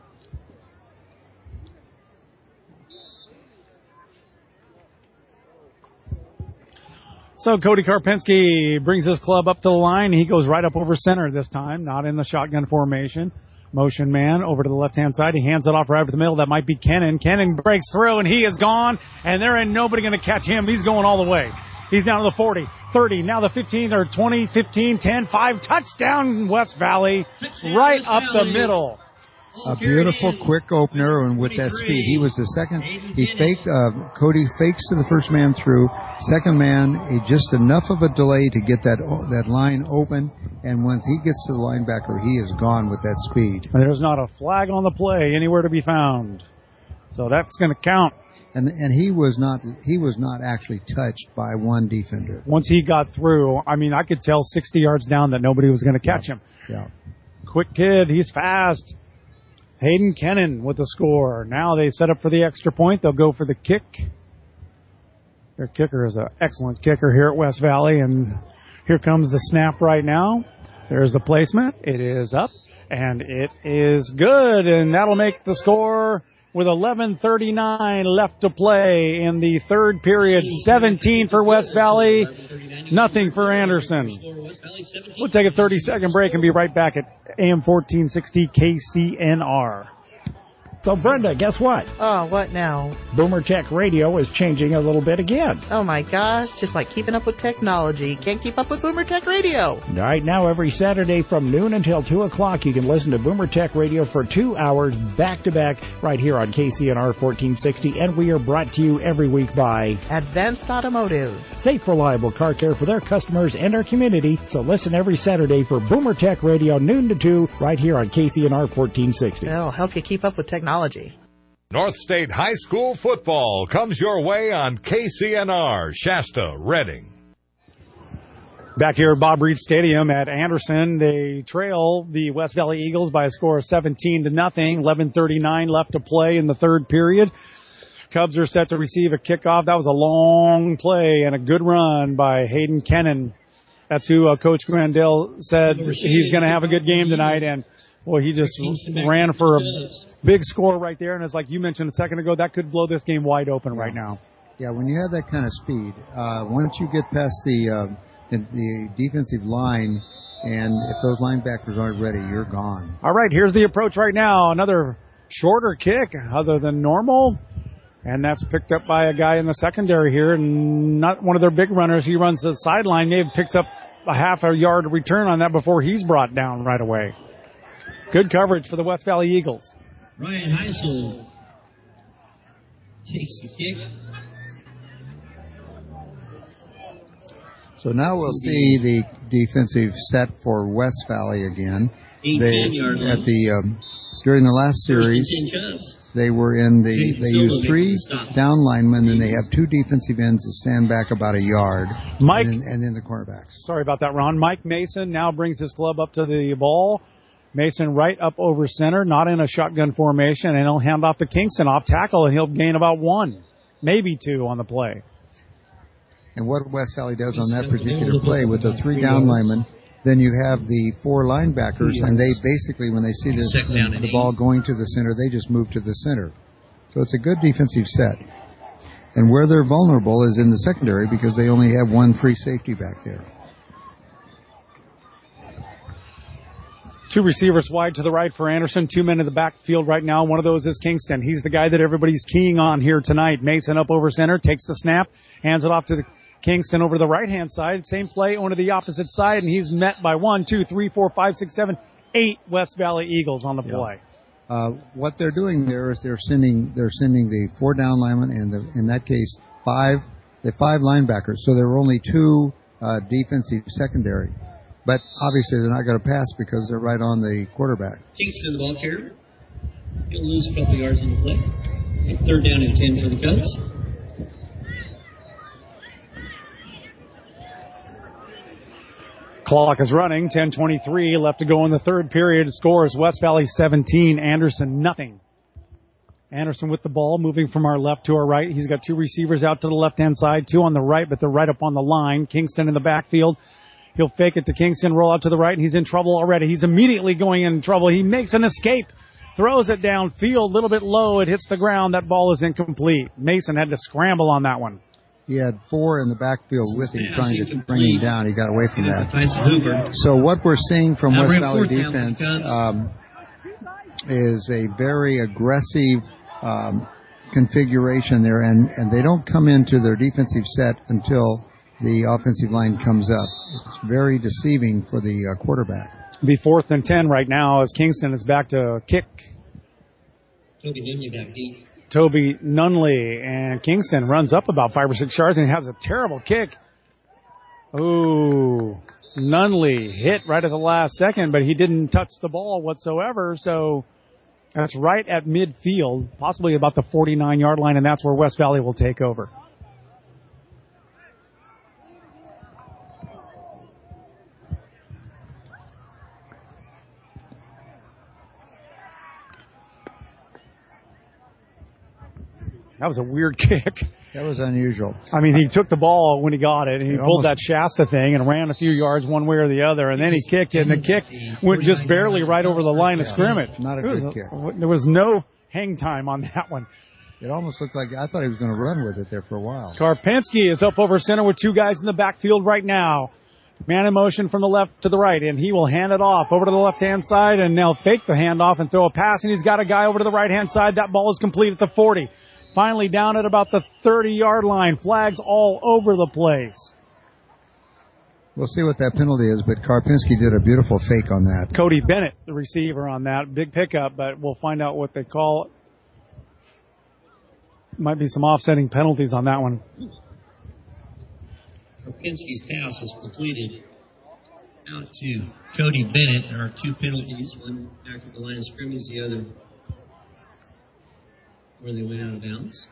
So Cody Karpinski brings his club up to the line. He goes right up over center this time, not in the shotgun formation. Motion man over to the left-hand side. He hands it off right over the middle. That might be Kennan. Kennan breaks through, and he is gone, and there ain't nobody going to catch him. He's going all the way. He's down to the 40, 30, now the 15, or 20, 15, 10, 5. Touchdown, West Valley, right up the middle. A beautiful quick opener, and with that speed, he was the second. He faked. Cody fakes to the first man through. Second man, just enough of a delay to get that line open. And once he gets to the linebacker, he is gone with that speed. There's not a flag on the play anywhere to be found, so that's going to count. And he was not actually touched by one defender. Once he got through, I mean, I could tell 60 yards down that nobody was going to catch him. Yeah. Quick kid, he's fast. Hayden Kennan with the score. Now they set up for the extra point. They'll go for the kick. Their kicker is an excellent kicker here at West Valley. And here comes the snap right now. There's the placement. It is up, and it is good. And that'll make the score with 11:39 left to play in the third period. 17 for West Valley, nothing for Anderson. We'll take a 30-second break and be right back at AM 1460 KCNR. So, Brenda, guess what? Oh, what now? Boomer Tech Radio is changing a little bit again. Oh, my gosh. Just like keeping up with technology. Can't keep up with Boomer Tech Radio. Right now, every Saturday from noon until 2 o'clock, you can listen to Boomer Tech Radio for 2 hours back-to-back right here on KCNR 1460. And we are brought to you every week by Advanced Automotive. Safe, reliable car care for their customers and our community. So listen every Saturday for Boomer Tech Radio, noon to 2, right here on KCNR 1460. They'll help you keep up with technology. North State High School football comes your way on KCNR, Shasta, Reading. Back here at Bob Reed Stadium at Anderson, they trail the West Valley Eagles by a score of 17-0. 11:39 left to play in the third period. Cubs are set to receive a kickoff. That was a long play and a good run by Hayden Kennan. That's who Coach Grandel said he's going to have a good game tonight, and well, he just ran for a big score right there, and it's like you mentioned a second ago, that could blow this game wide open right now. Yeah, when you have that kind of speed, once you get past the defensive line, and if those linebackers aren't ready, you're gone. All right, here's the approach right now. Another shorter kick other than normal, and that's picked up by a guy in the secondary here, and not one of their big runners. He runs to the sideline. Maybe picks up a half a yard return on that before he's brought down right away. Good coverage for the West Valley Eagles. Ryan Heisel takes the kick. So now we'll see the defensive set for West Valley again. During the last series, they were they used 3 down linemen, and they have 2 defensive ends to stand back about a yard. Mike, and then the cornerbacks. Sorry about that, Ron. Mike Mason now brings his club up to the ball. Mason right up over center, not in a shotgun formation, and he'll hand off to Kingston off tackle, and he'll gain about 1, maybe 2 on the play. And what West Valley does on that particular play with the 3 down linemen, then you have the 4 linebackers, and they basically, when they see the ball going to the center, they just move to the center. So it's a good defensive set. And where they're vulnerable is in the secondary because they only have 1 free safety back there. 2 receivers wide to the right for Anderson. 2 men in the backfield right now. One of those is Kingston. He's the guy that everybody's keying on here tonight. Mason up over center, takes the snap, hands it off to Kingston over the right-hand side. Same play on to the opposite side, and he's met by 1, 2, 3, 4, 5, 6, 7, 8 West Valley Eagles on the play. What they're doing there is they're sending the 4 down linemen and in that case 5 linebackers. So there were only 2 defensive secondary. But obviously they're not going to pass because they're right on the quarterback. Kingston, the ball carrier. He'll lose a couple yards on the play. 3rd down and 10 for the Cubs. Clock is running. 10:23 left to go in the third period. Scores West Valley 17, Anderson nothing. Anderson with the ball, moving from our left to our right. He's got 2 receivers out to the left-hand side, 2 on the right, but they're right up on the line. Kingston in the backfield. He'll fake it to Kingston, roll out to the right, and he's in trouble already. He's immediately going in trouble. He makes an escape, throws it downfield, a little bit low. It hits the ground. That ball is incomplete. Mason had to scramble on that one. He had 4 in the backfield with him trying to bring him down. He got away from that. So what we're seeing from West Valley defense is a very aggressive configuration there, and they don't come into their defensive set until the offensive line comes up. It's very deceiving for the quarterback. It'll be 4th and 10 right now as Kingston is back to kick. Toby Nunley back deep. Toby Nunley, and Kingston runs up about 5 or 6 yards and has a terrible kick. Ooh, Nunley hit right at the last second, but he didn't touch the ball whatsoever, so that's right at midfield, possibly about the 49-yard line, and that's where West Valley will take over. That was a weird kick. That was unusual. I mean, he took the ball when he got it, and he pulled that Shasta thing and ran a few yards one way or the other, and then he kicked it, and the kick went just barely right over the line of scrimmage. Not a good kick. There was no hang time on that one. It almost looked like I thought he was going to run with it there for a while. Karpinski is up over center with two guys in the backfield right now. Man in motion from the left to the right, and he will hand it off over to the left-hand side, and now fake the handoff and throw a pass, and he's got a guy over to the right-hand side. That ball is complete at the 40. Finally down at about the 30-yard line. Flags all over the place. We'll see what that penalty is, but Karpinski did a beautiful fake on that. Cody Bennett, the receiver on that. Big pickup, but we'll find out what they call it. Might be some offsetting penalties on that one. Karpinski's pass was completed out to Cody Bennett. There are two penalties, one back at the line of scrimmage, the other where they went out of bounds.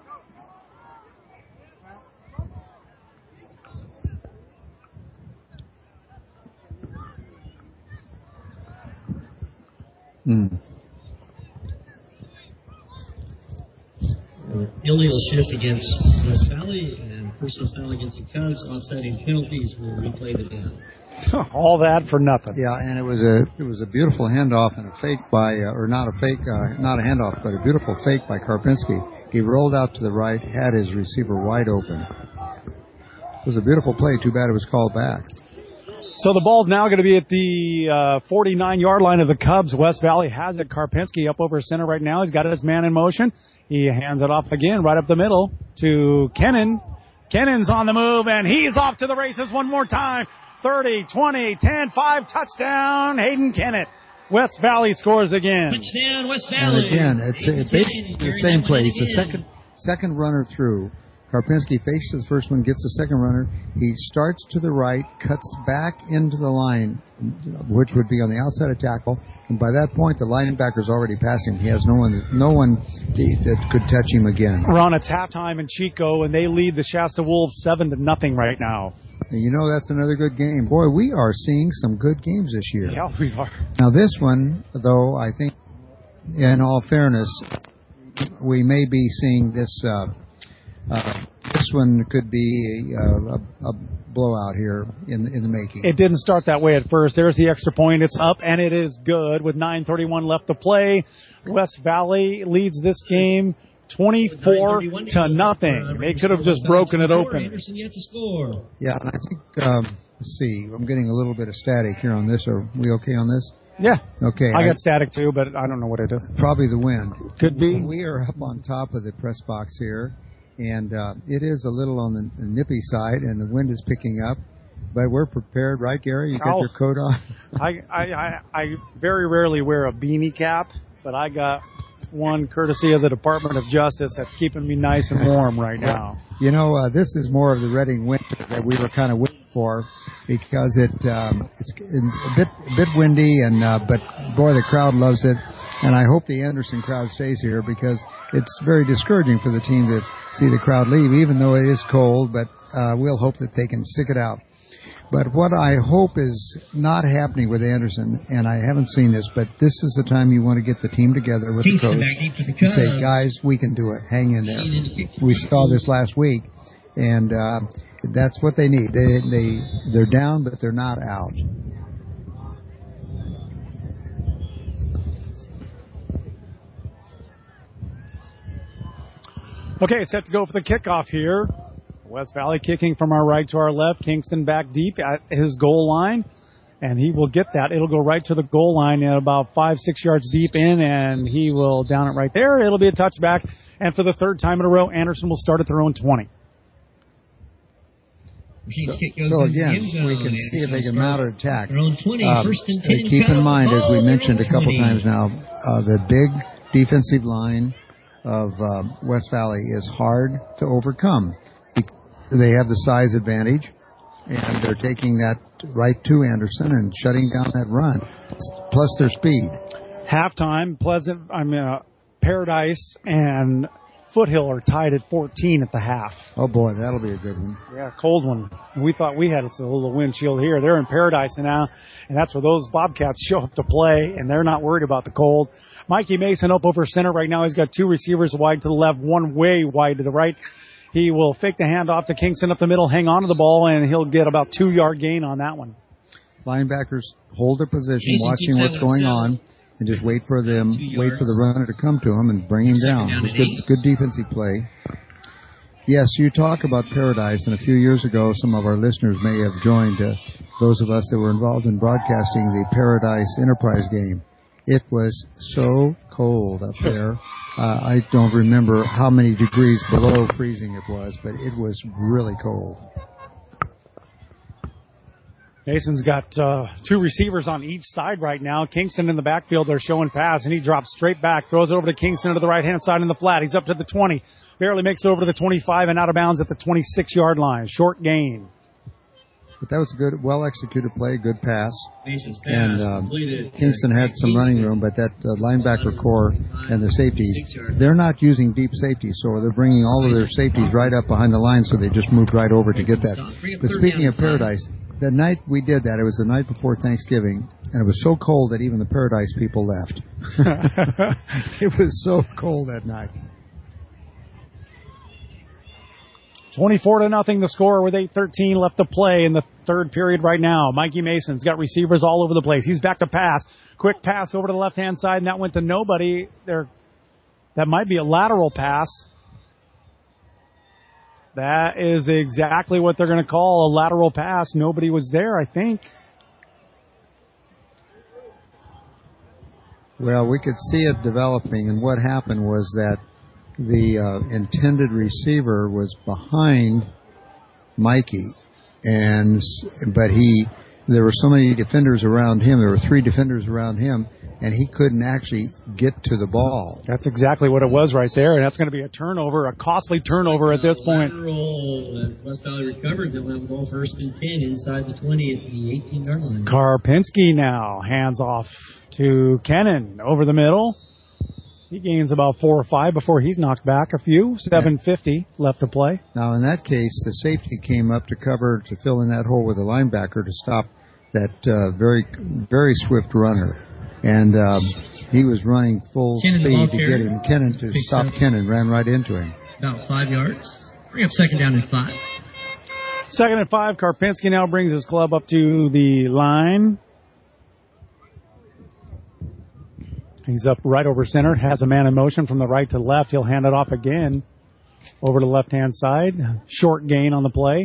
Illegal shift against West Valley and personal foul against the Cubs. Offsetting penalties will replay the down. All that for nothing. Yeah, and it was a beautiful handoff and a fake by, or not a fake, not a handoff, but a beautiful fake by Karpinski. He rolled out to the right, had his receiver wide open. It was a beautiful play. Too bad it was called back. So the ball's now going to be at the 49-yard line of the Cubs. West Valley has it. Karpinski up over center right now. He's got his man in motion. He hands it off again right up the middle to Kennan. Kennan's on the move, and he's off to the races one more time. 30, 20, 10, 5, touchdown, Hayden Kennett. West Valley scores again. Touchdown, West Valley. And again, it's basically the same play. It's the second runner through. Karpinski fakes the first one, gets the second runner. He starts to the right, cuts back into the line, which would be on the outside of tackle. And by that point, the linebacker's already past him. He has no one that could touch him again. Ron, it's halftime in Chico, and they lead the Shasta Wolves 7-0 right now. And you know that's another good game. Boy, we are seeing some good games this year. Yeah, we are. Now this one, though, I think, in all fairness, we may be seeing this. This one could be a blowout here in the making. It didn't start that way at first. There's the extra point. It's up, and it is good with 9:31 left to play. West Valley leads this game 24-0. They could have just broken it open. Anderson yet to score. Yeah, and I think, let's see, I'm getting a little bit of static here on this. Are we okay on this? Yeah. Okay. I got static too, but I don't know what it is. Probably the wind. Could be. We are up on top of the press box here, and it is a little on the nippy side, and the wind is picking up. But we're prepared, right, Gary? You got your coat on? I very rarely wear a beanie cap, but I got one courtesy of the Department of Justice that's keeping me nice and warm right now. You know, this is more of the Reading winter that we were kind of waiting for, because it's a bit windy, and but boy, the crowd loves it. And I hope the Anderson crowd stays here, because it's very discouraging for the team to see the crowd leave, even though it is cold. But we'll hope that they can stick it out. But what I hope is not happening with Anderson, and I haven't seen this, but this is the time you want to get the team together with the coach and say, guys, we can do it. Hang in there. We saw this last week, and that's what they need. They're down, but they're not out. Okay, set to go for the kickoff here. West Valley kicking from our right to our left. Kingston back deep at his goal line, and he will get that. It'll go right to the goal line at about 5-6 yards deep in, and he will down it right there. It'll be a touchback, and for the third time in a row, Anderson will start at their own 20. So again, we can see if they can mount an attack. First and 10, keep in mind, as we mentioned a couple times now, the big defensive line of West Valley is hard to overcome. They have the size advantage, and they're taking that right to Anderson and shutting down that run, plus their speed. Halftime, Paradise and Foothill are tied at 14 at the half. Oh, boy, that'll be a good one. Yeah, cold one. And we thought we had a little windshield here. They're in Paradise now, and that's where those Bobcats show up to play, and they're not worried about the cold. Mikey Mason up over center right now. He's got two receivers wide to the left, one way wide to the right. He will fake the handoff to Kingston up the middle, hang on to the ball, and he'll get about 2-yard gain on that one. Linebackers hold their position, watching what's going on. and just wait for the runner to come to him and bring him down. It was good defensive play. Yes, you talk about Paradise, and a few years ago, some of our listeners may have joined those of us that were involved in broadcasting the Paradise Enterprise game. It was so cold up there. I don't remember how many degrees below freezing it was, but it was really cold. Mason's got two receivers on each side right now. Kingston in the backfield, they're showing pass, and he drops straight back, throws it over to Kingston to the right-hand side in the flat. He's up to the 20. Barely makes it over to the 25 and out of bounds at the 26-yard line. Short gain. But that was a good, well-executed play, good pass. And Kingston had some running room, but that linebacker core and the safeties, they're not using deep safeties, so they're bringing all of their safeties right up behind the line, so they just moved right over to get that. But speaking of Paradise, the night we did that, it was the night before Thanksgiving, and it was so cold that even the Paradise people left. It was so cold that night. 24-0 the score with 8:13 left to play in the third period right now. Mikey Mason's got receivers all over the place. He's back to pass. Quick pass over to the left-hand side, and that went to nobody. That might be a lateral pass. That is exactly what they're going to call a lateral pass. Nobody was there, I think. Well, we could see it developing, and what happened was that the intended receiver was behind Mikey, but there were so many defenders around him. There were 3 defenders around him, and he couldn't actually get to the ball. That's exactly what it was right there, and that's going to be a turnover, a costly turnover at this point. Lateral, West Valley recovered. They'll have a ball 1st and 10 inside the 20 at the 18-yard line. Karpinski now hands off to Kennan over the middle. He gains about 4 or 5 before he's knocked back a few. 7:50 left to play. Now, in that case, the safety came up to cover, to fill in that hole with the linebacker to stop that very, very swift runner. And he was running full speed to get him. Kennan, to stop Kennan, ran right into him. About 5 yards. Bring up 2nd down and 5. 2nd and 5. Karpinski now brings his club up to the line. He's up right over center, has a man in motion from the right to left. He'll hand it off again over to the left-hand side. Short gain on the play.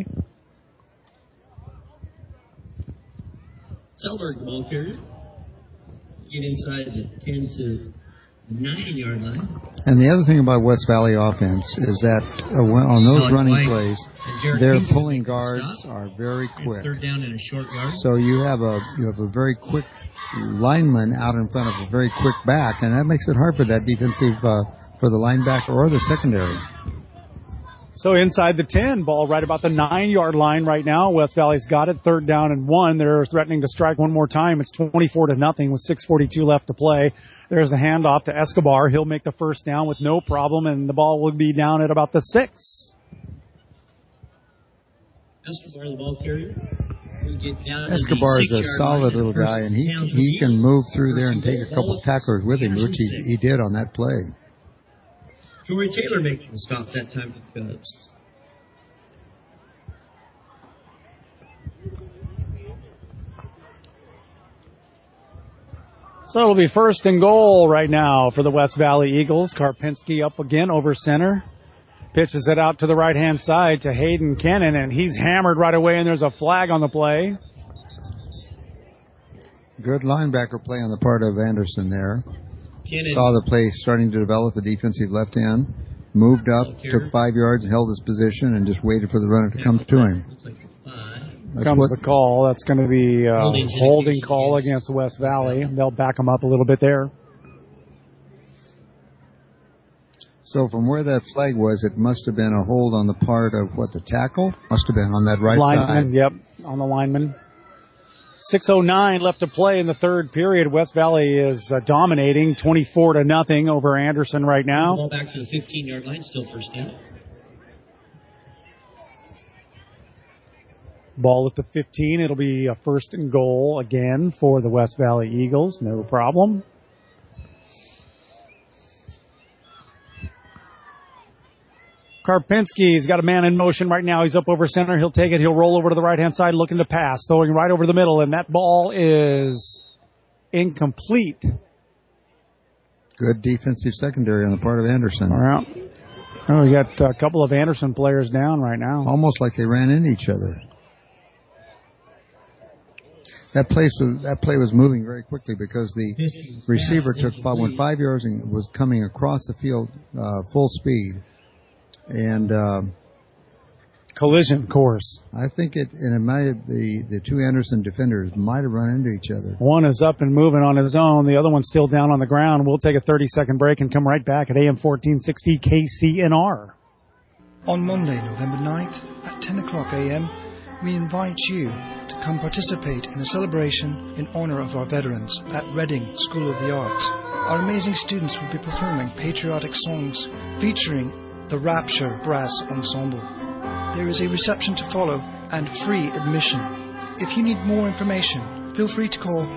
Selberg, ball carrier. Get inside the 10 to the 9-yard line. And the other thing about West Valley offense is that on those running plays, their pulling guards are very quick. 3rd down and a short yard. So you have a very quick lineman out in front of a very quick back, and that makes it hard for that defensive for the linebacker or the secondary. So inside the 10, ball right about the 9-yard line right now. West Valley's got it. 3rd down and 1. They're threatening to strike one more time. It's 24-0 with 6:42 left to play. There's the handoff to Escobar. He'll make the 1st down with no problem, and the ball will be down at about the 6. Escobar, the ball carrier. Escobar is a solid little guy, and he can move through there and take a couple tacklers with him, which he did on that play. Jory Taylor making the stop that time for the Cubs. So it'll be 1st and goal right now for the West Valley Eagles. Karpinski up again over center. Pitches it out to the right-hand side to Hayden Kennan, and he's hammered right away, and there's a flag on the play. Good linebacker play on the part of Anderson there. Kennan. Saw the play starting to develop the defensive left end. Moved up, took 5 yards, and held his position, and just waited for the runner to come to him. Looks like Comes the call. That's going to be a holding call against West Valley. They'll back them up a little bit there. So from where that flag was, it must have been a hold on the part of, the tackle? Must have been on that right lineman, side. Yep, on the lineman. 6:09 left to play in the third period. West Valley is dominating 24-0 over Anderson right now. Ball back to the 15-yard line, still 1st down. Ball at the 15. It'll be a 1st and goal again for the West Valley Eagles. No problem. Karpinski's got a man in motion right now. He's up over center. He'll take it. He'll roll over to the right-hand side looking to pass. Throwing right over the middle, and that ball is incomplete. Good defensive secondary on the part of Anderson. All right. Oh, we got a couple of Anderson players down right now. Almost like they ran into each other. That play was moving very quickly because the receiver went 5 yards and was coming across the field full speed. And collision course. I think the two Anderson defenders might have run into each other. One is up and moving on his own. The other one's still down on the ground. We'll take a 30-second break and come right back at AM 1460 KCNR. On Monday, November 9th at 10 o'clock a.m., we invite you to come participate in a celebration in honor of our veterans at Reading School of the Arts. Our amazing students will be performing patriotic songs featuring the Rapture Brass Ensemble. There is a reception to follow and free admission. If you need more information, feel free to call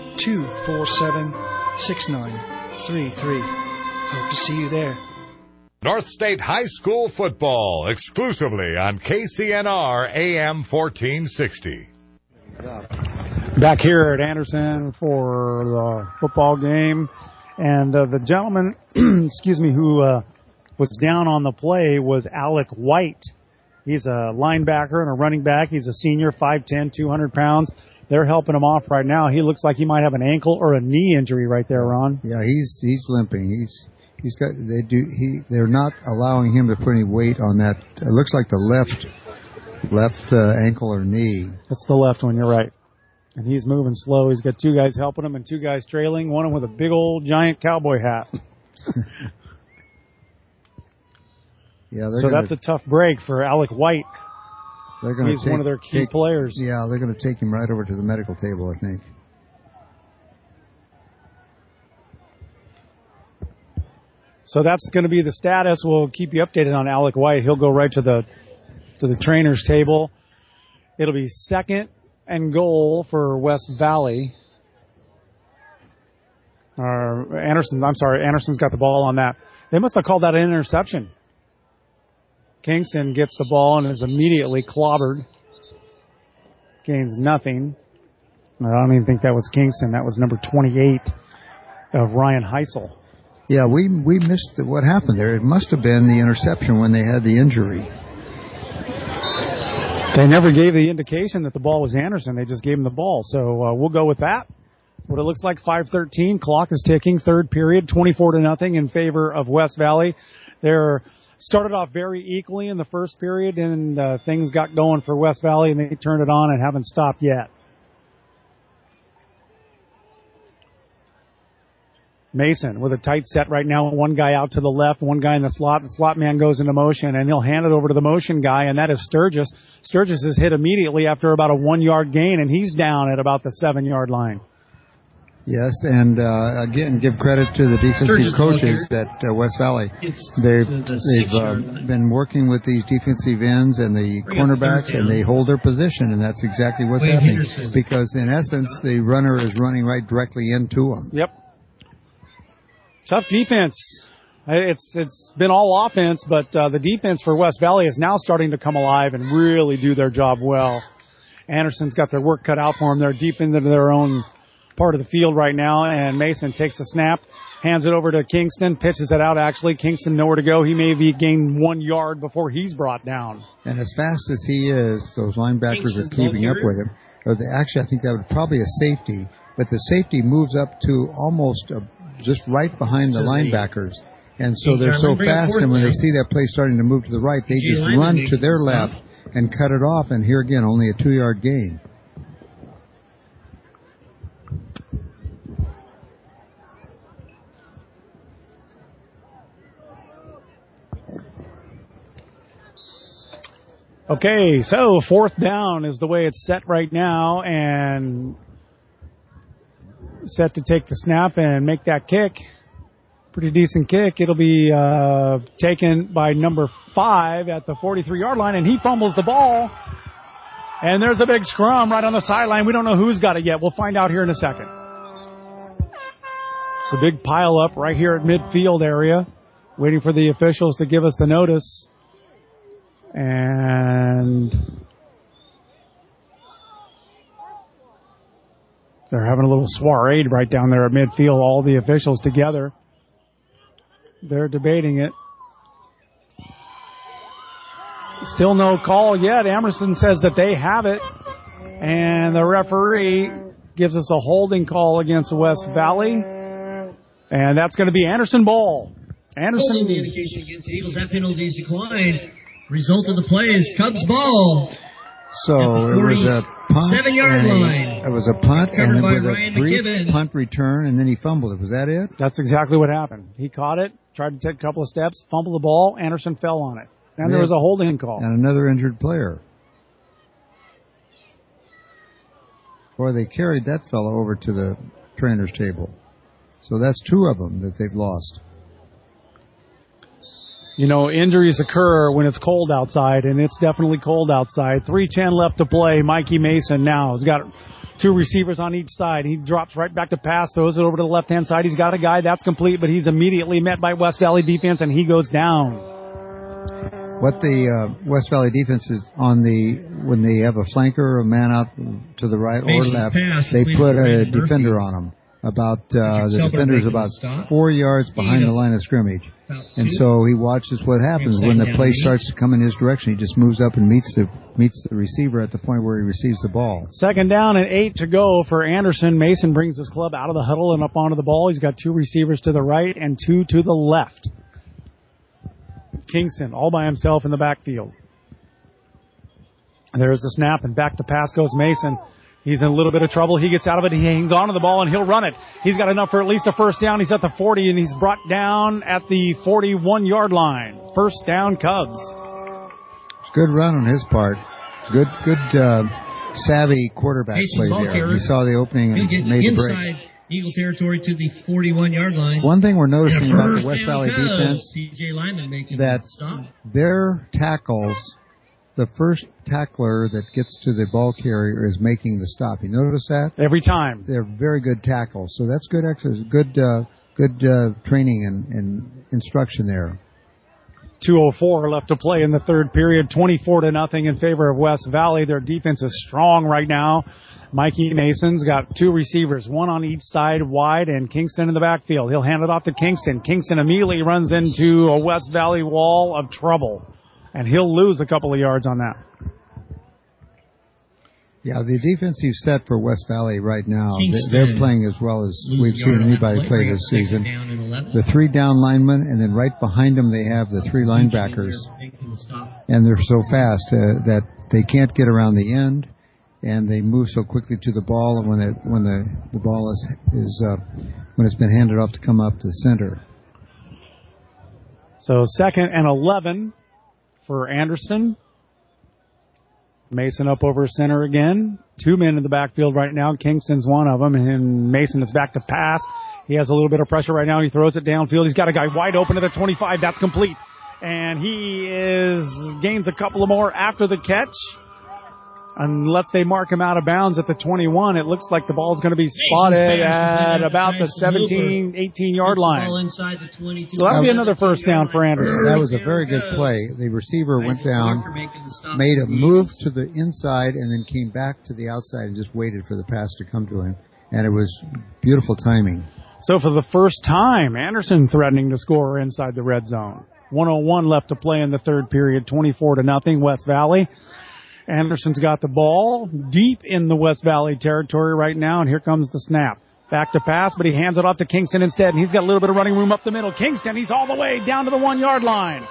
247-6933. Hope to see you there. North State High School football, exclusively on KCNR AM 1460. Back here at Anderson for the football game. And the gentleman, excuse me, who was down on the play was Alec White. He's a linebacker and a running back. He's a senior, 5'10", 200 pounds. They're helping him off right now. He looks like he might have an ankle or a knee injury right there, Ron. Yeah, he's limping. They're not allowing him to put any weight on that. It looks like the left ankle or knee. That's the left one. You're right. And he's moving slow. He's got two guys helping him and two guys trailing. One of them with a big old giant cowboy hat. Yeah, so that's a tough break for Alec White. He's one of their key players. Yeah, they're going to take him right over to the medical table, I think. So that's going to be the status. We'll keep you updated on Alec White. He'll go right to the trainer's table. It'll be 2nd and goal for West Valley. Anderson's got the ball on that. They must have called that an interception. Kingston gets the ball and is immediately clobbered. Gains nothing. I don't even think that was Kingston. That was number 28 of Ryan Heisel. Yeah, we missed what happened there. It must have been the interception when they had the injury. They never gave the indication that the ball was Anderson. They just gave him the ball. So we'll go with that. That's what it looks like. 5:13. Clock is ticking. Third period. 24-0 in favor of West Valley. They're started off very equally in the first period, and things got going for West Valley, and they turned it on and haven't stopped yet. Mason with a tight set right now. One guy out to the left, one guy in the slot. The slot man goes into motion, and he'll hand it over to the motion guy, and that is Sturgis. Sturgis is hit immediately after about a 1-yard gain, and he's down at about the 7-yard line. Yes, and again, give credit to the defensive coaches at West Valley. They've been working with these defensive ends and the cornerbacks, and they hold their position, and that's exactly what's happening. Because, in essence, the runner is running right directly into them. Yep. Tough defense. It's been all offense, but the defense for West Valley is now starting to come alive and really do their job well. Anderson's got their work cut out for them. They're deep into their own part of the field right now, and Mason takes the snap, hands it over to Kingston, pitches it out actually. Kingston nowhere to go. He may be gained 1 yard before he's brought down. And as fast as he is, those linebackers are keeping up with him. Actually, I think that would probably a safety, but the safety moves up to almost just right behind the linebackers. And so they're so fast, and when they see that play starting to move to the right, they just run to their left and cut it off, and here again, only a 2-yard gain. Okay, so 4th down is the way it's set right now, and set to take the snap and make that kick. Pretty decent kick. It'll be taken by number 5 at the 43-yard line, and he fumbles the ball. And there's a big scrum right on the sideline. We don't know who's got it yet. We'll find out here in a second. It's a big pile up right here at midfield area, waiting for the officials to give us the notice. And they're having a little soiree right down there at midfield, all the officials together. They're debating it. Still no call yet. Emerson says that they have it. And the referee gives us a holding call against West Valley. And that's going to be Anderson ball. Anderson. Holding the indication against the Eagles. That penalty is declined. Result of the play is Cubs ball. So it was a punt. 7-yard line. It was a punt and it was Ryan a brief McKibben. punt return, and then he fumbled it. Was that it? That's exactly what happened. He caught it, tried to take a couple of steps, fumbled the ball. Anderson fell on it. And there was a holding call. And another injured player. Boy, they carried that fellow over to the trainer's table. So that's 2 of them that they've lost. You know, injuries occur when it's cold outside, and it's definitely cold outside. 3:10 left to play. Mikey Mason now has got 2 receivers on each side. He drops right back to pass, throws it over to the left-hand side. He's got a guy. That's complete, but he's immediately met by West Valley defense, and he goes down. What the West Valley defense is on when they have a flanker, a man out to the right or left, they put a defender on him. The defender's about 4 yards behind the line of scrimmage. And so he watches what happens when the play starts to come in his direction. He just moves up and meets the receiver at the point where he receives the ball. 2nd down and 8 to go for Anderson. Mason brings his club out of the huddle and up onto the ball. He's got 2 receivers to the right and 2 to the left. Kingston all by himself in the backfield. There's the snap, and back to pass goes Mason. He's in a little bit of trouble. He gets out of it. He hangs on to the ball, and he'll run it. He's got enough for at least a first down. He's at the 40, and he's brought down at the 41-yard line. First down, Cubs. Good run on his part. Good savvy quarterback play there. He saw the opening and made the break. Eagle territory to the 41-yard line. One thing we're noticing about the West Valley defense, that their tackles, the first tackler that gets to the ball carrier is making the stop. You notice that? Every time. They're very good tackles. So that's good exercise, good training and instruction there. 2:04 left to play in the 3rd period. 24-0 in favor of West Valley. Their defense is strong right now. Mikey Mason's got 2 receivers, 1 on each side wide, and Kingston in the backfield. He'll hand it off to Kingston. Kingston immediately runs into a West Valley wall of trouble, and he'll lose a couple of yards on that. Yeah, the defensive set for West Valley right now, they're playing as well as we've seen anybody play this season. The 3 down linemen, and then right behind them they have the 3 linebackers. And they're so fast that they can't get around the end, and they move so quickly to the ball when the ball is when it's been handed off to come up to the center. So 2nd and 11 for Anderson. Mason up over center again. 2 men in the backfield right now. Kingston's one of them, and Mason is back to pass. He has a little bit of pressure right now. He throws it downfield. He's got a guy wide open at the 25. That's complete. And he gains a couple of more after the catch. Unless they mark him out of bounds at the 21, it looks like the ball's going to be spotted at about the 17, 18-yard line. So that'll be another first down for Anderson. That was a very good play. The receiver went down, made a move to the inside, and then came back to the outside and just waited for the pass to come to him. And it was beautiful timing. So for the first time, Anderson threatening to score inside the red zone. 1:01 left to play in the 3rd period, 24-0 West Valley. Anderson's got the ball deep in the West Valley territory right now, and here comes the snap. Back to pass, but he hands it off to Kingston instead, and he's got a little bit of running room up the middle. Kingston, he's all the way down to the 1-yard line.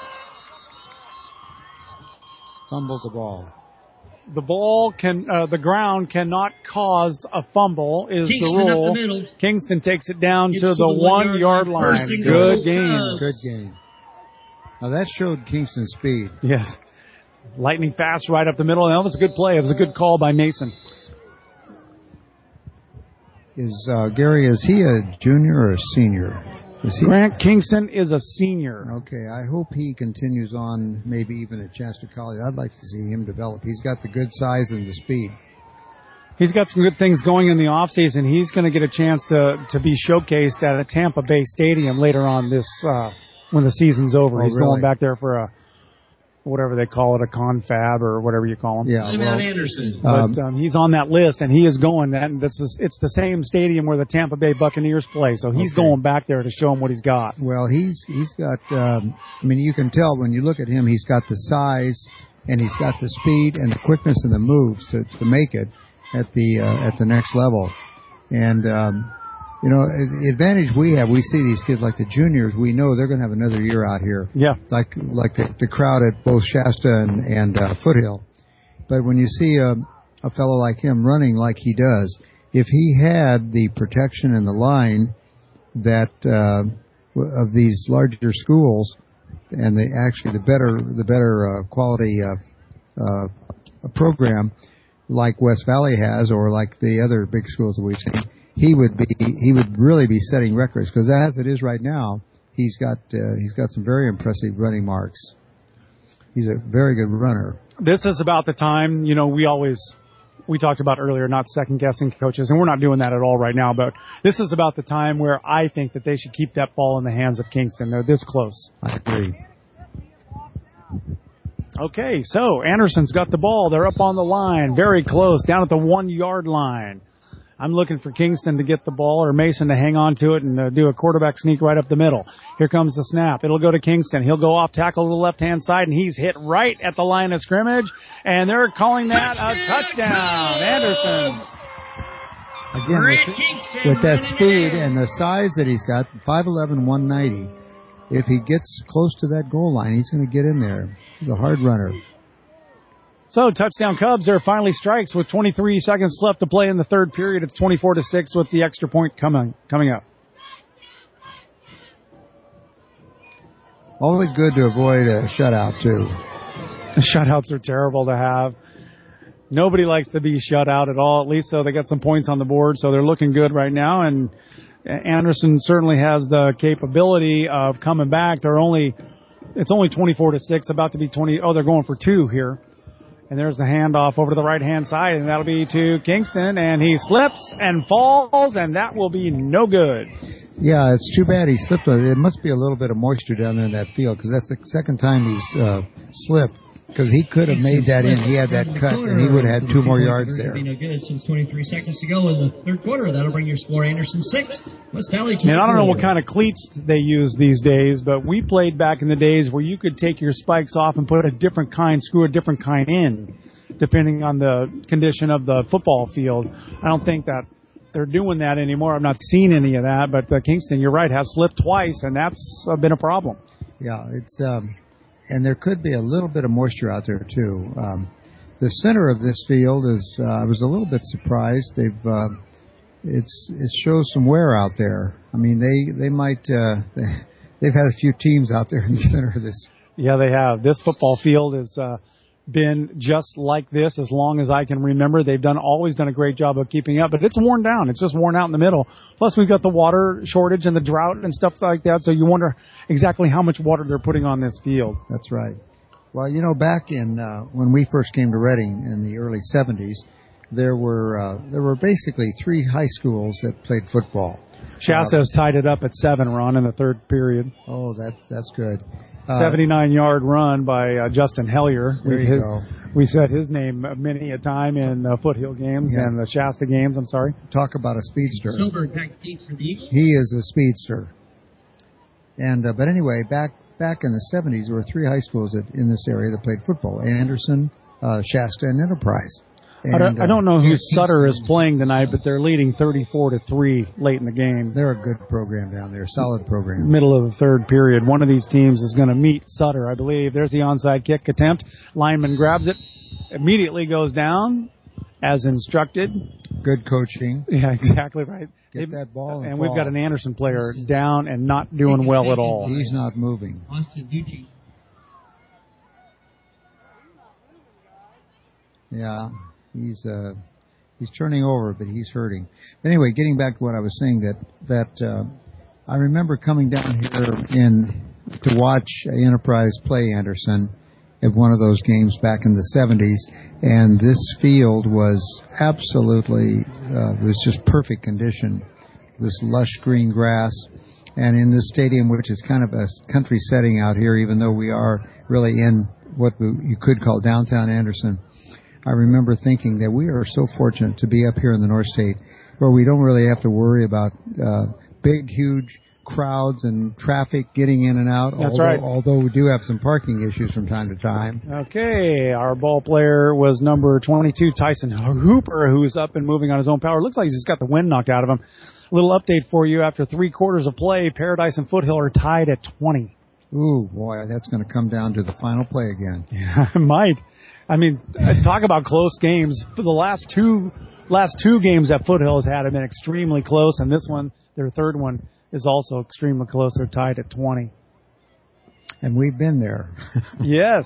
Fumbled the ball. The ground cannot cause a fumble is Kingston the rule. Up the middle. Kingston takes it down to the 1-yard line. Good game. Good game. Now that showed Kingston's speed. Yes. Lightning fast right up the middle. And that was a good play. It was a good call by Mason. Gary, is he a junior or a senior? Grant Kingston is a senior. Okay, I hope he continues on, maybe even at Shasta College. I'd like to see him develop. He's got the good size and the speed. He's got some good things going in the offseason. He's going to get a chance to be showcased at a Tampa Bay stadium later on this when the season's over. He's going back there for whatever they call it, a confab or whatever you call them. Yeah, Timeout Anderson. But he's on that list, and he is going. It's the same stadium where the Tampa Bay Buccaneers play, so he's going back there to show him what he's got. Well, he's got. You can tell when you look at him, he's got the size, and he's got the speed and the quickness and the moves to make it at the next level. And the advantage we have, we see these kids like the juniors. We know they're going to have another year out here. Yeah, like the crowd at both Shasta and Foothill. But when you see a fellow like him running like he does, if he had the protection and the line that of these larger schools, and the better quality program like West Valley has, or like the other big schools that we've seen, he would really be setting records, because as it is right now, he's got some very impressive running marks. He's a very good runner. This is about the time, we talked about earlier, not second-guessing coaches, and we're not doing that at all right now, but this is about the time where I think that they should keep that ball in the hands of Kingston. They're this close. I agree. Okay, so Anderson's got the ball. They're up on the line, very close, down at the 1-yard line. I'm looking for Kingston to get the ball, or Mason to hang on to it and do a quarterback sneak right up the middle. Here comes the snap. It'll go to Kingston. He'll go off tackle to the left-hand side, and he's hit right at the line of scrimmage, and they're calling that a touchdown. Anderson. Again, with that speed and the size that he's got, 5'11", 190, if he gets close to that goal line, he's going to get in there. He's a hard runner. So, touchdown Cubs. There are finally strikes with 23 seconds left to play in the third period. It's 24-6 with the extra point coming up. Always good to avoid a shutout, too. Shutouts are terrible to have. Nobody likes to be shut out at all, at least so they got some points on the board, so they're looking good right now, and Anderson certainly has the capability of coming back. It's only 24-6, about to be 20. Oh, they're going for 2 here. And there's the handoff over to the right-hand side, and that'll be to Kingston, and he slips and falls, and that will be no good. Yeah, it's too bad he slipped. It must be a little bit of moisture down there in that field, because that's the second time he's slipped, because he could have made that in. He had that cut, and he would have had 2 more yards there. No good since 23 seconds to go in the third quarter. That'll bring your score, Anderson 6, West Valley 2. And I don't know what kind of cleats they use these days, but we played back in the days where you could take your spikes off and put screw a different kind in, depending on the condition of the football field. I don't think that they're doing that anymore. I've not seen any of that, but Kingston, you're right, has slipped twice, and that's been a problem. Yeah, it's and there could be a little bit of moisture out there too. The center of this field is. I was a little bit surprised. It shows some wear out there. I mean, they might. They've had a few teams out there in the center of this. Yeah, they have. This football field has been just like this as long as I can remember. They've always done a great job of keeping up, but it's worn down. It's just worn out in the middle. Plus, we've got the water shortage and the drought and stuff like that, so you wonder exactly how much water they're putting on this field. That's right. Well, back in when we first came to Reading in the early 70s, there were basically 3 high schools that played football. Shasta has tied it up at 7, Ron, in the third period. Oh, that's good. 79-yard run by Justin Hellier. There you go. We said his name many a time in Foothill games and the Shasta games. I'm sorry. Talk about a speedster. Silver packed deep for the Eagles. He is a speedster. And but anyway, back in the 70s, there were 3 high schools in this area that played football: Anderson, Shasta, and Enterprise. And, I don't know who Sutter is playing tonight, but they're leading 34-3 late in the game. They're a good program down there, solid program. Middle of the third period. One of these teams is going to meet Sutter, I believe. There's the onside kick attempt. Lineman grabs it, immediately goes down as instructed. Good coaching. Yeah, exactly right. Get that ball and we've got an Anderson player down and not doing well at all. He's not moving. Austin Ducci. Yeah. He's turning over, but he's hurting. Anyway, getting back to what I was saying, that I remember coming down here to watch Enterprise play Anderson at one of those games back in the 70s, and this field was absolutely was just perfect condition. This lush green grass, and in this stadium, which is kind of a country setting out here, even though we are really in what you could call downtown Anderson, I remember thinking that we are so fortunate to be up here in the North State where we don't really have to worry about big, huge crowds and traffic getting in and out. That's right. Although we do have some parking issues from time to time. Okay, our ball player was number 22, Tyson Hooper, who's up and moving on his own power. Looks like he's just got the wind knocked out of him. A little update for you. After 3 quarters of play, Paradise and Foothill are tied at 20. Ooh, boy, that's going to come down to the final play again. Yeah, it might. I mean, talk about close games. For the last two games that Foothill has had have been extremely close, and this one, their third one, is also extremely close. They're tied at 20. And we've been there. Yes.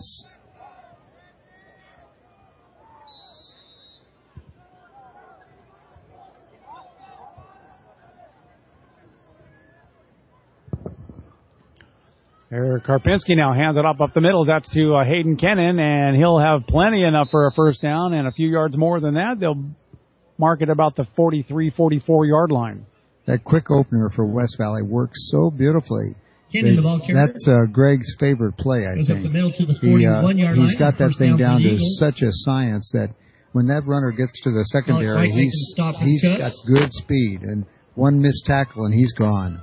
Eric Karpinski now hands it up the middle. That's to Hayden Kennan, and he'll have plenty enough for a first down, and a few yards more than that. They'll mark it about the 43, 44-yard line. That quick opener for West Valley works so beautifully. Kennan, the ball carrier. That's Greg's favorite play, I Goes think. up the middle to the 41-yard line. He's got that First thing down down for the to Eagles. such a science that when that runner gets to the secondary, White takes a stop and he's cuts. got good speed. And one missed tackle, and he's gone.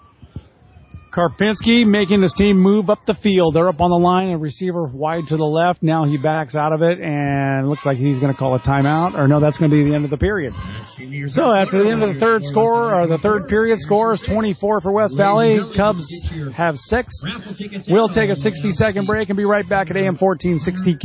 Karpinski making this team move up the field. They're up on the line, a receiver wide to the left. Now he backs out of it, and looks like he's going to call a timeout. Or no, that's going to be the end of the period. So after the end of the third score, or the third period, scores 24 for West Valley. Cubs have 6. We'll take a 60-second break and be right back at AM 1460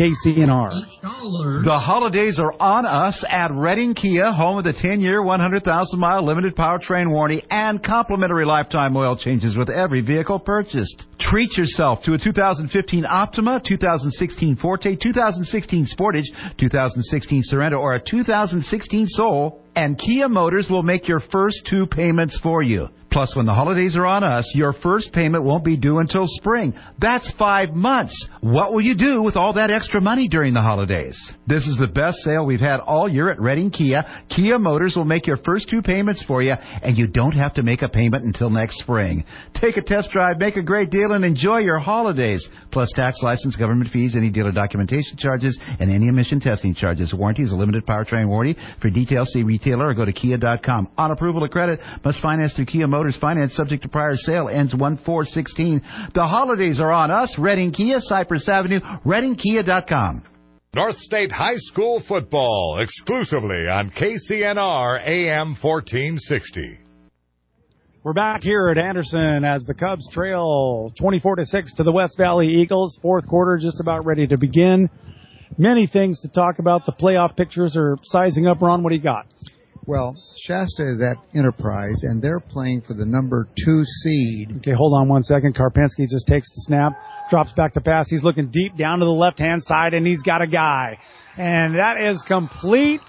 KCNR. The holidays are on us at Redding Kia, home of the 10-year, 100,000-mile limited powertrain warranty and complimentary lifetime oil changes with every vehicle purchased. Treat yourself to a 2015 Optima, 2016 Forte, 2016 Sportage, 2016 Sorento, or a 2016 Soul, and Kia Motors will make your first 2 payments for you. Plus, when the holidays are on us, your first payment won't be due until spring. That's 5 months. What will you do with all that extra money during the holidays? This is the best sale we've had all year at Redding Kia. Kia Motors will make your first 2 payments for you, and you don't have to make a payment until next spring. Take a test drive, make a great deal, and enjoy your holidays. Plus tax, license, government fees, any dealer documentation charges, and any emission testing charges. Warranty is a limited powertrain warranty. For details, see retailer or go to kia.com. On approval of credit, must finance through Kia Motors. Finance subject to prior sale, ends 1/4/16. The holidays are on us. Redding Kia, Cypress Avenue, reddingkia.com. North State High School football exclusively on KCNR AM 1460. We're back here at Anderson as the Cubs trail 24-6 to the West Valley Eagles. Fourth quarter just about ready to begin. Many things to talk about. The playoff pictures are sizing up. Ron, what do you got? Well, Shasta is at Enterprise, and they're playing for the number 2 seed. Okay, hold on one second. Karpinski just takes the snap, drops back to pass. He's looking deep down to the left-hand side, and he's got a guy. And that is complete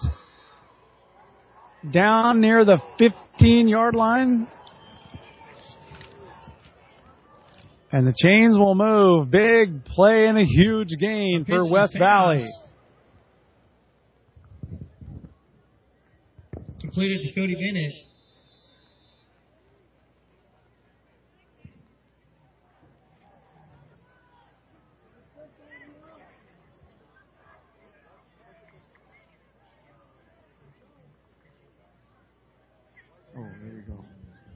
down near the 15-yard line. And the chains will move. Big play and a huge gain for West Valley. Completed to Cody Bennett. Oh, there you go.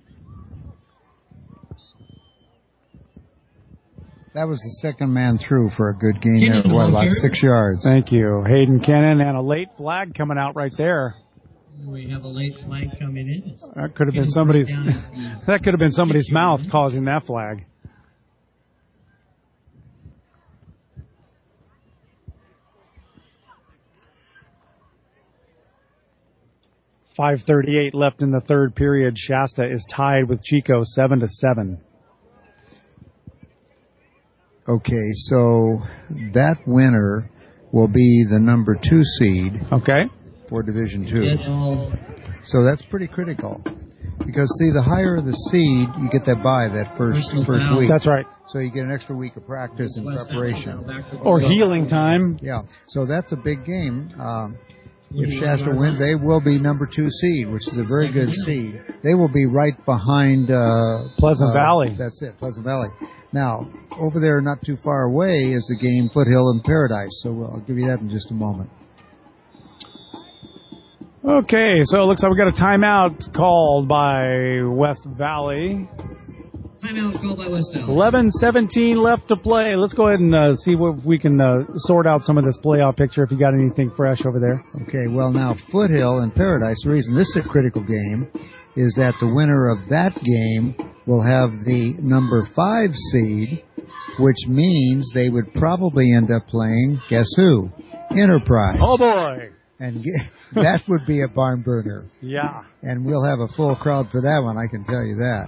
That was the second man through for a good gain there. What, about 6 yards? Thank you. Hayden Kennan, and a late flag coming out right there. We have a late flag coming in. That could have been somebody's. That could have been somebody's mouth causing that flag. .538 left in the third period. Shasta is tied with Chico 7-7. Okay, so that winner will be the number 2 seed. Okay. For Division 2. So that's pretty critical. Because, see, the higher the seed, you get that bye that first week. That's right. So you get an extra week of practice and preparation. Or healing time. Yeah. So that's a big game. If Shasta wins, they will be number 2 seed, which is a very good seed. They will be right behind Pleasant Valley. That's it, Pleasant Valley. Now, over there, not too far away, is the game Foothill and Paradise. So I'll give you that in just a moment. Okay, so it looks like we got a timeout called by West Valley. Timeout called by West Valley. 11:17 left to play. Let's go ahead and see if we can sort out some of this playoff picture if you got anything fresh over there. Okay, well, now, Foothill and Paradise, the reason this is a critical game is that the winner of that game will have the number 5 seed, which means they would probably end up playing, guess who? Enterprise. Oh, boy. And that would be a barn burner. Yeah. And we'll have a full crowd for that one, I can tell you that.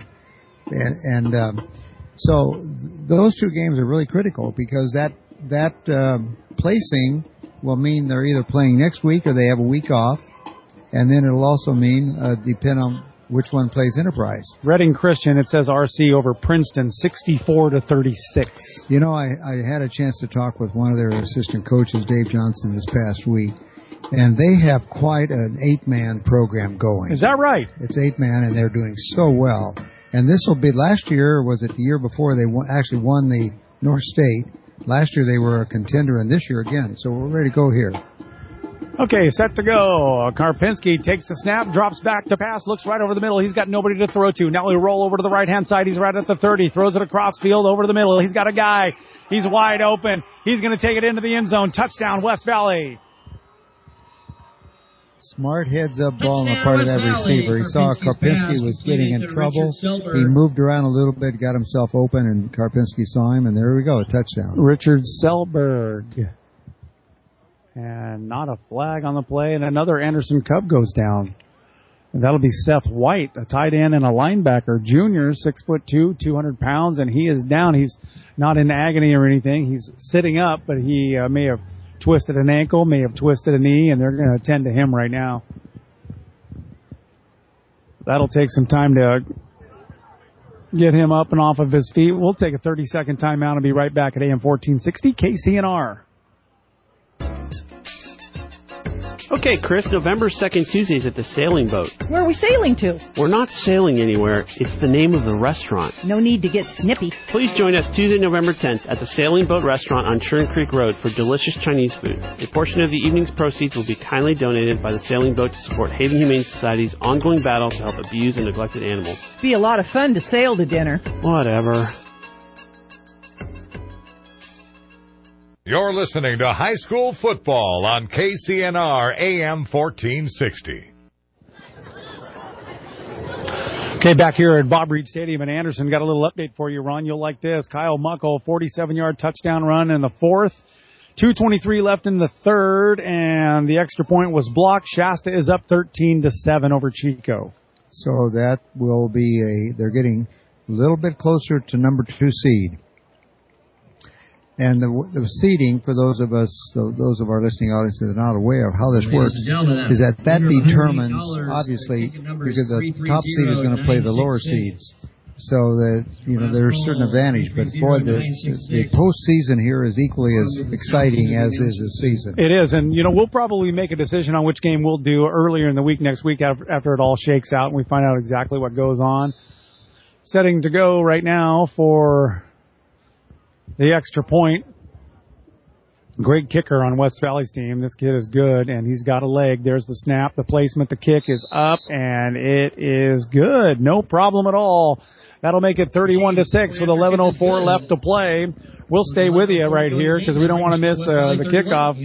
So those 2 games are really critical because that placing will mean they're either playing next week or they have a week off. And then it'll also mean, depend on which one plays Enterprise. Reading Christian, it says RC over Princeton, 64-36. You know, I had a chance to talk with one of their assistant coaches, Dave Johnson, this past week. And they have quite an 8-man program going. Is that right? It's 8-man, and they're doing so well. And this will be, last year, was it the year before, they actually won the North State. Last year they were a contender, and this year again. So we're ready to go here. Okay, set to go. Karpinski takes the snap, drops back to pass, looks right over the middle. He's got nobody to throw to. Now he'll roll over to the right-hand side. He's right at the 30. Throws it across field over the middle. He's got a guy. He's wide open. He's going to take it into the end zone. Touchdown, West Valley. Smart heads-up ball on the part of that receiver. He saw Karpinski was getting in trouble. He moved around a little bit, got himself open, and Karpinski saw him, and there we go, a touchdown. Richard Selberg. And not a flag on the play, and another Anderson Cub goes down. And that'll be Seth White, a tight end and a linebacker. Junior, 6'2", 200 pounds, and he is down. He's not in agony or anything. He's sitting up, but he may have twisted an ankle, may have twisted a knee, and they're going to attend to him right now. That'll take some time to get him up and off of his feet. We'll take a 30-second timeout and be right back at AM 1460 KCNR. Okay, Chris, November 2nd, Tuesdays at the Sailing Boat. Where are we sailing to? We're not sailing anywhere. It's the name of the restaurant. No need to get snippy. Please join us Tuesday, November 10th at the Sailing Boat Restaurant on Churn Creek Road for delicious Chinese food. A portion of the evening's proceeds will be kindly donated by the Sailing Boat to support Haven Humane Society's ongoing battle to help abused and neglected animals. Be a lot of fun to sail to dinner. Whatever. You're listening to High School Football on KCNR AM 1460. Okay, back here at Bob Reed Stadium in Anderson, got a little update for you, Ron. You'll like this. Kyle Muckle, 47-yard touchdown run in the 4th. 2:23 left in the 3rd, and the extra point was blocked. Shasta is up 13-7 over Chico. So that will be they're getting a little bit closer to number 2 seed. And the seeding, for those of our listening audience that are not aware of how this works, is that determines, obviously, because the top seed is going to play the lower seeds. So that, there's a certain advantage. But boy, the postseason here is equally as exciting as is the season. It is, and we'll probably make a decision on which game we'll do earlier in the week next week after it all shakes out and we find out exactly what goes on. Setting to go right now for the extra point. Great kicker on West Valley's team. This kid is good, and he's got a leg. There's the snap, the placement, the kick is up, and it is good. No problem at all. That'll make it 31-6 with 11:04 left to play. We'll stay with you right here because we don't want to miss the kickoff.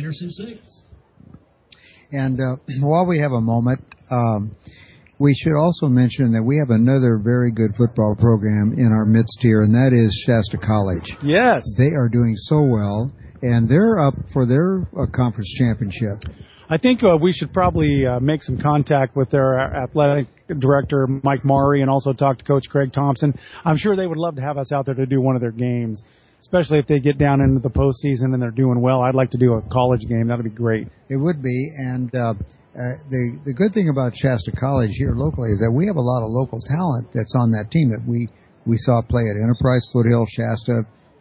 And while we have a moment, we should also mention that we have another very good football program in our midst here, and that is Shasta College. Yes. They are doing so well, and they're up for their conference championship. I think we should probably make some contact with their athletic director, Mike Maury, and also talk to Coach Craig Thompson. I'm sure they would love to have us out there to do one of their games, especially if they get down into the postseason and they're doing well. I'd like to do a college game. That would be great. It would be, and the good thing about Shasta College here locally is that we have a lot of local talent that's on that team that we saw play at Enterprise, Foothill, Shasta,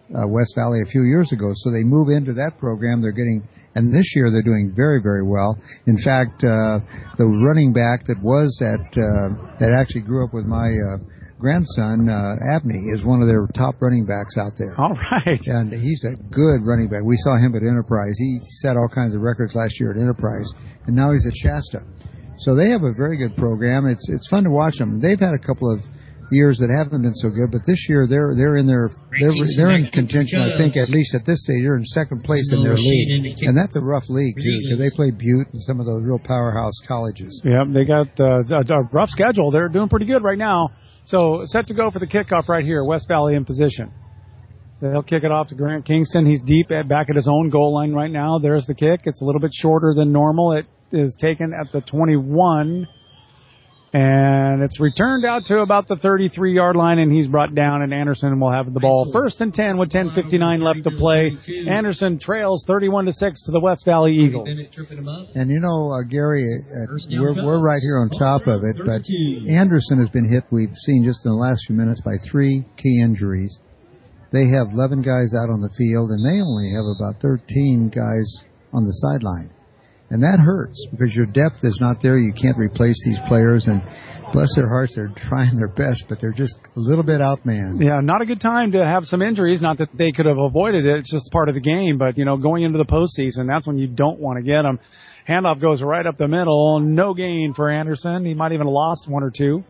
West Valley a few years ago. So they move into that program. And this year they're doing very, very well. In fact, the running back that actually grew up with my grandson, Abney, is one of their top running backs out there. All right. And he's a good running back. We saw him at Enterprise. He set all kinds of records last year at Enterprise, and now he's at Shasta. So they have a very good program. It's fun to watch them. They've had a couple of years that haven't been so good, but this year they're in contention. I think at least at this stage they're in second place in their league, and that's a rough league too because they play Butte and some of those real powerhouse colleges. Yeah, they got a rough schedule. They're doing pretty good right now. So set to go for the kickoff right here. West Valley in position. They'll kick it off to Grant Kingston. He's deep back at his own goal line right now. There's the kick. It's a little bit shorter than normal. It is taken at the 21. And it's returned out to about the 33-yard line, and he's brought down, and Anderson will have the ball. 1st and 10 with 10:59 left to play. Anderson trails 31-6 to the West Valley Eagles. And Gary, we're right here on top of it, but Anderson has been hit, we've seen just in the last few minutes, by 3 key injuries. They have 11 guys out on the field, and they only have about 13 guys on the sideline. And that hurts because your depth is not there. You can't replace these players. And bless their hearts, they're trying their best, but they're just a little bit outmanned. Yeah, not a good time to have some injuries. Not that they could have avoided it. It's just part of the game. But, going into the postseason, that's when you don't want to get them. Handoff goes right up the middle. No gain for Anderson. He might even have lost 1 or 2.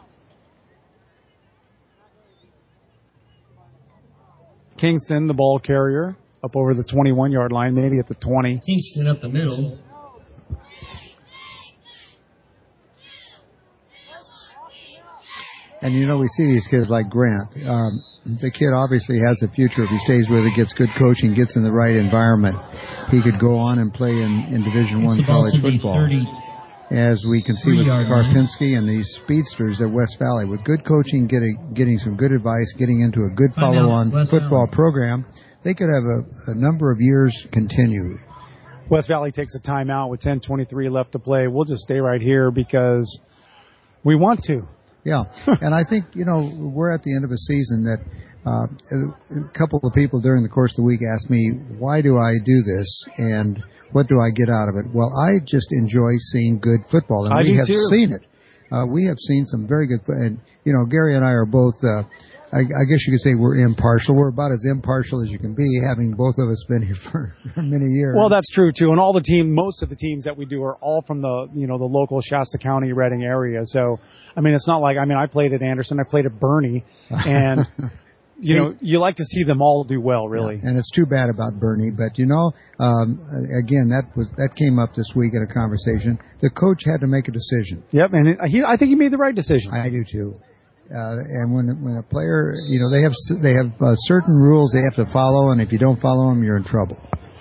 Kingston, the ball carrier, up over the 21-yard line, maybe at the 20. Kingston up the middle. And we see these kids like Grant. The kid obviously has a future if he stays with it, gets good coaching, gets in the right environment. He could go on and play in Division I college football. As we can see with Karpinski and these speedsters at West Valley, with good coaching, getting some good advice, getting into a good follow-on football program, they could have a number of years continued. West Valley takes a timeout with 10:23 left to play. We'll just stay right here because we want to. Yeah, and I think, we're at the end of a season that a couple of people during the course of the week asked me, why do I do this and what do I get out of it? Well, I just enjoy seeing good football, and we have seen it. We have seen some very good, and Gary and I are both, I guess you could say we're impartial. We're about as impartial as you can be, having both of us been here for many years. Well, that's true too. And most of the teams that we do are all from the local Shasta County, Reading area. So, it's not like, I played at Anderson, I played at Bernie, and you like to see them all do well, really. Yeah, and it's too bad about Bernie, but again, that came up this week in a conversation. The coach had to make a decision. Yep, and I think he made the right decision. I do too. And when a player, they have certain rules they have to follow, and if you don't follow them, you're in trouble.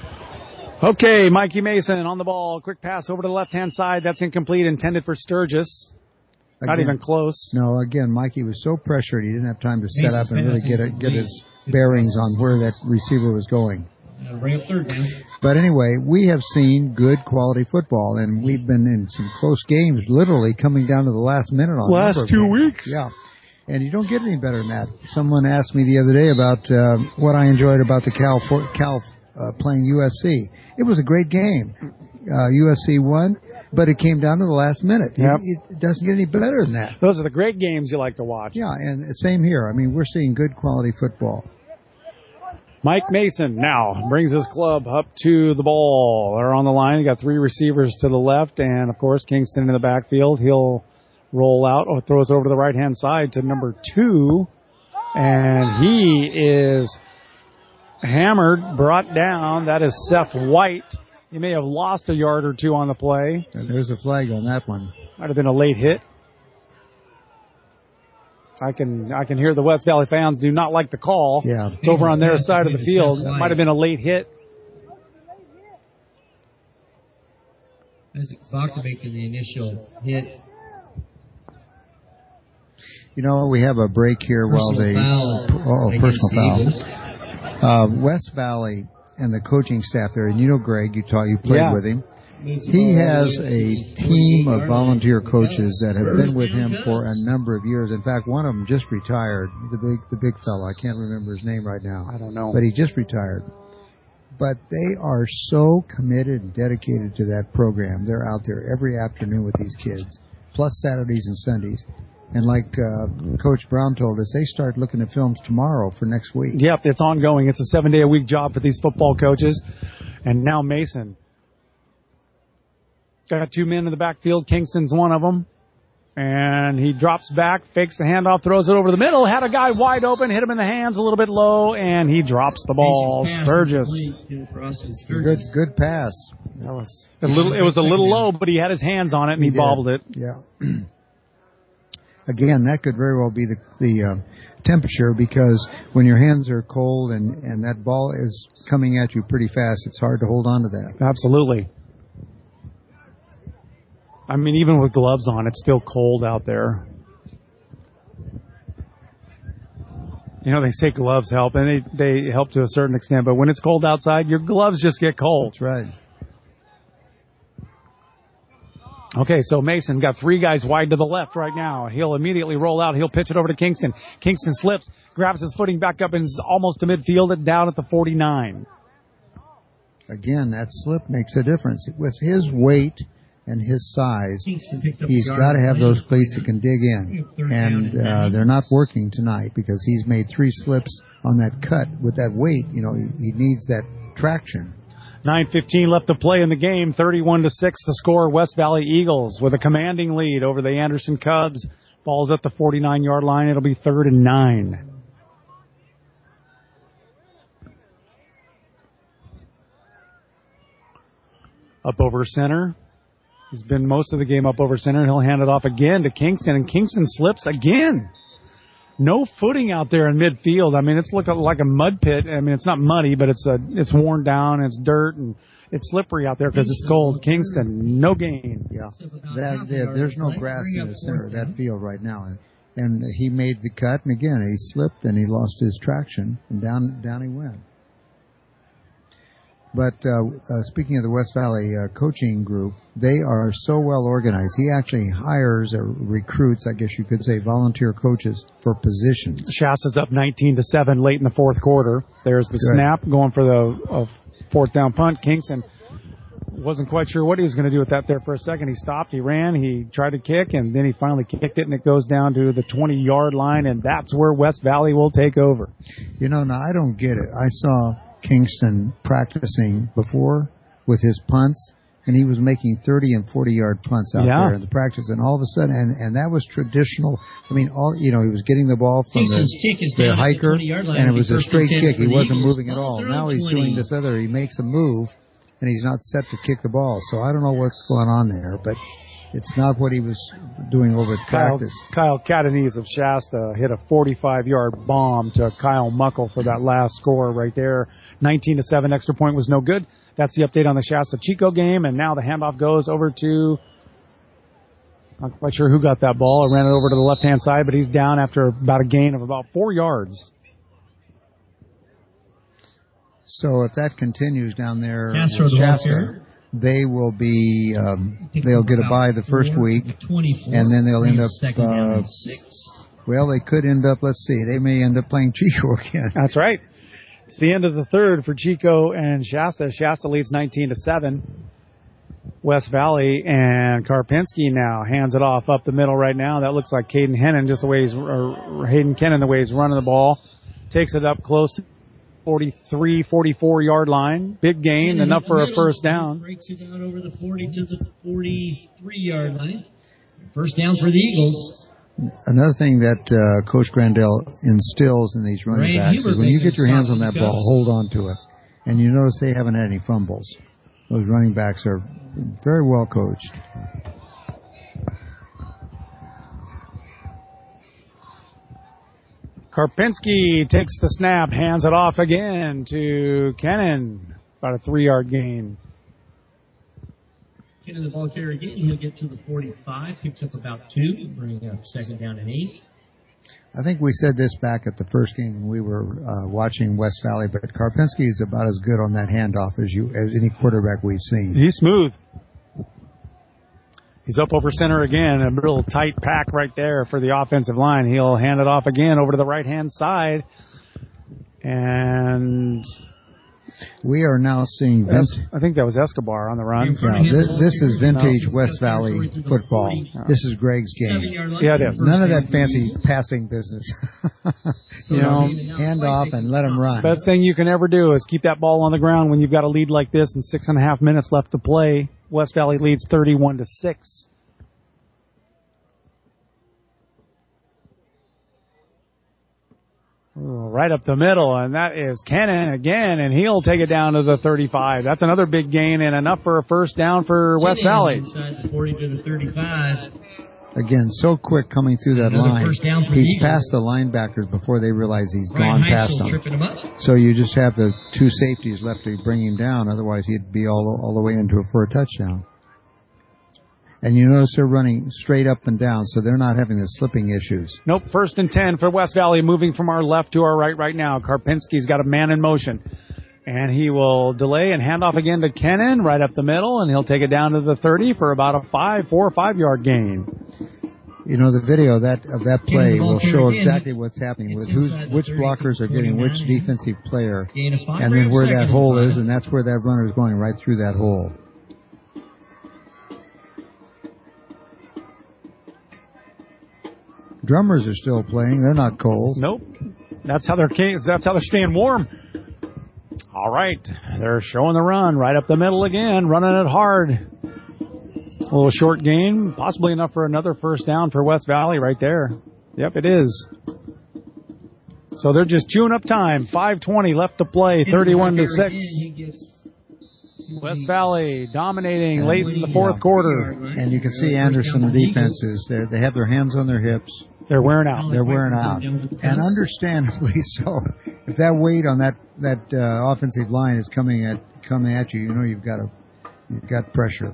Okay, Mikey Mason on the ball. Quick pass over to the left-hand side. That's incomplete, intended for Sturgis. Not even close. No, again, Mikey was so pressured he didn't have time to set up and really get his bearings on where that receiver was going. Bring up third down. But anyway, we have seen good quality football, and we've been in some close games, literally coming down to the last minute on last 2 weeks. Yeah. And you don't get any better than that. Someone asked me the other day about what I enjoyed about the Cal playing USC. It was a great game. USC won, but it came down to the last minute. Yep. It doesn't get any better than that. Those are the great games you like to watch. Yeah, and same here. We're seeing good quality football. Mike Mason now brings his club up to the ball. They're on the line. You got 3 receivers to the left, and, of course, Kingston in the backfield. He'll roll out or throws it over to the right-hand side to number 2, and he is hammered, brought down. That is Seth White. He may have lost a yard or 2 on the play. And there's a flag on that one. Might have been a late hit. I can hear the West Valley fans do not like the call. Yeah. It's over on their side of the field. It might have been a late hit. Isaac Fox making the initial hit. We have a break here while they... personal foul. West Valley and the coaching staff there, and Greg, you played with him. He has a team of volunteer coaches that have been with him for a number of years. In fact, one of them just retired, the big fellow. I can't remember his name right now. I don't know. But he just retired. But they are so committed and dedicated to that program. They're out there every afternoon with these kids, plus Saturdays and Sundays. And like Coach Brown told us, they start looking at films tomorrow for next week. Yep, it's ongoing. It's a 7-day-a-week job for these football coaches. And now Mason. Got 2 men in the backfield. Kingston's one of them. And he drops back, fakes the handoff, throws it over the middle. Had a guy wide open, hit him in the hands a little bit low, and he drops the ball. Sturgis. Good pass. It was a little low, but he had his hands on it, and he bobbled it. Yeah. Again, that could very well be the temperature, because when your hands are cold and that ball is coming at you pretty fast, it's hard to hold on to that. Absolutely. I mean, even with gloves on, it's still cold out there. You know, they say gloves help, and they help to a certain extent, but when it's cold outside, your gloves just get cold. That's right. Okay, so Mason got 3 guys wide to the left right now. He'll immediately roll out. He'll pitch it over to Kingston. Kingston slips, grabs his footing back up, and is almost to midfield and down at the 49. Again, that slip makes a difference. With his weight and his size, he's got to have those cleats that can dig in. And they're not working tonight because he's made 3 slips on that cut. With that weight, you know, he needs that traction. 9:15 left to play in the game. 31-6 the score. West Valley Eagles with a commanding lead over the Anderson Cubs. Ball's at the 49-yard line. It'll be 3rd and 9. Up over center. He's been most of the game up over center. He'll hand it off again to Kingston, and Kingston slips again. No footing out there in midfield. I mean, it's looking like a mud pit. I mean, it's not muddy, but it's worn down, it's dirt, and it's slippery out there because it's cold. Kingston, no gain. Yeah, there's no grass in the center of that field right now. And he made the cut, and again, he slipped, and he lost his traction, and down he went. But speaking of the West Valley coaching group, they are so well organized. He actually hires or recruits, I guess you could say, volunteer coaches for positions. Shasta's up 19-7 late in the 4th quarter. There's the snap going for the 4th down punt. Kingston wasn't quite sure what he was going to do with that there for a second. He stopped, he ran, he tried to kick, and then he finally kicked it, and it goes down to the 20-yard line, and that's where West Valley will take over. You know, now I don't get it. I saw Kingston practicing before with his punts, and he was making 30 and 40-yard punts out there in the practice, and all of a sudden, and that was traditional. I mean, he was getting the ball from the hiker, and it was a straight kick. He wasn't moving at all. Now he's doing this other. He makes a move, and he's not set to kick the ball. So I don't know what's going on there, but it's not what he was doing over at practice. Kyle Catanese of Shasta hit a 45-yard bomb to Kyle Muckle for that last score right there. 19-7, extra point was no good. That's the update on the Shasta-Chico game, and now the handoff goes over to, I'm not quite sure who got that ball. I ran it over to the left-hand side, but he's down after about a gain of about 4 yards. So if that continues down there in Shasta, they will be, they'll get a bye the first week, and then they'll end up, they could end up, let's see, they may end up playing Chico again. That's right. It's the end of the 3rd for Chico and Shasta. Shasta leads 19-7. West Valley, and Karpinski now hands it off up the middle right now. That looks like Hayden Kennan, Hayden Kennan, the way he's running the ball. Takes it up close to 43, 44-yard line. Big gain, enough for a first down. Breaks it out over the 40 to the 43-yard line. First down for the Eagles. Another thing that Coach Grandel instills in these running backs is when you get your hands on that ball, hold on to it. And you notice they haven't had any fumbles. Those running backs are very well coached. Karpinski takes the snap, hands it off again to Kennan. About a 3-yard gain. Kennan, the ball carrier again. He'll get to the 45, picks up about 2, bringing up second down and 8. I think we said this back at the first game when we were watching West Valley, but Karpinski is about as good on that handoff as any quarterback we've seen. He's smooth. He's up over center again. A real tight pack right there for the offensive line. He'll hand it off again over to the right-hand side. And we are now seeing I think that was Escobar on the run. Yeah, this is vintage West Valley football. This is Greg's game. Yeah, it is. None of that fancy passing business. Hand off and let them run. Best thing you can ever do is keep that ball on the ground when you've got a lead like this and 6.5 minutes left to play. West Valley leads 31-6. Right up the middle, and that is Kennan again, and he'll take it down to the 35. That's another big gain and enough for a first down for West Valley. Inside the 40 to the 35. Again, so quick coming through that line. He's past the linebackers before they realize he's gone past them. So you just have the two safeties left to bring him down. Otherwise, he'd be all the way into it for a touchdown. And you notice they're running straight up and down, so they're not having the slipping issues. Nope, 1st and 10 for West Valley, moving from our left to our right now. Karpinski's got a man in motion. And he will delay and hand off again to Kennan right up the middle, and he'll take it down to the 30 for about a 4 or 5 yard gain. You know, the video of that play will show exactly what's happening with which blockers are getting which defensive player, and then where that hole is, and that's where that runner is going, right through that hole. Drummers are still playing. They're not cold. Nope. That's how they're staying warm. All right. They're showing the run right up the middle again, running it hard. A little short gain, possibly enough for another first down for West Valley right there. Yep, it is. So they're just chewing up time. 5:20 left to play, 31-6. West Valley dominating late in the fourth quarter. And you can see Anderson defenses. They have their hands on their hips. They're wearing out. They're wearing out. And understandably so. If that weight on that offensive line is coming at you, you know you've got pressure.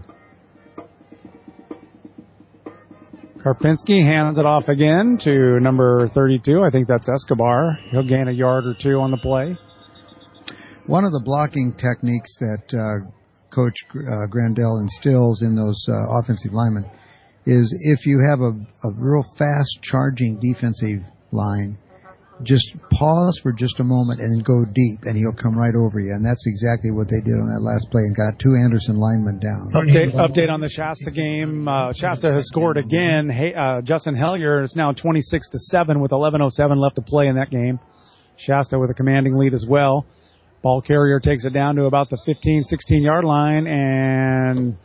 Karpinski hands it off again to number 32. I think that's Escobar. He'll gain a yard or two on the play. One of the blocking techniques that Coach Grandel instills in those offensive linemen is if you have a real fast charging defensive line, just pause for just a moment and then go deep, and he'll come right over you. And that's exactly what they did on that last play and got 2 Anderson linemen down. Update on the Shasta game. Shasta has scored again. Justin Hellier is now 26-7 with 11:07 left to play in that game. Shasta with a commanding lead as well. Ball carrier takes it down to about the 15, 16-yard line, and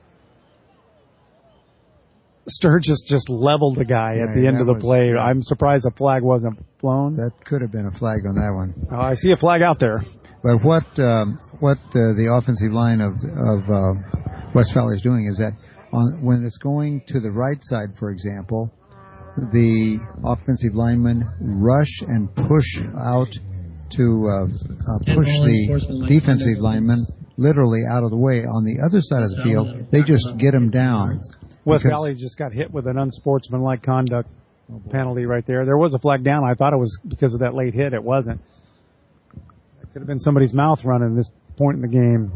Sturgis just leveled the guy at the end of the play. I'm surprised a flag wasn't blown. That could have been a flag on that one. I see a flag out there. But what the offensive line of West Valley is doing is that when it's going to the right side, for example, the offensive linemen rush and push out to push the defensive linemen literally out of the way. On the other side of the field, they just get them down. West Valley just got hit with an unsportsmanlike conduct penalty right there. There was a flag down. I thought it was because of that late hit. It wasn't. It could have been somebody's mouth running at this point in the game.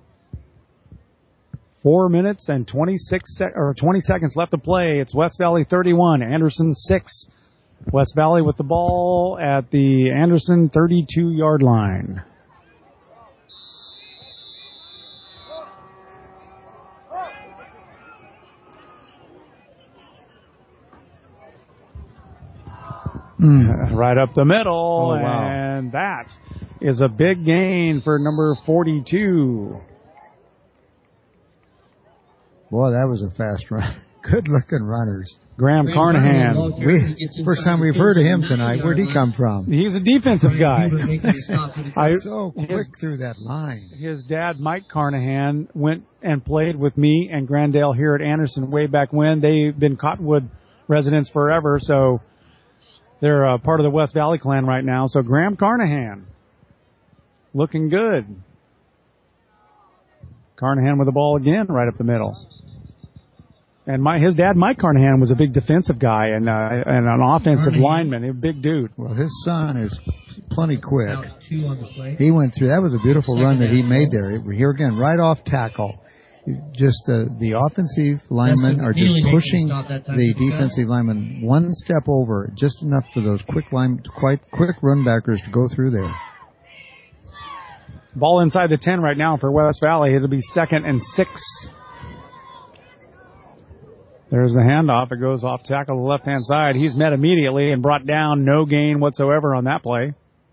4 minutes and 20 seconds left to play. It's West Valley 31, Anderson 6. West Valley with the ball at the Anderson 32-yard line. Right up the middle, and that is a big gain for number 42. Boy, that was a fast run. Good-looking runners. Graham Carnahan. First time we've heard of him tonight. Where'd he come from? He's a defensive guy. So quick through that line. His dad, Mike Carnahan, went and played with me and Grandale here at Anderson way back when. They've been Cottonwood residents forever, so they're a part of the West Valley clan right now. So Graham Carnahan looking good. Carnahan with the ball again right up the middle. And his dad, Mike Carnahan, was a big defensive guy and an offensive lineman, a big dude. Well, his son is plenty quick. He went through. That was a beautiful run that he made there. Here again, right off tackle. just the offensive linemen are just pushing the defensive linemen one step over, just enough for those quick run backers to go through there. Ball inside the 10 right now for West Valley. It'll be 2nd and 6. There's the handoff. It goes off tackle to the left-hand side. He's met immediately and brought down. No gain whatsoever on that play.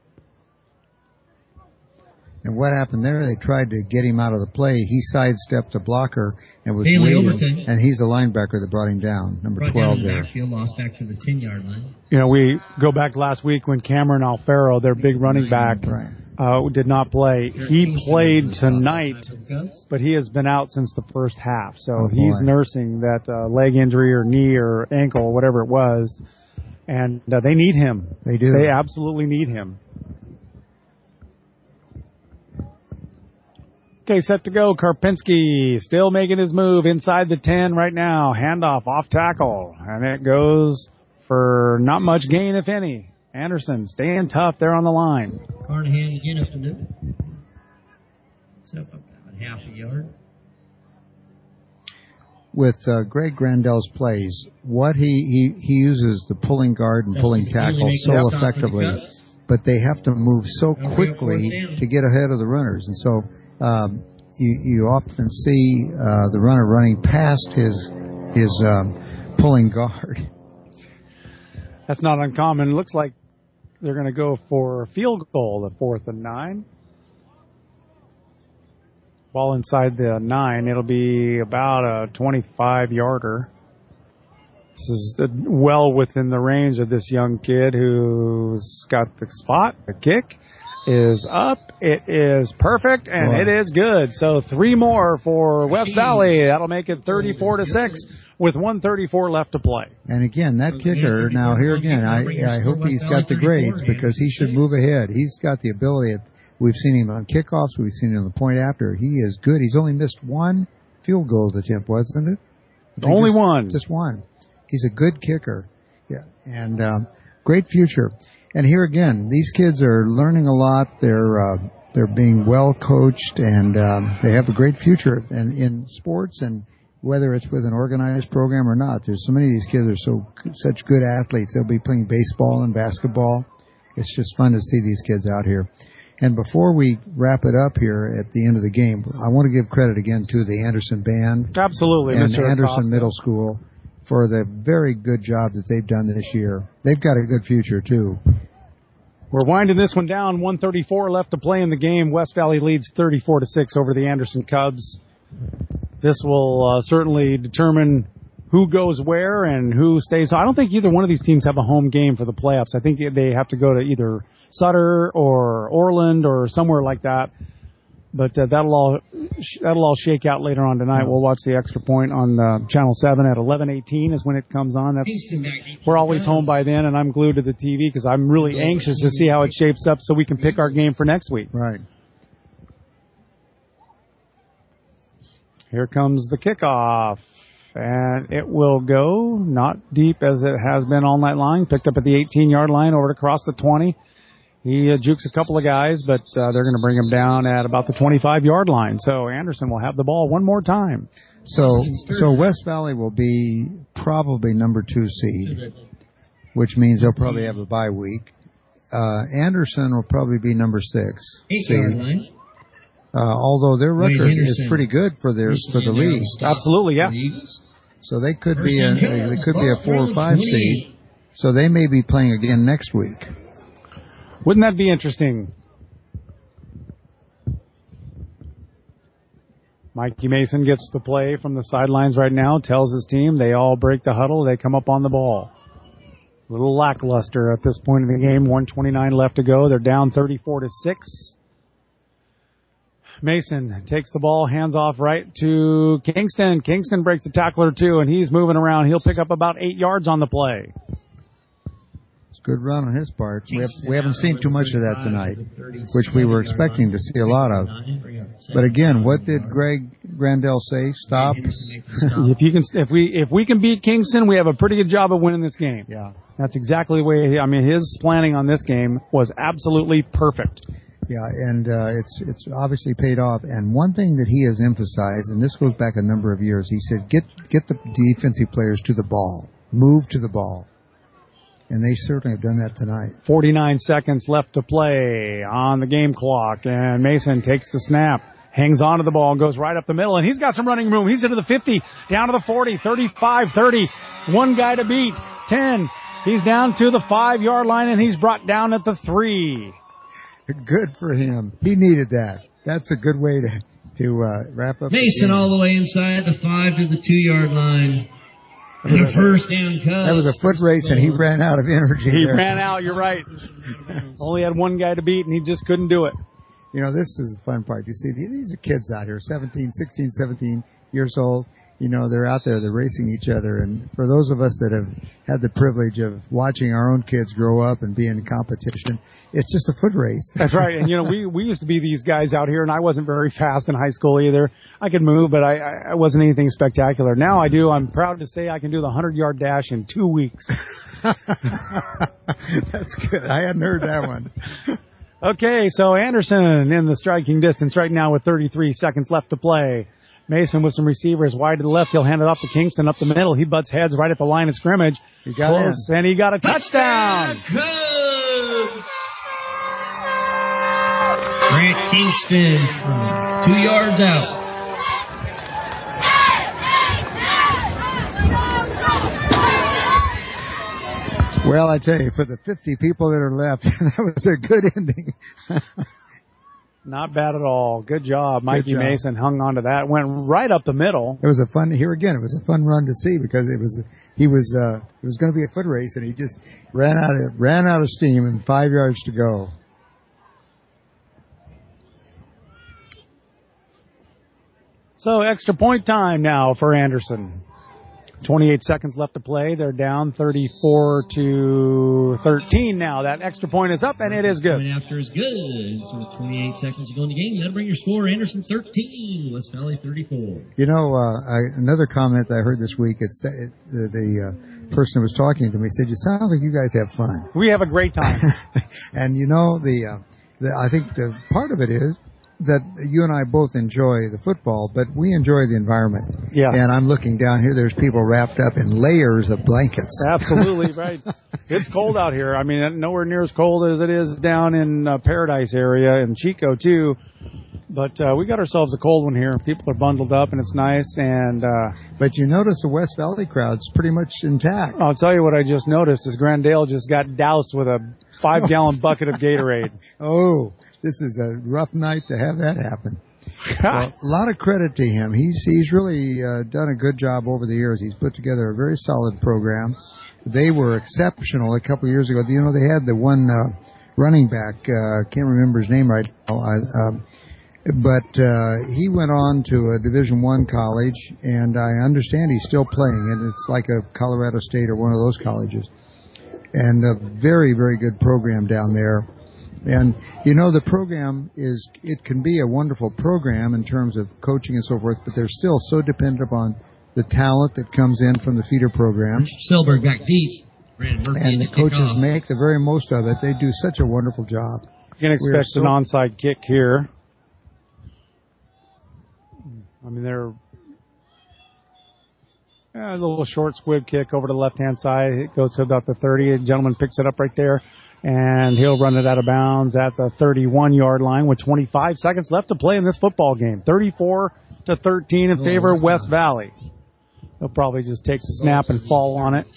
And what happened there? They tried to get him out of the play. He sidestepped the blocker and was waiting. And he's the linebacker that brought him down, number 12 there. Backfield, lost back to the 10-yard line. You know, we go back last week when Cameron Alfaro, their big running back, did not play. He played tonight, but he has been out since the first half. So he's nursing that leg injury or knee or ankle or whatever it was. And they need him. They do. They absolutely need him. Okay, set to go. Karpinski still making his move inside the 10 right now. Handoff off tackle. And it goes for not much gain, if any. Anderson staying tough there on the line. Carnahan again up the middle. It's up about half a yard. With Greg Grandel's plays, what he uses the pulling guard and pulling tackle so effectively, but they have to move so quickly to get ahead of the runners. And so you often see the runner running past his pulling guard. That's not uncommon. It looks like they're going to go for a field goal, the 4th and 9. Ball inside the 9. It'll be about a 25-yarder. This is well within the range of this young kid who's got the spot. The kick is up. It is perfect, and it is good. So 3 more for West Valley. That'll make it 34-6 with 1:34 left to play. And again, that kicker, now here again, I hope he's got the grades because he should move ahead. He's got the ability. We've seen him on kickoffs. We've seen him on the point after. He is good. He's only missed 1 field goal attempt, wasn't it? Only one. Just 1. He's a good kicker. Yeah, and great future. And here again, these kids are learning a lot. They're being well coached, and they have a great future in sports. And whether it's with an organized program or not, there's so many of these kids are such good athletes. They'll be playing baseball and basketball. It's just fun to see these kids out here. And before we wrap it up here at the end of the game, I want to give credit again to the Anderson Band. Absolutely, and Mr. Anderson Acosta. Middle School for the very good job that they've done this year. They've got a good future, too. We're winding this one down. 1:34 left to play in the game. West Valley leads 34-6 over the Anderson Cubs. This will certainly determine who goes where and who stays. I don't think either one of these teams have a home game for the playoffs. I think they have to go to either Sutter or Orland or somewhere like that. But that'll all shake out later on tonight. We'll watch the Extra Point on Channel 7 at 11:18 is when it comes on. We're always home by then, and I'm glued to the TV because I'm really anxious to see how it shapes up so we can pick our game for next week. Right. Here comes the kickoff, and it will go not deep as it has been all night long. Picked up at the 18-yard line over across the 20. He jukes a couple of guys, but they're going to bring him down at about the 25-yard line. So Anderson will have the ball one more time. So West Valley will be probably number 2 seed, which means they'll probably have a bye week. Anderson will probably be number 6 seed. Although their record is pretty good for the league. Absolutely, yeah. So they could be a 4 or 5 seed. So they may be playing again next week. Wouldn't that be interesting? Mikey Mason gets to play from the sidelines right now, tells his team, they all break the huddle, they come up on the ball. A little lackluster at this point in the game, 1:29 left to go. They're down 34-6. Mason takes the ball, hands off right to Kingston. Kingston breaks the tackler too, and he's moving around. He'll pick up about 8 yards on the play. Good run on his part. We haven't seen too much of that tonight, which we were expecting to see a lot of. But again, what did Greg Grandel say? Stop. If we can beat Kingston, we have a pretty good job of winning this game. Yeah, that's exactly the way. His planning on this game was absolutely perfect. Yeah, and it's obviously paid off. And one thing that he has emphasized, and this goes back a number of years, he said, get the defensive players to the ball. Move to the ball. And they certainly have done that tonight. 49 seconds left to play on the game clock, and Mason takes the snap, hangs onto the ball, goes right up the middle, and he's got some running room. He's into the 50, down to the 40, 35, 30. One guy to beat, 10. He's down to the 5-yard line, and he's brought down at the 3. Good for him. He needed that. That's a good way to wrap up. Mason all the way inside the 5 to the 2-yard line. And a first down Cubs. That was a foot race, and he ran out of energy. He ran out, you're right. Only had one guy to beat, and he just couldn't do it. You know, this is the fun part. You see, these are kids out here, 16, 17 years old. You know, they're out there, they're racing each other. And for those of us that have had the privilege of watching our own kids grow up and be in competition, it's just a foot race. That's right. And, you know, we used to be these guys out here, and I wasn't very fast in high school either. I could move, but I wasn't anything spectacular. Now I do. I'm proud to say I can do the 100-yard dash in 2 weeks. That's good. I hadn't heard that one. Okay, so Anderson in the striking distance right now with 33 seconds left to play. Mason with some receivers wide to the left. He'll hand it off to Kingston up the middle. He butts heads right at the line of scrimmage. He got close, and he got a touchdown. Grant Kingston from 2 yards out. Well, I tell you, for the 50 people that are left, that was a good ending. Not bad at all. Good job. Mikey Mason hung on to that. Went right up the middle. It was a fun, here again, it was a fun run to see because it was going to be a foot race, and he just ran out of steam and 5 yards to go. So extra point time now for Anderson. 28 seconds left to play. They're down 34-13 now. That extra point is up, and it is good. Point after is good. So with 28 seconds to go in the game, that'll bring your score. Anderson 13, West Valley 34. You know, another comment I heard this week, the person who was talking to me said, "You sound like you guys have fun." We have a great time. And you know, I think the part of it is that you and I both enjoy the football, but we enjoy the environment. Yeah. And I'm looking down here, there's people wrapped up in layers of blankets. Absolutely, right. It's cold out here. I mean, nowhere near as cold as it is down in Paradise area and Chico, too. But we got ourselves a cold one here. People are bundled up, and it's nice. And but you notice the West Valley crowd's pretty much intact. I'll tell you what I just noticed is Grandale just got doused with a 5-gallon bucket of Gatorade. Oh, this is a rough night to have that happen. Well, a lot of credit to him. He's really done a good job over the years. He's put together a very solid program. They were exceptional a couple of years ago. You know, they had the one running back, can't remember his name right now, but he went on to a Division I college, and I understand he's still playing, and it's like a Colorado State or one of those colleges. And a very, very good program down there. And, you know, the program it can be a wonderful program in terms of coaching and so forth, but they're still so dependent upon the talent that comes in from the feeder program. Selberg back deep. And the coaches make the very most of it. They do such a wonderful job. You can expect an onside kick here. I mean, they're a little short squib kick over to the left-hand side. It goes to about the 30. The gentleman picks it up right there. And he'll run it out of bounds at the 31-yard line with 25 seconds left to play in this football game. 34-13 in favor of West Valley. He'll probably just take the snap and fall on it.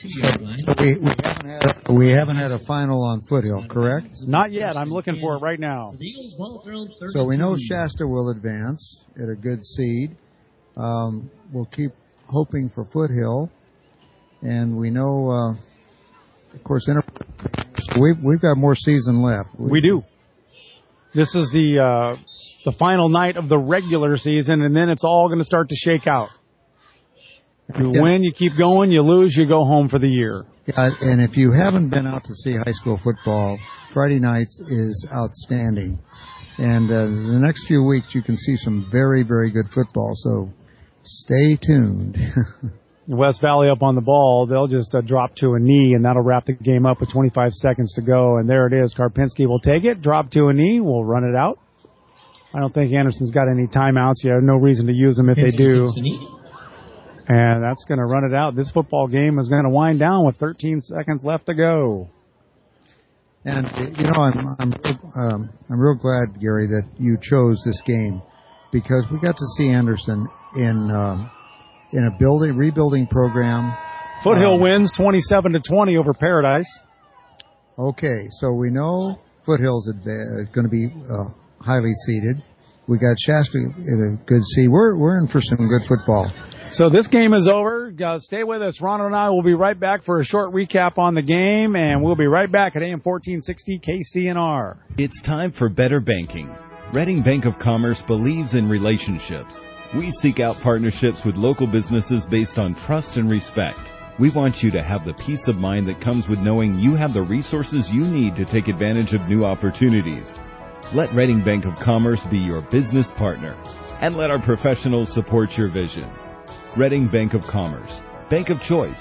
We haven't had a final on Foothill, correct? Not yet. I'm looking for it right now. So we know Shasta will advance at a good seed. We'll keep hoping for Foothill. And we know, of course, we've got more season left. We do. This is the final night of the regular season, and then it's all going to start to shake out. You win, you keep going. You lose, you go home for the year. Yeah, and if you haven't been out to see high school football, Friday nights is outstanding. And the next few weeks, you can see some very, very good football. So stay tuned. West Valley up on the ball, they'll just drop to a knee, and that'll wrap the game up with 25 seconds to go. And there it is. Karpinski will take it, drop to a knee, we'll run it out. I don't think Anderson's got any timeouts yet. No reason to use them if they do. And that's going to run it out. This football game is going to wind down with 13 seconds left to go. And I'm real glad, Gary, that you chose this game, because we got to see Anderson in a rebuilding program. Foothill wins 27-20 over Paradise. Okay, so we know Foothill's going to be highly seeded. We got Shasta in a good seed. We're in for some good football. So this game is over. Stay with us. Ron and I will be right back for a short recap on the game, and we'll be right back at AM 1460 KCNR. It's time for better banking. Reading Bank of Commerce believes in relationships. We seek out partnerships with local businesses based on trust and respect. We want you to have the peace of mind that comes with knowing you have the resources you need to take advantage of new opportunities. Let Reading Bank of Commerce be your business partner, and let our professionals support your vision. Reading Bank of Commerce, Bank of Choice,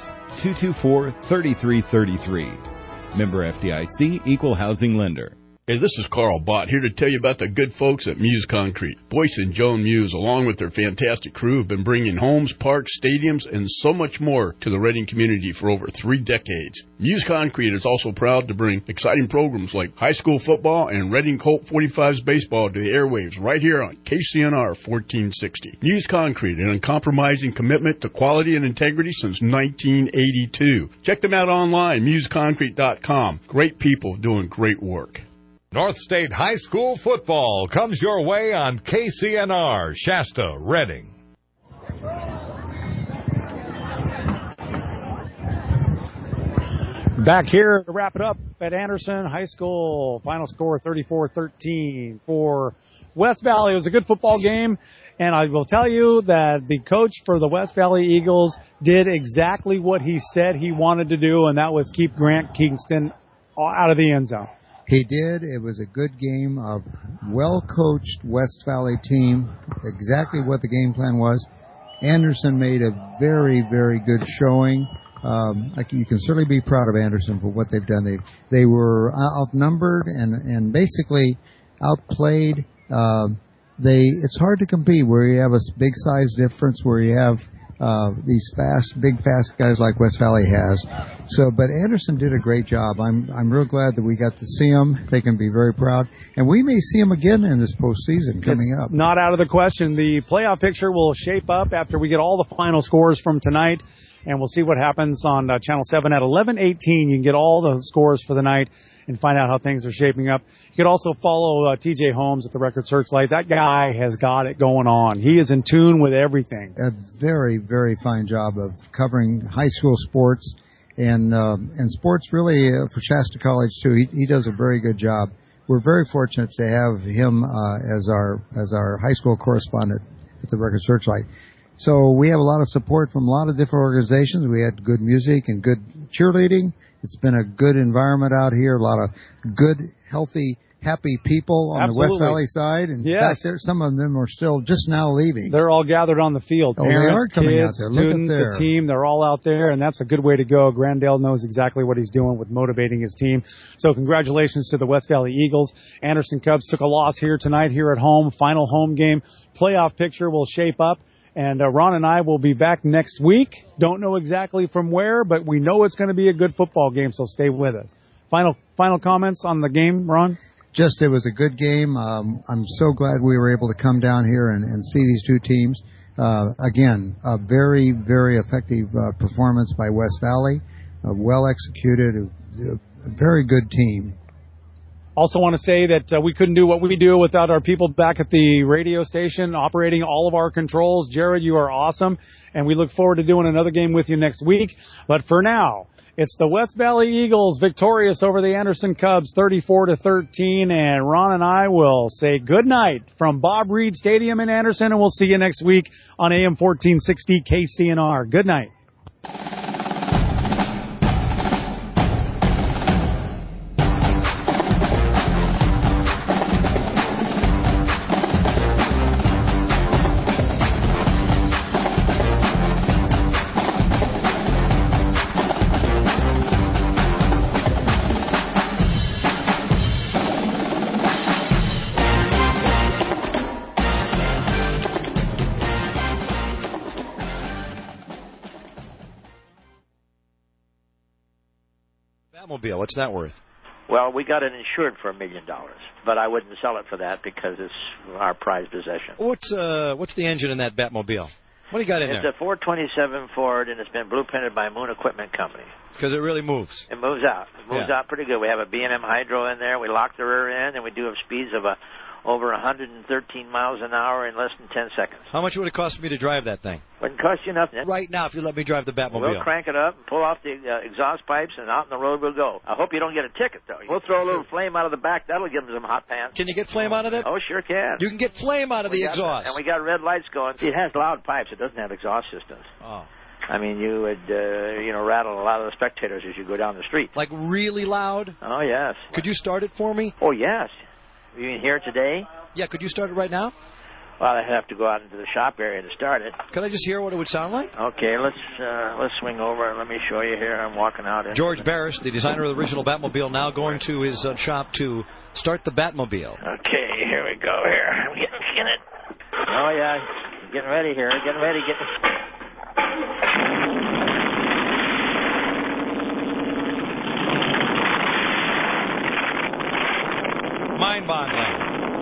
224-3333. Member FDIC, Equal Housing Lender. Hey, this is Carl Bott, here to tell you about the good folks at Muse Concrete. Boyce and Joan Muse, along with their fantastic crew, have been bringing homes, parks, stadiums, and so much more to the Reading community for over 3 decades. Muse Concrete is also proud to bring exciting programs like high school football and Reading Colt 45s baseball to the airwaves right here on KCNR 1460. Muse Concrete, an uncompromising commitment to quality and integrity since 1982. Check them out online, museconcrete.com. Great people doing great work. North State High School football comes your way on KCNR, Shasta, Reading. Back here to wrap it up at Anderson High School. Final score 34-13 for West Valley. It was a good football game, and I will tell you that the coach for the West Valley Eagles did exactly what he said he wanted to do, and that was keep Grant Kingston out of the end zone. He did. It was a good game of well-coached West Valley team, exactly what the game plan was. Anderson made a very, very good showing. You can certainly be proud of Anderson for what they've done. They were outnumbered and basically outplayed. It's hard to compete where you have a big size difference, where you have these big fast guys like West Valley has. But Anderson did a great job. I'm real glad that we got to see them. They can be very proud, and we may see them again in this postseason coming up. Not out of the question. The playoff picture will shape up after we get all the final scores from tonight, and we'll see what happens on Channel 7 at 11:18. You can get all the scores for the night and find out how things are shaping up. You can also follow TJ Holmes at the Record Searchlight. That guy has got it going on. He is in tune with everything. A very, very fine job of covering high school sports and sports really for Shasta College too. He does a very good job. We're very fortunate to have him as our high school correspondent at the Record Searchlight. So we have a lot of support from a lot of different organizations. We had good music and good cheerleading. It's been a good environment out here, a lot of good, healthy, happy people on the West Valley side. In fact, some of them are still just now leaving. They're all gathered on the field. Parents, they are coming kids, out there. Students, Look at there. the team, they're all out there, and that's a good way to go. Grandale knows exactly what he's doing with motivating his team. So congratulations to the West Valley Eagles. Anderson Cubs took a loss here tonight, here at home. Final home game. Playoff picture will shape up. And Ron and I will be back next week. Don't know exactly from where, but we know it's going to be a good football game, so stay with us. Final comments on the game, Ron? Just it was a good game. I'm so glad we were able to come down here and see these two teams. Again, a very, very effective performance by West Valley. Well executed, a very good team. Also want to say that we couldn't do what we do without our people back at the radio station operating all of our controls. Jared, you are awesome, and we look forward to doing another game with you next week. But for now, it's the West Valley Eagles victorious over the Anderson Cubs 34-13, and Ron and I will say good night from Bob Reed Stadium in Anderson, and we'll see you next week on AM 1460 KCNR. Good night. Batmobile. What's that worth? Well, we got it insured for $1 million, but I wouldn't sell it for that because it's our prized possession. What's the engine in that Batmobile? What do you got in there? It's a 427 Ford, and it's been blueprinted by Moon Equipment Company. Because it really moves. It moves out. It moves out pretty good. We have a B&M Hydro in there. We lock the rear end, and we do have speeds of over 113 miles an hour in less than 10 seconds. How much would it cost me to drive that thing? Wouldn't cost you nothing. Right now, if you let me drive the Batmobile. We'll crank it up and pull off the exhaust pipes, and out on the road we'll go. I hope you don't get a ticket, though. We'll throw a little flame out of the back. That'll give them some hot pants. Can you get flame out of it? Oh, sure can. You can get flame out of the exhaust. And we got red lights going. It has loud pipes. It doesn't have exhaust systems. Oh. I mean, you would, rattle a lot of the spectators as you go down the street. Like really loud? Oh, yes. Could you start it for me? Oh, yes. You can hear it today? Yeah, could you start it right now? Well, I'd have to go out into the shop area to start it. Can I just hear what it would sound like? Okay, let's swing over and let me show you here. I'm walking out. George Barris, the designer of the original Batmobile, now going to his shop to start the Batmobile. Okay, here we go here. I'm getting in it. Oh, yeah. Getting ready here. Getting ready. Mind-boggling.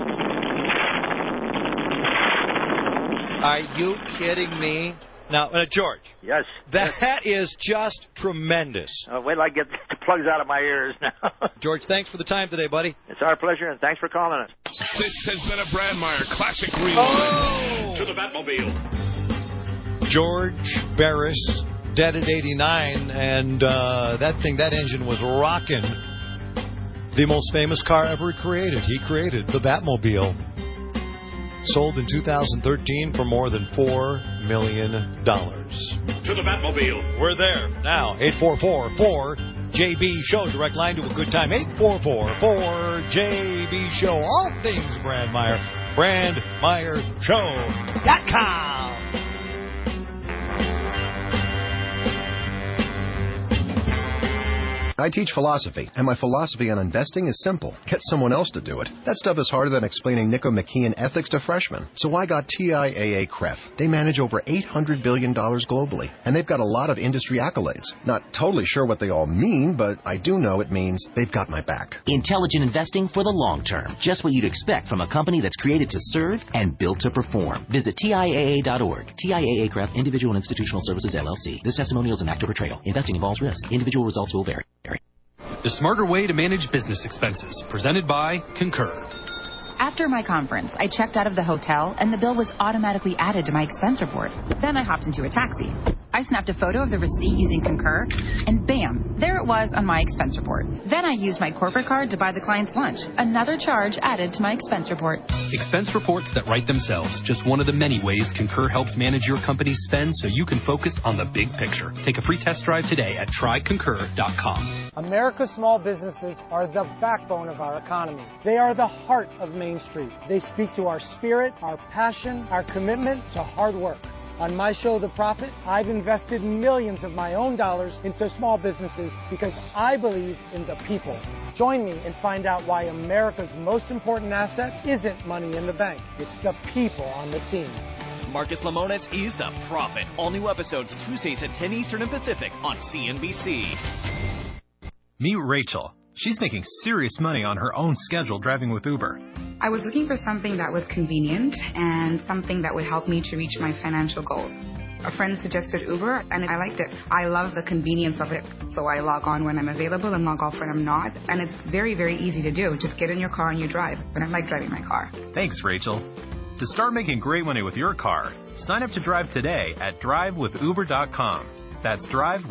Are you kidding me? Now, George. Yes. That is just tremendous. Wait till I get the plugs out of my ears now. George, thanks for the time today, buddy. It's our pleasure, and thanks for calling us. This has been a Brandmeier Classic Rewind to the Batmobile. George Barris, dead at 89, and that engine was rocking. The most famous car ever created. He created the Batmobile. Sold in 2013 for more than $4 million. To the Batmobile. We're there now. 844-4JB-SHOW. Direct line to a good time. 844-4JB-SHOW. All things Brandmeier. BrandmeierShow.com. I teach philosophy, and my philosophy on investing is simple. Get someone else to do it. That stuff is harder than explaining Nicomachean ethics to freshmen. So I got TIAA-CREF. They manage over $800 billion globally, and they've got a lot of industry accolades. Not totally sure what they all mean, but I do know it means they've got my back. Intelligent investing for the long term. Just what you'd expect from a company that's created to serve and built to perform. Visit TIAA.org. TIAA-CREF, Individual and Institutional Services, LLC. This testimonial is an act of portrayal. Investing involves risk. Individual results will vary. The smarter way to manage business expenses, presented by Concur. After my conference, I checked out of the hotel, and the bill was automatically added to my expense report. Then I hopped into a taxi. I snapped a photo of the receipt using Concur, and bam, there it was on my expense report. Then I used my corporate card to buy the client's lunch. Another charge added to my expense report. Expense reports that write themselves. Just one of the many ways Concur helps manage your company's spend so you can focus on the big picture. Take a free test drive today at tryconcur.com. America's small businesses are the backbone of our economy. They are the heart of Main Street. They speak to our spirit, our passion, our commitment to hard work. On my show, The Profit, I've invested millions of my own dollars into small businesses because I believe in the people. Join me and find out why America's most important asset isn't money in the bank. It's the people on the team. Marcus Lemonis is The Profit. All new episodes Tuesdays at 10 Eastern and Pacific on CNBC. Meet Rachel. She's making serious money on her own schedule driving with Uber. I was looking for something that was convenient and something that would help me to reach my financial goals. A friend suggested Uber, and I liked it. I love the convenience of it. So I log on when I'm available and log off when I'm not. And it's very, very easy to do. Just get in your car and you drive. And I like driving my car. Thanks, Rachel. To start making great money with your car, sign up to drive today at drivewithuber.com. That's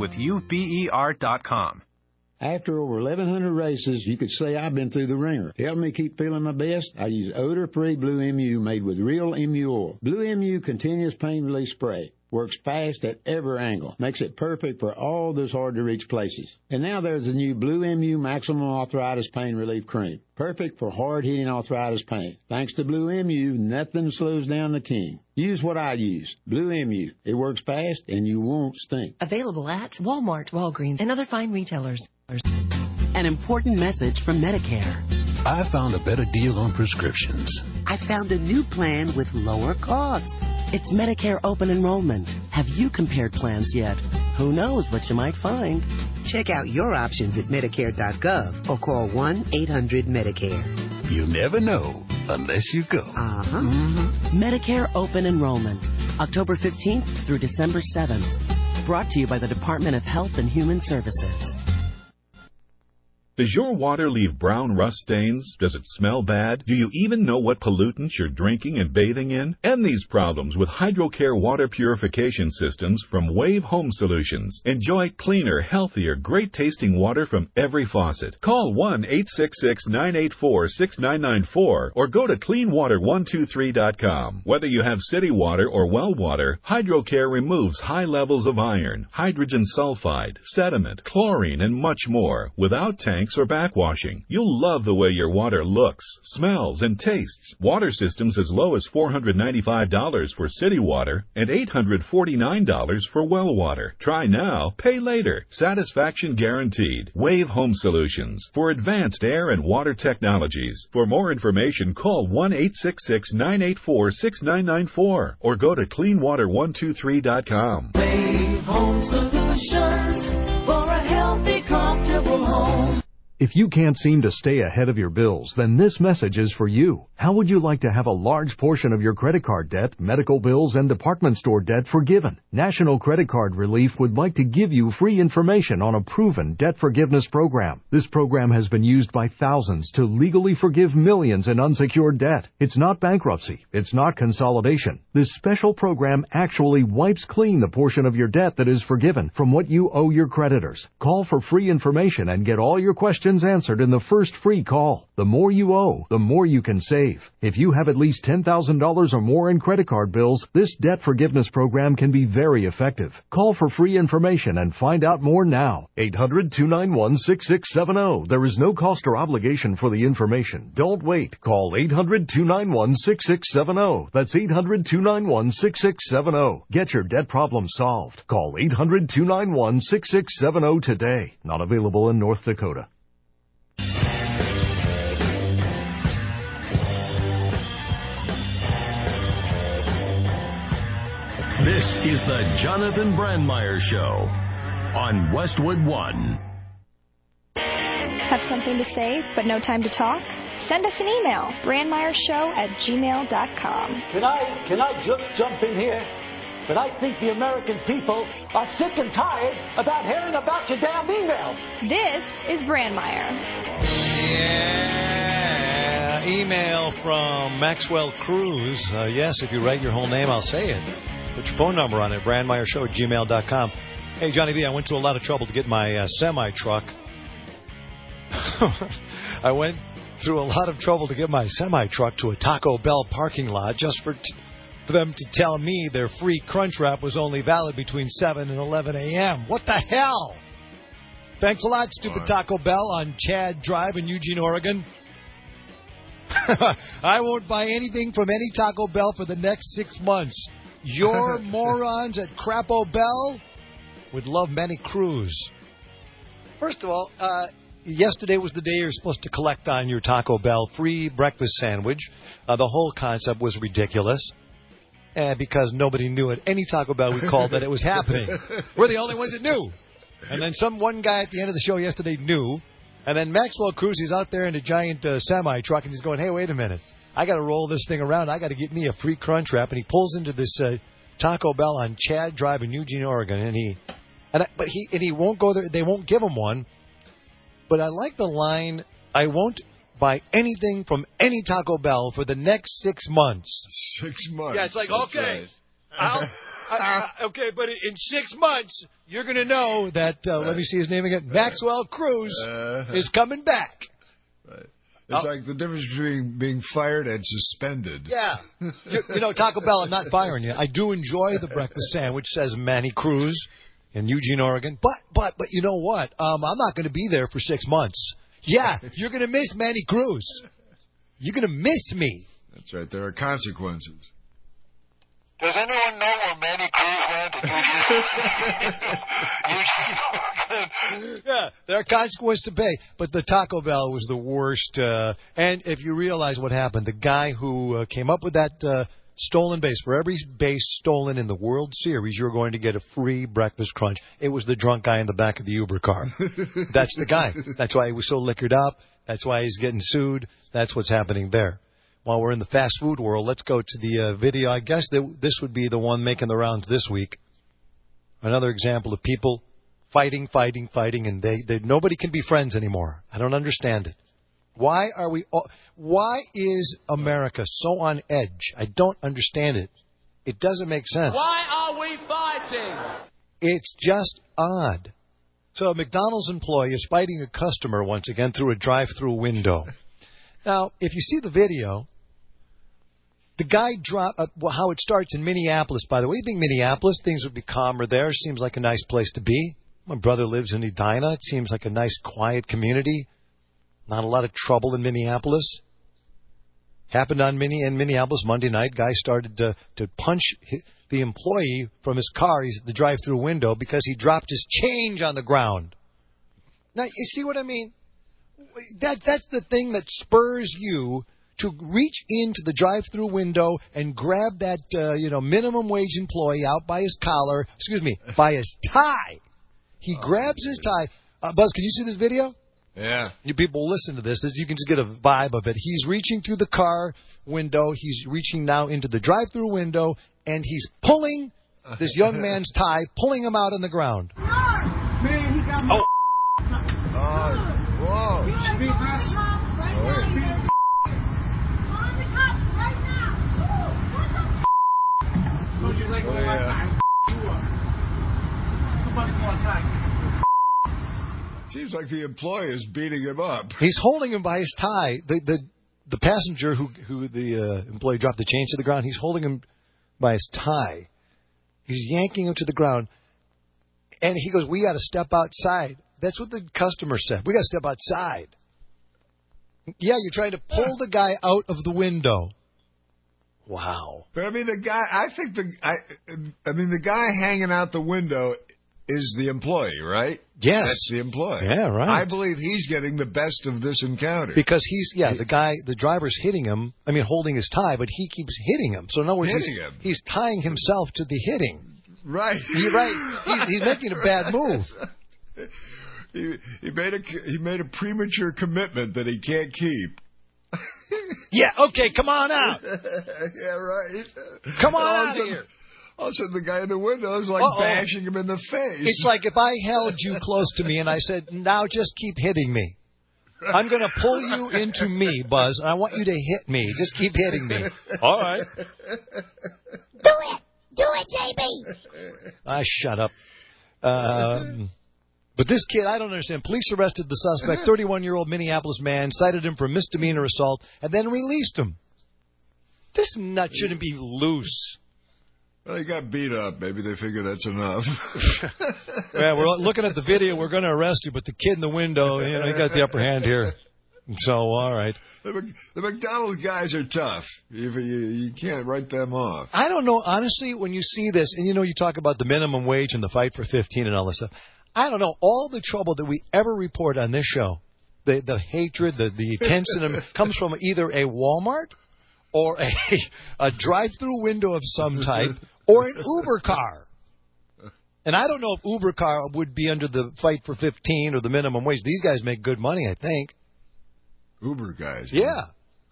drivewithuber.com. After over 1,100 races, you could say I've been through the ringer. To help me keep feeling my best, I use odor-free Blue MU made with real MU oil. Blue MU Continuous Pain Relief Spray. Works fast at every angle. Makes it perfect for all those hard-to-reach places. And now there's the new Blue MU Maximum Arthritis Pain Relief Cream. Perfect for hard-hitting arthritis pain. Thanks to Blue MU, nothing slows down the king. Use what I use. Blue MU. It works fast and you won't stink. Available at Walmart, Walgreens, and other fine retailers. An important message from Medicare. I found a better deal on prescriptions. I found a new plan with lower costs. It's Medicare open enrollment. Have you compared plans yet? Who knows what you might find? Check out your options at Medicare.gov or call 1-800-MEDICARE. You never know unless you go. Medicare Open Enrollment, October 15th through December 7th. Brought to you by the Department of Health and Human Services. Does your water leave brown rust stains? Does it smell bad? Do you even know what pollutants you're drinking and bathing in? End these problems with HydroCare water purification systems from Wave Home Solutions. Enjoy cleaner, healthier, great-tasting water from every faucet. Call 1-866-984-6994 or go to cleanwater123.com. Whether you have city water or well water, HydroCare removes high levels of iron, hydrogen sulfide, sediment, chlorine, and much more without tanks or backwashing. You'll love the way your water looks, smells, and tastes. Water systems as low as $495 for city water and $849 for well water. Try now, pay later. Satisfaction guaranteed. Wave Home Solutions for advanced air and water technologies. For more information, call 1-866-984-6994 or go to cleanwater123.com. Wave Home Solutions for a healthy, comfortable home. If you can't seem to stay ahead of your bills, then this message is for you. How would you like to have a large portion of your credit card debt, medical bills, and department store debt forgiven? National Credit Card Relief would like to give you free information on a proven debt forgiveness program. This program has been used by thousands to legally forgive millions in unsecured debt. It's not bankruptcy. It's not consolidation. This special program actually wipes clean the portion of your debt that is forgiven from what you owe your creditors. Call for free information and get all your questions answered in the first free call. The more you owe, the more you can save. If you have at least $10,000 or more in credit card bills, this debt forgiveness program can be very effective. Call for free information and find out more now. 800-291-6670. There is no cost or obligation for the information. Don't wait. Call 800-291-6670. That's 800-291-6670. Get your debt problem solved. Call 800-291-6670 today. Not available in North Dakota. This is the Jonathan Brandmeier Show on Westwood One. Have something to say but no time to talk? Send us an email, brandmeiershow@gmail.com. Can I just jump in here? But I think the American people are sick and tired about hearing about your damn emails. This is Brandmeier. Yeah, email from Maxwell Cruz. Yes, if you write your whole name, I'll say it. Put your phone number on it, brandmeiershow@gmail.com. Hey, Johnny B, I went to a lot of trouble to get my semi-truck. I went through a lot of trouble to get my semi-truck to a Taco Bell parking lot just for them to tell me their free Crunch Wrap was only valid between 7 and 11 a.m. What the hell? Thanks a lot, stupid Taco Bell on Chad Drive in Eugene, Oregon. I won't buy anything from any Taco Bell for the next 6 months. Your morons at Crapo Bell would love Manny Cruz. First of all, yesterday was the day you're supposed to collect on your Taco Bell free breakfast sandwich. The whole concept was ridiculous. Because nobody knew at any Taco Bell we called that it was happening. We're the only ones that knew. And then one guy at the end of the show yesterday knew. And then Maxwell Cruz, he's out there in a giant semi-truck, and he's going, hey, wait a minute. I got to roll this thing around. I got to get me a free Crunch Wrap. And he pulls into this Taco Bell on Chad Drive in Eugene, Oregon. And he won't go there. They won't give him one. But I like the line, I won't buy anything from any Taco Bell for the next 6 months. 6 months. Yeah, it's like, okay, okay, but in 6 months, you're going to know that, let me see his name again, Maxwell Cruz is coming back. Right. It's like the difference between being fired and suspended. Yeah. You know, Taco Bell, I'm not firing you. I do enjoy the breakfast sandwich, says Manny Cruz in Eugene, Oregon. But you know what? I'm not going to be there for 6 months. Yeah, you're going to miss Manny Cruz. You're going to miss me. That's right. There are consequences. Does anyone know where Manny Cruz went? Yeah, there are consequences to pay. But the Taco Bell was the worst. And if you realize what happened, the guy who came up with that stolen base. For every base stolen in the World Series, you're going to get a free breakfast crunch. It was the drunk guy in the back of the Uber car. That's the guy. That's why he was so liquored up. That's why he's getting sued. That's what's happening there. While we're in the fast food world, let's go to the video. I guess this would be the one making the rounds this week. Another example of people fighting, and nobody can be friends anymore. I don't understand it. Why is America so on edge? I don't understand it. It doesn't make sense. Why are we fighting? It's just odd. So a McDonald's employee is fighting a customer once again through a drive-through window. Now, if you see the video, the guy how it starts in Minneapolis, by the way. You think Minneapolis, things would be calmer there. Seems like a nice place to be. My brother lives in Edina. It seems like a nice, quiet community. Not a lot of trouble in Minneapolis. Happened in Minneapolis Monday night. Guy started to punch the employee from his car. He's at the drive-through window because he dropped his change on the ground. Now, you see what I mean? That's the thing that spurs you to reach into the drive-through window and grab that minimum wage employee out by his collar. By his tie. He grabs his tie. Buzz, can you see this video? Yeah. You people listen to this. You can just get a vibe of it. He's reaching through the car window. He's reaching now into the drive-through window, and he's pulling this young man's tie, pulling him out on the ground. Man, he got oh. Whoa. Seems like the employee is beating him up. He's holding him by his tie. The passenger who the employee dropped the change to the ground, he's holding him by his tie. He's yanking him to the ground. And he goes, "We got to step outside." That's what the customer said. "We got to step outside." Yeah, you're trying to pull the guy out of the window. Wow. But I mean, the guy hanging out the window is the employee, right? Yes. That's the employee. Yeah, right. I believe he's getting the best of this encounter. Because the driver's hitting him, holding his tie, but he keeps hitting him. So in other words, he's tying himself to the hitting. Right. He's making a bad move. He made a premature commitment that he can't keep. Yeah, okay, come on out. Yeah, right. Come on out of here. All of a sudden, the guy in the window is like bashing him in the face. It's like if I held you close to me and I said, "Now just keep hitting me. I'm going to pull you into me, Buzz, and I want you to hit me. Just keep hitting me." All right. Do it, JB. Shut up. But this kid, I don't understand. Police arrested the suspect, 31-year-old Minneapolis man, cited him for misdemeanor assault, and then released him. This nut shouldn't be loose. Well, he got beat up. Maybe they figure that's enough. Yeah, we're looking at the video. We're going to arrest you, but the kid in the window, he got the upper hand here. So, all right. The McDonald's guys are tough. You can't write them off. I don't know. Honestly, when you see this, and you talk about the minimum wage and the fight for 15 and all this stuff, I don't know. All the trouble that we ever report on this show, the hatred, the tension, comes from either a Walmart or a drive-through window of some type, or an Uber car. And I don't know if Uber car would be under the fight for 15 or the minimum wage. These guys make good money, I think. Uber guys. Yeah.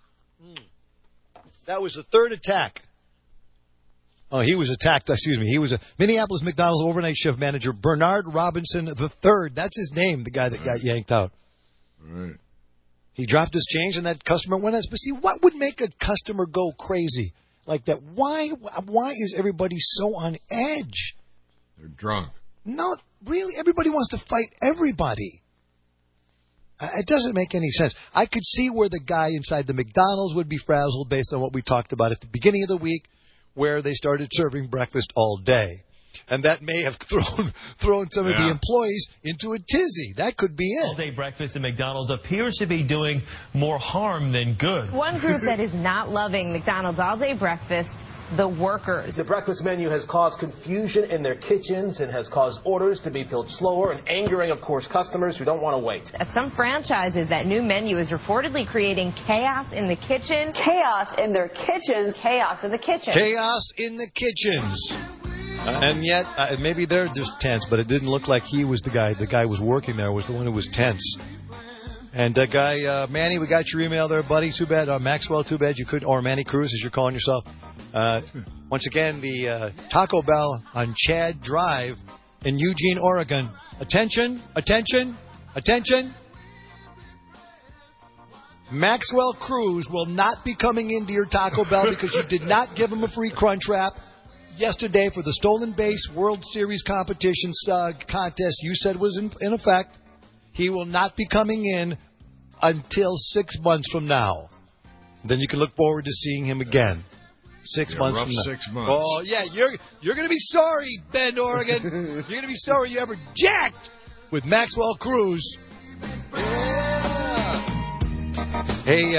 That was the third attack. Oh, he was attacked. He was a Minneapolis McDonald's overnight shift manager, Bernard Robinson III. That's his name, the guy that got yanked out. Right. He dropped his change, and that customer went out. But see, what would make a customer go crazy like that? Why is everybody so on edge? They're drunk. No, really, everybody wants to fight everybody. It doesn't make any sense. I could see where the guy inside the McDonald's would be frazzled based on what we talked about at the beginning of the week, where they started serving breakfast all day. And that may have thrown some of the employees into a tizzy. That could be it. All-day breakfast at McDonald's appears to be doing more harm than good. One group that is not loving McDonald's all-day breakfast the workers. The breakfast menu has caused confusion in their kitchens and has caused orders to be filled slower and angering, of course, customers who don't want to wait. At some franchises, that new menu is reportedly creating chaos in the kitchen. Chaos in their kitchens. Chaos in the kitchen. Chaos in the kitchens. And yet, maybe they're just tense, but it didn't look like he was the guy. The guy who was working there was the one who was tense. And guy, Manny, we got your email there, buddy. Too bad. Maxwell, too bad you couldn't. Or Manny Cruz, as you're calling yourself. Once again, the Taco Bell on Chad Drive in Eugene, Oregon. Attention, attention, attention. Maxwell Cruz will not be coming into your Taco Bell because you did not give him a free Crunchwrap yesterday for the Stolen Base World Series competition contest you said was in effect. He will not be coming in until 6 months from now. Then you can look forward to seeing him again. 6 months from now. 6 months. Oh, yeah, you're going to be sorry, Bend, Oregon. You're going to be sorry you ever jacked with Maxwell Cruz. Yeah. Hey,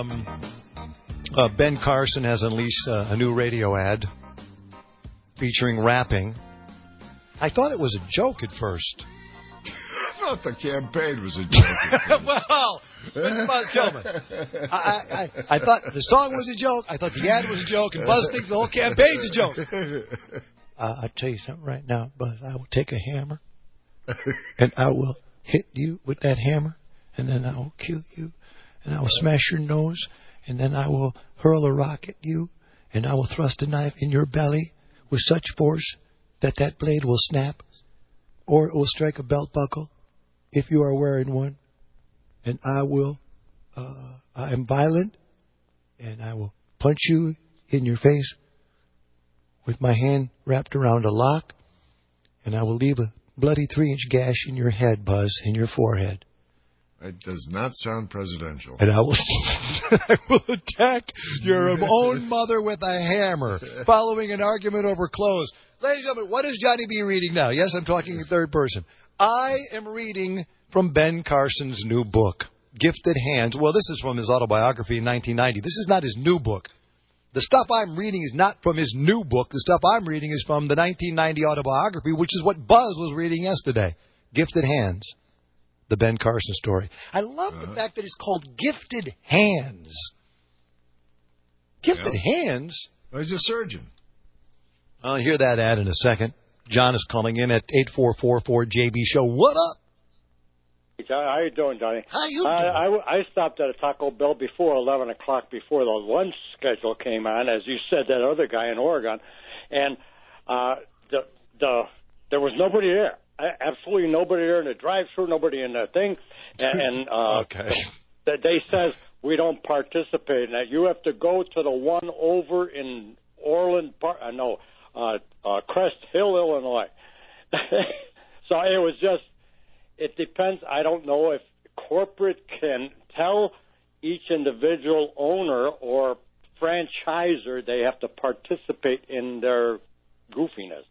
Ben Carson has unleashed a new radio ad featuring rapping. I thought it was a joke at first. I thought the campaign was a joke. Well, Mr. Buzz Kilman, I thought the song was a joke. I thought the ad was a joke, and Buzz thinks the whole campaign's a joke. I'll tell you something right now, Buzz. I will take a hammer, and I will hit you with that hammer, and then I will kill you, and I will smash your nose, and then I will hurl a rock at you, and I will thrust a knife in your belly with such force that that blade will snap, or it will strike a belt buckle if you are wearing one. And I am violent, and I will punch you in your face with my hand wrapped around a lock, and I will leave a bloody 3-inch gash in your head, Buzz, in your forehead. It does not sound presidential. And I will attack your own mother with a hammer, following an argument over clothes. Ladies and gentlemen, what is Johnny B. reading now? Yes, I'm talking in third person. I am reading from Ben Carson's new book, Gifted Hands. Well, this is from his autobiography in 1990. This is not his new book. The stuff I'm reading is not from his new book. The stuff I'm reading is from the 1990 autobiography, which is what Buzz was reading yesterday. Gifted Hands, the Ben Carson story. I love the fact that it's called Gifted Hands. Gifted Hands? Well, he's a surgeon. I'll hear that ad in a second. John is calling in at 8444-JB Show. What up? How you doing, Johnny? How you doing? I stopped at a Taco Bell before 11 o'clock, before the lunch schedule came on, as you said, that other guy in Oregon, and there was nobody there. Absolutely nobody there in the drive-thru, nobody in the thing, and okay. They says we don't participate in that. You have to go to the one over in Orland Park. Crest Hill, Illinois. So it was just. It depends. I don't know if corporate can tell each individual owner or franchisor they have to participate in their goofiness.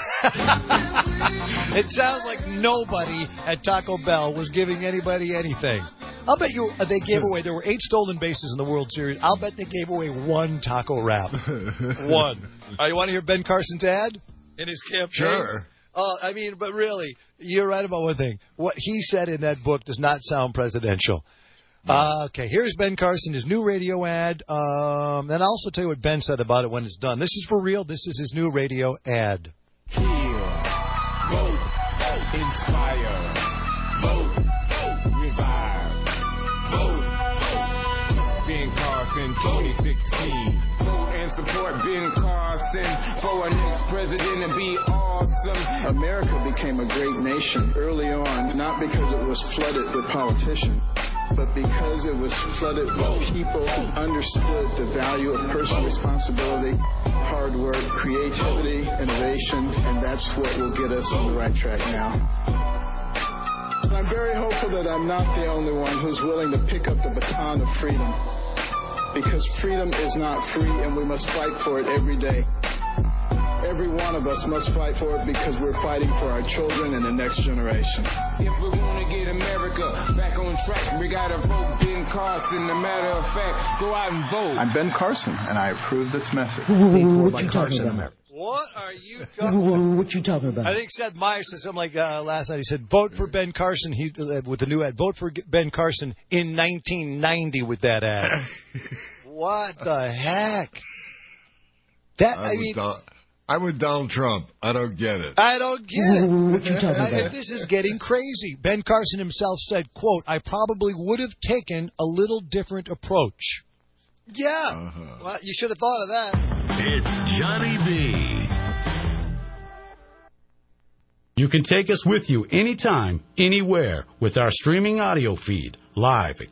It sounds like nobody at Taco Bell was giving anybody anything. I'll bet you they gave away, there were 8 stolen bases in the World Series. I'll bet they gave away 1 taco wrap. 1. You want to hear Ben Carson's ad in his campaign? Sure. But really, you're right about one thing. What he said in that book does not sound presidential. Okay, here's Ben Carson, his new radio ad. And I'll also tell you what Ben said about it when it's done. This is for real. This is his new radio ad. Heal, vote, inspire, vote, revive, vote, Ben Carson 2016. Vote and support Ben Carson for our next president and be awesome. America became a great nation early on, not because it was flooded with politicians, but because it was flooded with people who understood the value of personal responsibility, hard work, creativity, innovation, and that's what will get us on the right track now. I'm very hopeful that I'm not the only one who's willing to pick up the baton of freedom, because freedom is not free and we must fight for it every day. Every every one of us must fight for it because we're fighting for our children and the next generation. If we want to get America back on track, we got to vote Ben Carson. A matter of fact, go out and vote. I'm Ben Carson, and I approve this message. What you talking about? What are you talking What you talking about? I think Seth Meyers said something like last night. He said, vote for Ben Carson with the new ad. Vote for Ben Carson in 1990 with that ad. What the heck? I'm with Donald Trump. I don't get it. I don't get it. What you talking about? This is getting crazy. Ben Carson himself said, quote, I probably would have taken a little different approach. Yeah. Well, you should have thought of that. It's Johnny B. You can take us with you anytime, anywhere with our streaming audio feed live at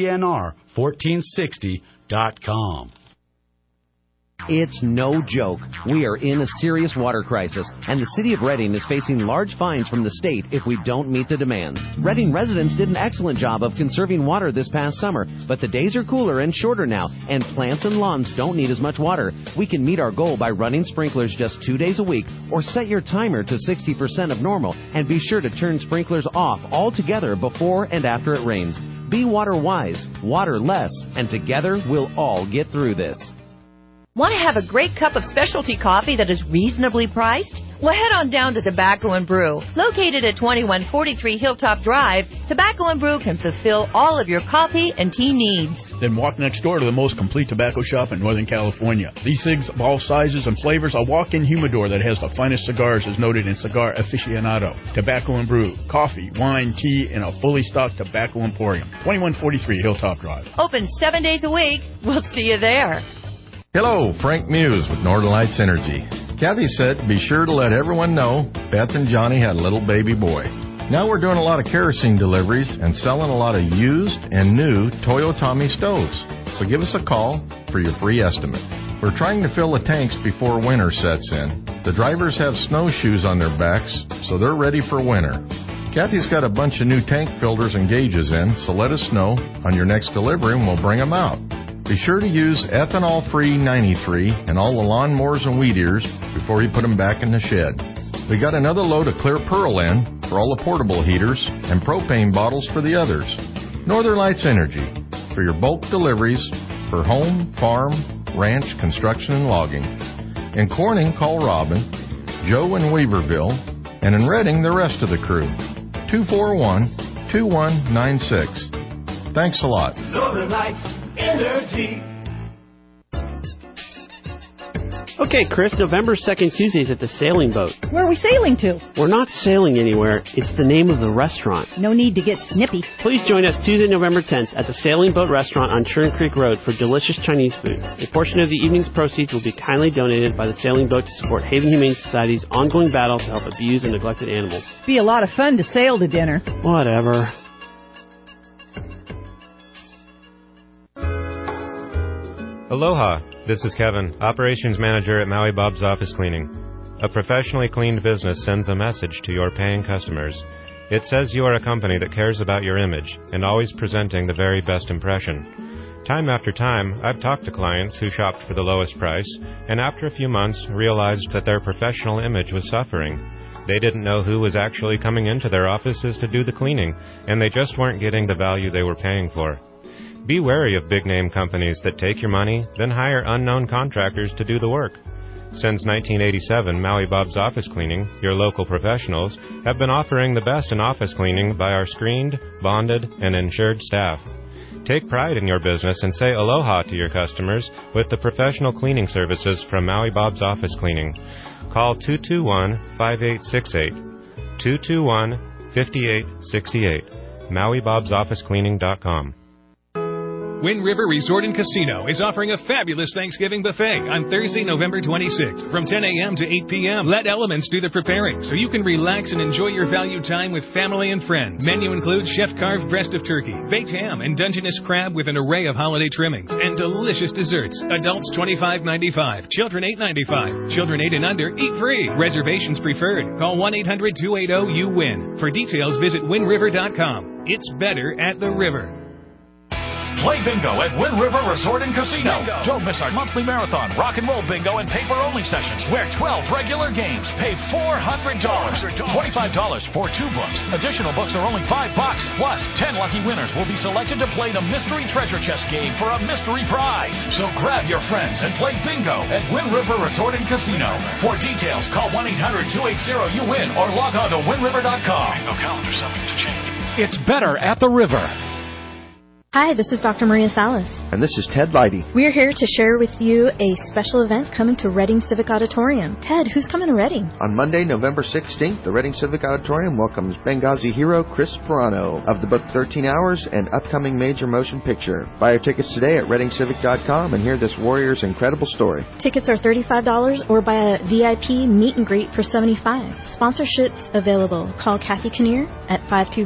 KCNR1460.com. It's no joke. We are in a serious water crisis, and the city of Reading is facing large fines from the state if we don't meet the demands. Reading residents did an excellent job of conserving water this past summer, but the days are cooler and shorter now, and plants and lawns don't need as much water. We can meet our goal by running sprinklers just 2 days a week, or set your timer to 60% of normal, and be sure to turn sprinklers off altogether before and after it rains. Be water wise, water less, and together we'll all get through this. Want to have a great cup of specialty coffee that is reasonably priced? Well, head on down to Tobacco & Brew. Located at 2143 Hilltop Drive, Tobacco & Brew can fulfill all of your coffee and tea needs. Then walk next door to the most complete tobacco shop in Northern California. These cigs of all sizes and flavors, a walk-in humidor that has the finest cigars is noted in Cigar Aficionado. Tobacco & Brew, coffee, wine, tea, and a fully stocked tobacco emporium. 2143 Hilltop Drive. Open 7 days a week. We'll see you there. Hello, Frank Muse with Northern Lights Energy. Kathy said, be sure to let everyone know Beth and Johnny had a little baby boy. Now we're doing a lot of kerosene deliveries and selling a lot of used and new Toyotomi stoves. So give us a call for your free estimate. We're trying to fill the tanks before winter sets in. The drivers have snowshoes on their backs, so they're ready for winter. Kathy's got a bunch of new tank filters and gauges in, so let us know on your next delivery and we'll bring them out. Be sure to use ethanol-free 93 in all the lawnmowers and weed eaters before you put them back in the shed. We got another load of Clear Pearl in for all the portable heaters and propane bottles for the others. Northern Lights Energy for your bulk deliveries for home, farm, ranch, construction, and logging. In Corning, call Robin, Joe in Weaverville, and in Reading, the rest of the crew. 241-2196. Thanks a lot. Northern Lights Energy. Okay, Chris, November 2nd, Tuesdays at the Sailing Boat. Where are we sailing to? We're not sailing anywhere. It's the name of the restaurant. No need to get snippy. Please join us Tuesday, November 10th at the Sailing Boat Restaurant on Churn Creek Road for delicious Chinese food. A portion of the evening's proceeds will be kindly donated by the Sailing Boat to support Haven Humane Society's ongoing battle to help abused and neglected animals. Be a lot of fun to sail to dinner. Whatever. Aloha, this is Kevin, Operations Manager at Maui Bob's Office Cleaning. A professionally cleaned business sends a message to your paying customers. It says you are a company that cares about your image and always presenting the very best impression. Time after time, I've talked to clients who shopped for the lowest price and after a few months realized that their professional image was suffering. They didn't know who was actually coming into their offices to do the cleaning, and they just weren't getting the value they were paying for. Be wary of big-name companies that take your money, then hire unknown contractors to do the work. Since 1987, Maui Bob's Office Cleaning, your local professionals, have been offering the best in office cleaning by our screened, bonded, and insured staff. Take pride in your business and say aloha to your customers with the professional cleaning services from Maui Bob's Office Cleaning. Call 221-5868, 221-5868, MauiBob'sOfficeCleaning.com. Wind River Resort and Casino is offering a fabulous Thanksgiving buffet on Thursday, November 26th from 10 a.m. to 8 p.m. Let elements do the preparing so you can relax and enjoy your value time with family and friends. Menu includes chef-carved breast of turkey, baked ham, and Dungeness crab with an array of holiday trimmings and delicious desserts. Adults $25.95, children $8.95. Children 8 and under eat free. Reservations preferred. Call 1-800-280-YOU-WIN. For details, visit windriver.com. It's better at the river. Play bingo at Wind River Resort and Casino. Bingo. Don't miss our monthly marathon, rock and roll bingo, and paper-only sessions where 12 regular games pay $400. $25 for 2 books. Additional books are only $5. Plus, 10 lucky winners will be selected to play the Mystery Treasure Chest game for a mystery prize. So grab your friends and play bingo at Wind River Resort and Casino. For details, call 1-800-280-YOU-WIN or log on to windriver.com. Bingo calendar subject to change. It's better at the river. Hi, this is Dr. Maria Salas. And this is Ted Leidy. We're here to share with you a special event coming to Reading Civic Auditorium. Ted, who's coming to Reading? On Monday, November 16th, the Reading Civic Auditorium welcomes Benghazi hero Chris Ferrano of the book 13 Hours and upcoming major motion picture. Buy your tickets today at readingcivic.com and hear this warrior's incredible story. Tickets are $35 or buy a VIP meet and greet for $75. Sponsorships available. Call Kathy Kinnear at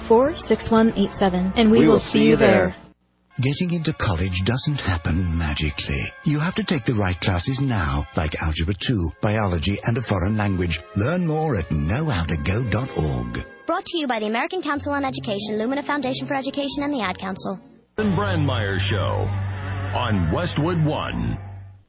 524-6187 and we will see you there. Getting into college doesn't happen magically. You have to take the right classes now, like Algebra 2, Biology, and a foreign language. Learn more at knowhowtogo.org. Brought to you by the American Council on Education, Lumina Foundation for Education, and the Ad Council. The Brandmeier Show on Westwood One.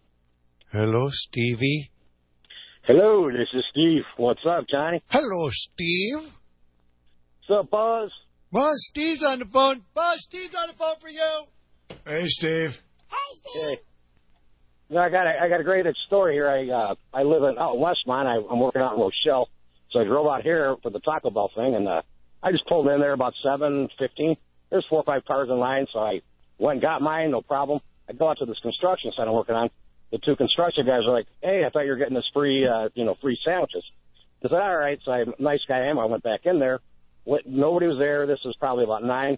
Hello, Stevie. Hello, this is Steve. What's up, Johnny? Hello, Steve. What's up, Buzz? Buzz, Steve's on the phone. Buzz, Steve's on the phone for you. Hey, Steve. Hey. No, I got a great story here. I live out in Westmont. I'm working out in Rochelle, so I drove out here for the Taco Bell thing, and I just pulled in there about 7:15. There's 4 or 5 cars in line, so I went and got mine, no problem. I go out to this construction site I'm working on. The 2 construction guys are like, "Hey, I thought you were getting this free sandwiches." I said, "All right." So I'm a nice guy I am. I went back in there. Nobody was there. This was probably about 9.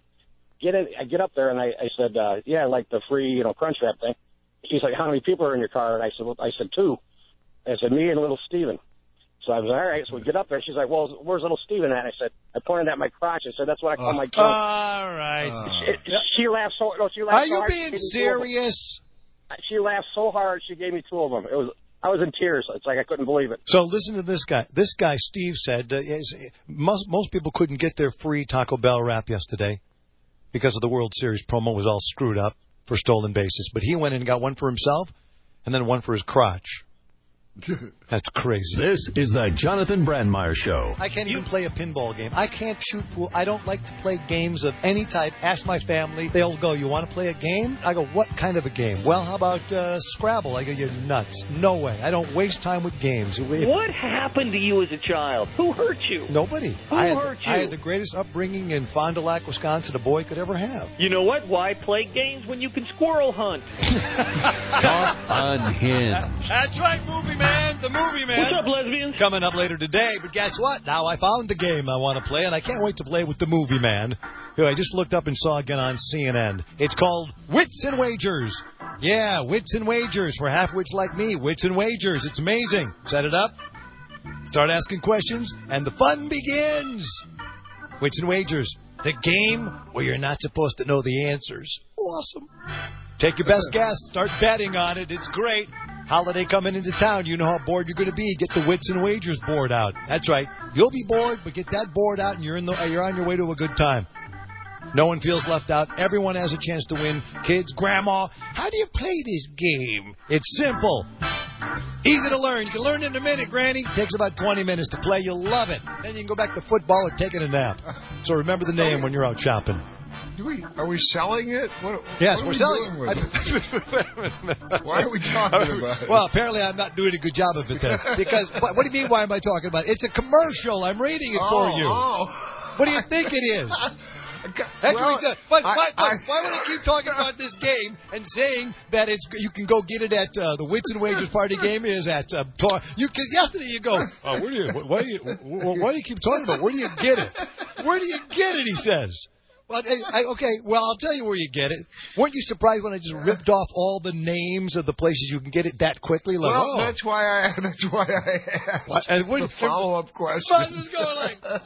I get up there and I said, "Yeah, I like the free, crunch wrap thing." She's like, "How many people are in your car?" And I said, 2. I said, "Me and little Steven." So I was, "All right." So we get up there. She's like, "Well, where's little Steven at?" I said, I pointed at my crotch. I said, "That's what I call my junk." All right. She laughed so. No, she laughed. Are so you hard, being serious? She laughed so hard. She gave me 2 of them. I was in tears. It's like I couldn't believe it. So listen to this guy. This guy, Steve, said most people couldn't get their free Taco Bell wrap yesterday because of the World Series promo was all screwed up for stolen bases. But he went in and got one for himself and then one for his crotch. That's crazy. This is the Jonathan Brandmeier Show. I can't even play a pinball game. I can't shoot pool. I don't like to play games of any type. Ask my family. They'll go, "You want to play a game?" I go, "What kind of a game?" "Well, how about Scrabble?" I go, "You're nuts. No way. I don't waste time with games." What happened to you as a child? Who hurt you? Nobody. Who hurt you? I had the greatest upbringing in Fond du Lac, Wisconsin a boy could ever have. You know what? Why play games when you can squirrel hunt? Talk unhinged. That's right, movie man. The movie man. What's up, lesbians? Coming up later today, but guess what? Now I found the game I want to play, and I can't wait to play with the movie man, who I just looked up and saw again on CNN. It's called Wits and Wagers. Yeah, Wits and Wagers. For half-wits like me, Wits and Wagers. It's amazing. Set it up, start asking questions, and the fun begins. Wits and Wagers, the game where you're not supposed to know the answers. Awesome. Take your best guess. Start betting on it. It's great. Holiday coming into town. You know how bored you're going to be. Get the Wits and Wagers board out. That's right. You'll be bored, but get that board out, and you're on your way to a good time. No one feels left out. Everyone has a chance to win. Kids, grandma, how do you play this game? It's simple. Easy to learn. You can learn in a minute, Granny. It takes about 20 minutes to play. You'll love it. Then you can go back to football or taking a nap. So remember the name when you're out shopping. Are we selling it? Yes, we're selling it. Why are we talking about it? Well, apparently I'm not doing a good job of it then. Because, what do you mean, why am I talking about it? It's a commercial. I'm reading it for you. What do you think it is? Why would I keep talking about this game and saying that you can go get it at the Wits and Wagers party game is at because yesterday you go, why do you keep talking about it? Where do you get it? Where do you get it? He says. Well, I'll tell you where you get it. Weren't you surprised when I just ripped off all the names of the places you can get it that quickly? Like, that's why I asked the follow-up question. Buzz is going like,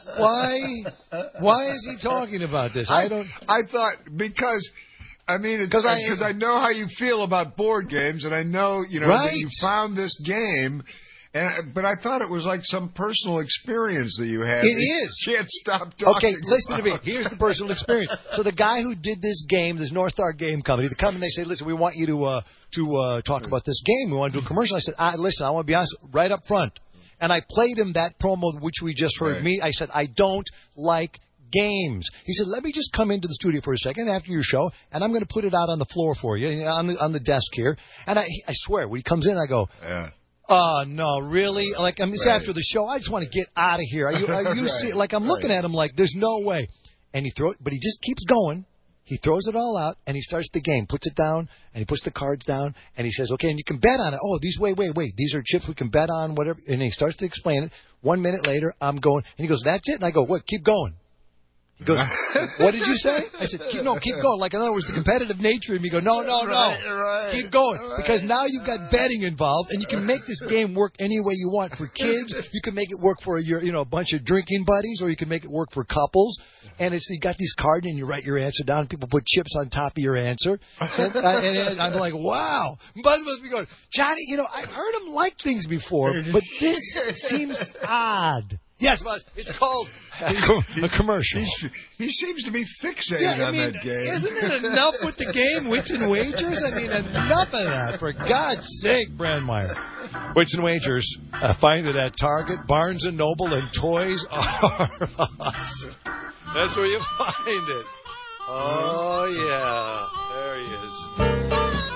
why is he talking about this? I thought because I know how you feel about board games, and I know that you found this game. But I thought it was like some personal experience that you had. It is. Can't stop talking. Okay, listen to me. Here's the personal experience. So the guy who did this game, this North Star Game Company, they come and they say, listen, we want you to talk about this game. We want to do a commercial. I said, listen, I want to be honest, right up front. And I played him that promo which we just heard me. I said, I don't like games. He said, let me just come into the studio for a second after your show, and I'm going to put it out on the floor for you, on the desk here. And I swear, when he comes in, I go, oh, no, really? Like, I mean, it's after the show. I just want to get out of here. Are you like, I'm looking at him like, there's no way. And but he just keeps going. He throws it all out, and he starts the game, puts it down, and he puts the cards down, and he says, okay, and you can bet on it. Oh, wait. These are chips we can bet on, whatever. And he starts to explain it. 1 minute later, I'm going. And he goes, that's it? And I go, what? Keep going. He goes, what did you say? I said, keep going. Like, in other words, the competitive nature of me go, no. Keep going. Because now you've got betting involved, and you can make this game work any way you want. For kids, you can make it work for a bunch of drinking buddies, or you can make it work for couples. And you got these cards, and you write your answer down. People put chips on top of your answer. And I'm like, wow. Buzz must be going, Johnny, I've heard him like things before, but this seems odd. Yes, Buzz. It's called a commercial. He seems to be fixated on that game. Isn't it enough with the game, Wits and Wagers? I mean, enough of that. For God's sake, Brandmeier. Wits and Wagers. Find it at Target, Barnes & Noble, and Toys R Us. That's where you find it. Oh, yeah. There he is.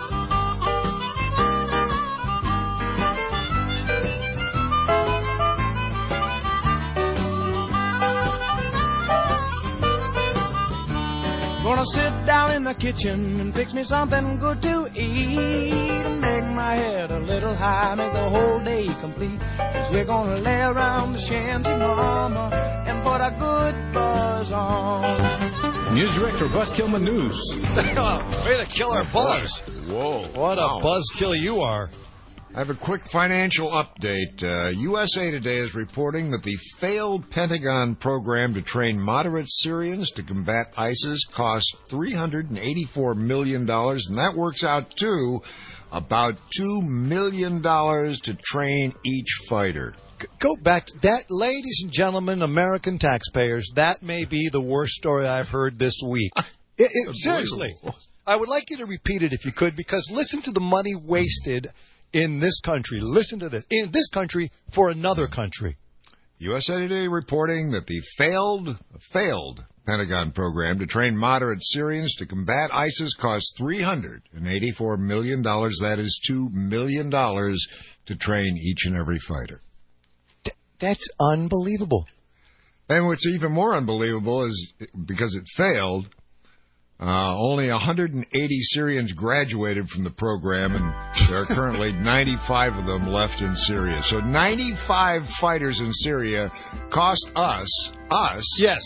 Gonna sit down in the kitchen and fix me something good to eat and make my head a little high, make the whole day complete. 'Cause we're gonna lay around the shanty, mama, and put a good buzz on. News Director Buzzkill News. Way to kill our buzz. Whoa. What a buzzkill you are. I have a quick financial update. USA Today is reporting that the failed Pentagon program to train moderate Syrians to combat ISIS cost $384 million, and that works out to about $2 million to train each fighter. Go back to that, ladies and gentlemen, American taxpayers. That may be the worst story I've heard this week. Seriously. I would like you to repeat it if you could, because listen to the money wasted in this country. Listen to this. In this country for another country. USA Today reporting that the failed Pentagon program to train moderate Syrians to combat ISIS cost $384 million. That is $2 million to train each and every fighter. That's unbelievable. And what's even more unbelievable is because it failed, only 180 Syrians graduated from the program, and there are currently 95 of them left in Syria. So 95 fighters in Syria cost us, yes,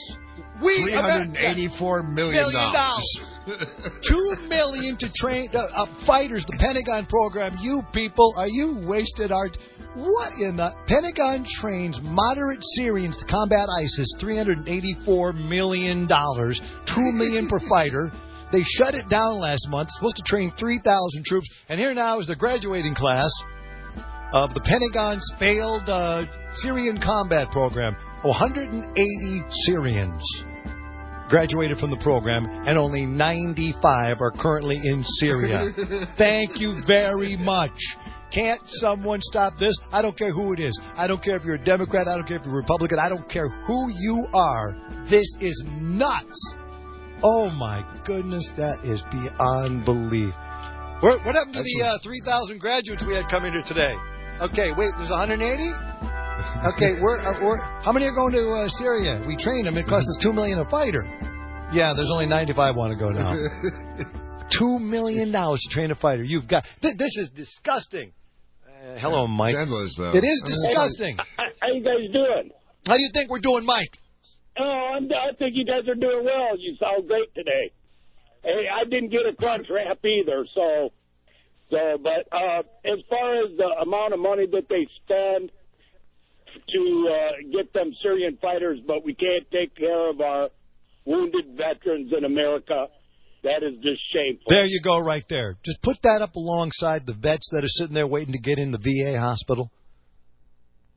$384 million. $2 million to train fighters, the Pentagon program. You people, are you wasted our... What in the... Pentagon trains moderate Syrians to combat ISIS, $384 million, $2 million per fighter. They shut it down last month, supposed to train 3,000 troops, and here now is the graduating class of the Pentagon's failed Syrian combat program. 180 Syrians graduated from the program, and only 95 are currently in Syria. Thank you very much. Can't someone stop this? I don't care who it is. I don't care if you're a Democrat. I don't care if you're a Republican. I don't care who you are. This is nuts. Oh, my goodness. That is beyond belief. What happened to the 3,000 graduates we had come in here today? Okay, wait, there's 180? Okay, how many are going to Syria? We trained them. It costs us $2 million a fighter. Yeah, there's only 95 want to go now. $2 million to train a fighter. You've got... This is disgusting. Hello, Mike. It is disgusting. How you guys doing? How do you think we're doing, Mike? Oh, I think you guys are doing well. You sound great today. Hey, I didn't get a crunch wrap either, but as far as the amount of money that they spend to get them Syrian fighters, but we can't take care of our wounded veterans in America, that is just shameful. There you go right there. Just put that up alongside the vets that are sitting there waiting to get in the VA hospital.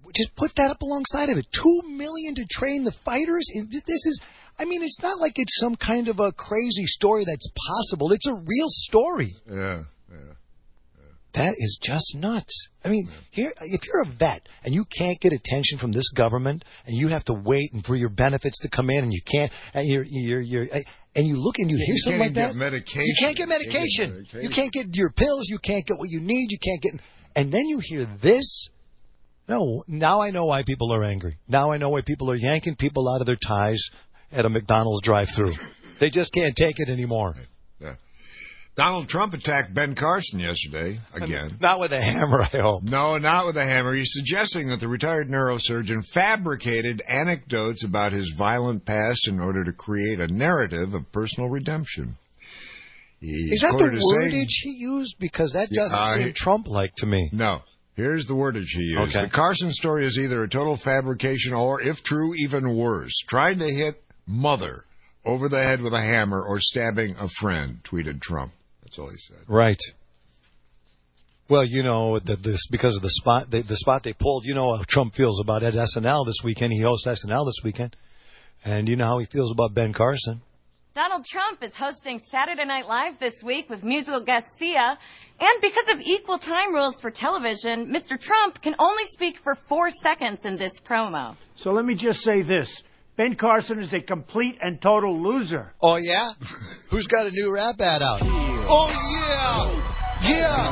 just put that up alongside of it. $2 million to train the fighters. This is, I mean, it's not like it's some kind of a crazy story that's possible. It's a real story. Yeah. That is just nuts. I mean, here, if you're a vet and you can't get attention from this government, and you have to wait and for your benefits to come in, and you can't, and and you look and you hear something like that, you can't get medication. You can't get your pills. You can't get what you need. You can't get, and then you hear this. No, now I know why people are angry. Now I know why people are yanking people out of their ties at a McDonald's drive-thru. They just can't take it anymore. Yeah. Donald Trump attacked Ben Carson yesterday, again. Not with a hammer, I hope. No, not with a hammer. He's suggesting that the retired neurosurgeon fabricated anecdotes about his violent past in order to create a narrative of personal redemption. Is that the wordage he used? Because that doesn't seem Trump-like to me. No. Here's the wordage he used. Okay. The Carson story is either a total fabrication or, if true, even worse. Trying to hit mother over the head with a hammer or stabbing a friend, tweeted Trump. That's all he said. Right. Well, you know, because of the spot they pulled, you know how Trump feels about SNL this weekend. He hosts SNL this weekend. And you know how he feels about Ben Carson. Donald Trump is hosting Saturday Night Live this week with musical guest Sia. And because of equal time rules for television, Mr. Trump can only speak for 4 seconds in this promo. So let me just say this. Ben Carson is a complete and total loser. Oh, yeah? Who's got a new rap ad out? Oh, yeah!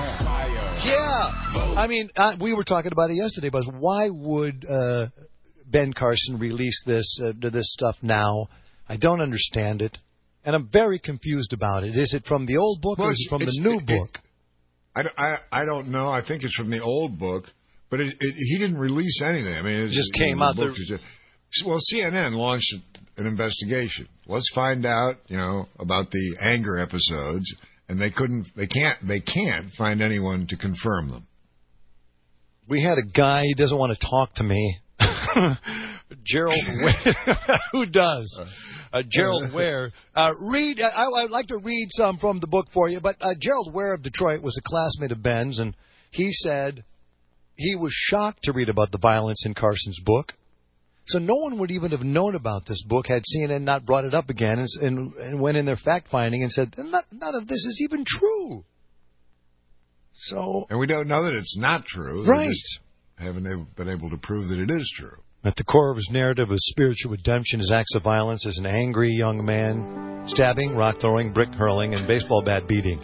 Yeah! I mean, we were talking about it yesterday, but why would Ben Carson release this stuff now? I don't understand it, and I'm very confused about it. Is it from the old book or is it from the new book? I don't know. I think it's from the old book, but he didn't release anything. I mean, it just came out there. Well, CNN launched an investigation. Let's find out, about the anger episodes, and they can't find anyone to confirm them. We had a guy, he doesn't want to talk to me. Gerald Ware. Who does? Gerald Ware. I'd like to read some from the book for you, but Gerald Ware of Detroit was a classmate of Ben's, and he said he was shocked to read about the violence in Carson's book. So no one would even have known about this book had CNN not brought it up again and went in their fact-finding and said, none of this is even true. And we don't know that it's not true. Right. They just haven't been able to prove that it is true. At the core of his narrative of spiritual redemption, his acts of violence as an angry young man, stabbing, rock throwing, brick hurling, and baseball bat beating.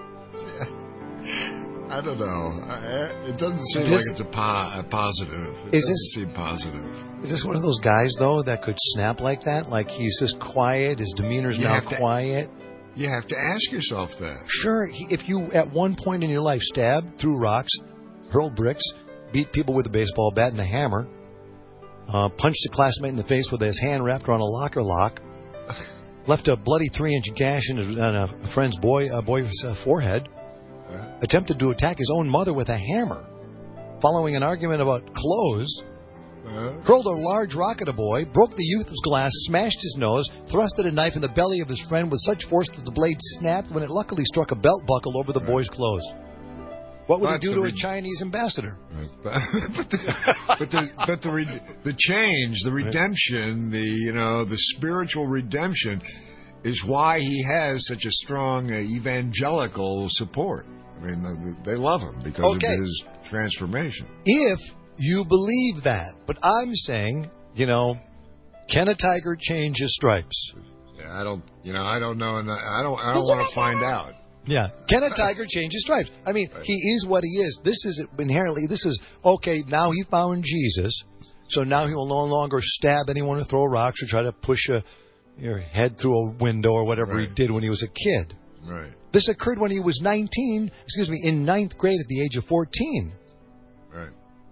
I don't know. It doesn't seem like it's a positive. It doesn't seem positive. Is this one of those guys, though, that could snap like that? Like he's just quiet, his demeanor's now quiet? You have to ask yourself that. Sure. If you, at one point in your life, stabbed, threw rocks, hurled bricks, beat people with a baseball bat and a hammer, punched a classmate in the face with his hand wrapped around a locker lock, left a bloody 3-inch gash on a friend's boy's forehead, attempted to attack his own mother with a hammer, following an argument about clothes, hurled a large rock at a boy, broke the youth's glass, smashed his nose, thrusted a knife in the belly of his friend with such force that the blade snapped when it luckily struck a belt buckle over the boy's clothes. What would he do to a Chinese ambassador? But the change, the redemption, the spiritual redemption is why he has such a strong evangelical support. I mean, they love him because of his transformation. If you believe that. But I'm saying, can a tiger change his stripes? Yeah, I don't know, and I don't want to find out. Yeah. Can a tiger change his stripes? I mean, he is what he is. This is inherently, now he found Jesus, so now he will no longer stab anyone or throw rocks or try to push your head through a window or whatever he did when he was a kid. Right. This occurred when he was in 9th grade at the age of 14. Right.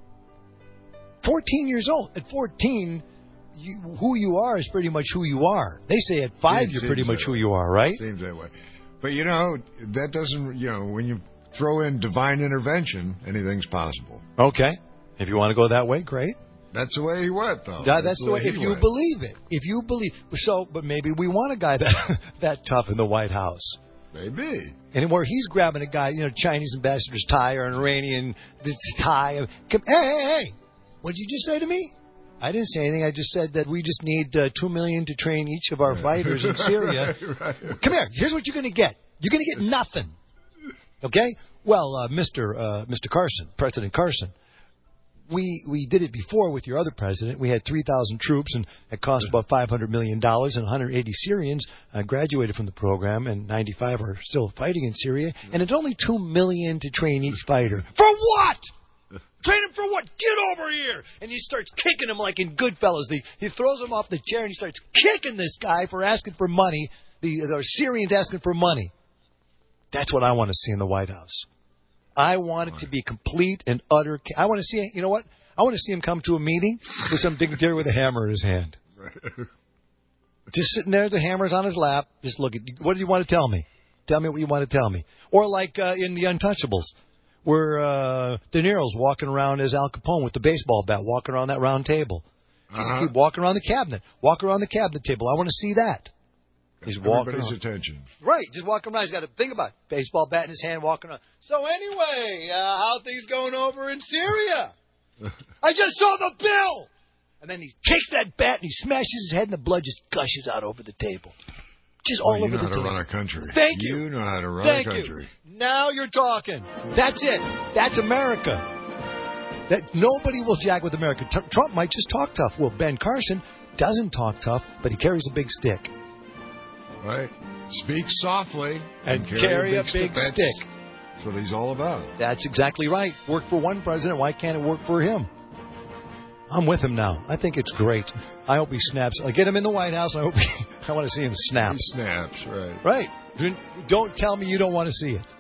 14 years old. At 14, who you are is pretty much who you are. They say at 5 you're pretty much who you are, right? Seems that way. But, that doesn't, when you throw in divine intervention, anything's possible. Okay. If you want to go that way, great. That's the way he went, though. Yeah, that's the way. If you believe it. If you believe. So, but maybe we want a guy that tough in the White House. Maybe. And where he's grabbing a guy, Chinese ambassador's tie or an Iranian tie. Hey. What did you just say to me? I didn't say anything. I just said that we just need $2 million to train each of our fighters in Syria. Right. Come here. Here's what you're going to get. You're going to get nothing. Okay? Well, Mr. Carson, President Carson, we did it before with your other president. We had 3,000 troops, and it cost about $500 million, and 180 Syrians graduated from the program, and 95 are still fighting in Syria, and it's only $2 million to train each fighter. For what? Train him for what? Get over here! And he starts kicking him like in Goodfellas. He throws him off the chair, and he starts kicking this guy for asking for money. The Syrians asking for money. That's what I want to see in the White House. I want it to be complete and utter. I want to see, you know what? I want to see him come to a meeting with some dignitary with a hammer in his hand. Just sitting there, the hammer's on his lap. Just look at, what do you want to tell me? Tell me what you want to tell me. Or like in The Untouchables, where De Niro's walking around as Al Capone with the baseball bat, walking around that round table. Just keep walking around the cabinet. Walk around the cabinet table. I want to see that. He's walking everybody's attention. Right, just walking around. He's got to think about it. Baseball bat in his hand, walking around. So anyway, how things going over in Syria? I just saw the bill. And then he takes that bat and he smashes his head, and the blood just gushes out over the table. Just all over the table. You know how to run a country. Thank you. You know how to run a country. You. Now you're talking. That's it. That's America. That nobody will jack with America. Trump might just talk tough. Well, Ben Carson doesn't talk tough, but he carries a big stick. Right. Speak softly and carry a big stick. That's what he's all about. That's exactly right. Worked for one president. Why can't it work for him? I'm with him now. I think it's great. I hope he snaps. I get him in the White House, and I hope I want to see him snap. He snaps, right. Right. Don't tell me you don't want to see it.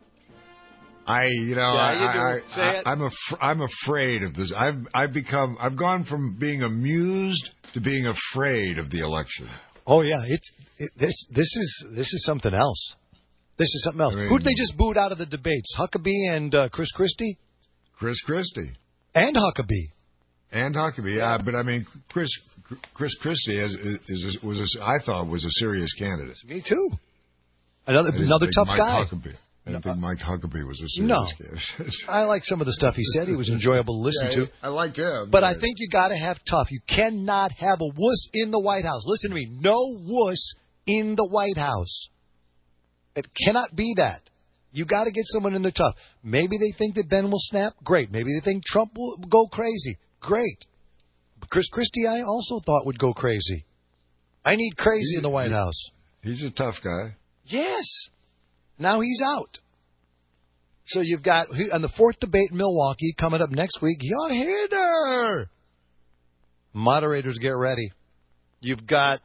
I'm afraid of this. I've gone from being amused to being afraid of the election. Oh yeah, this is something else. This is something else. I mean, who'd they just booed out of the debates? Huckabee and Chris Christie? Chris Christie. And Huckabee. Yeah. But I mean, Chris Christie I thought was a serious candidate. Me too. Another tough guy. I didn't think Mike Huckabee was a serious candidate. I like some of the stuff he said. He was enjoyable to listen to. I liked him. But I think you got to have tough. You cannot have a wuss in the White House. Listen to me. No wuss in the White House. It cannot be that. You got to get someone in there tough. Maybe they think that Ben will snap. Great. Maybe they think Trump will go crazy. Great. But Chris Christie, I also thought would go crazy. I need crazy in the White House. He's a tough guy. Yes. Now he's out. So you've got, on the fourth debate in Milwaukee, coming up next week, your hitter. Moderators, get ready. You've got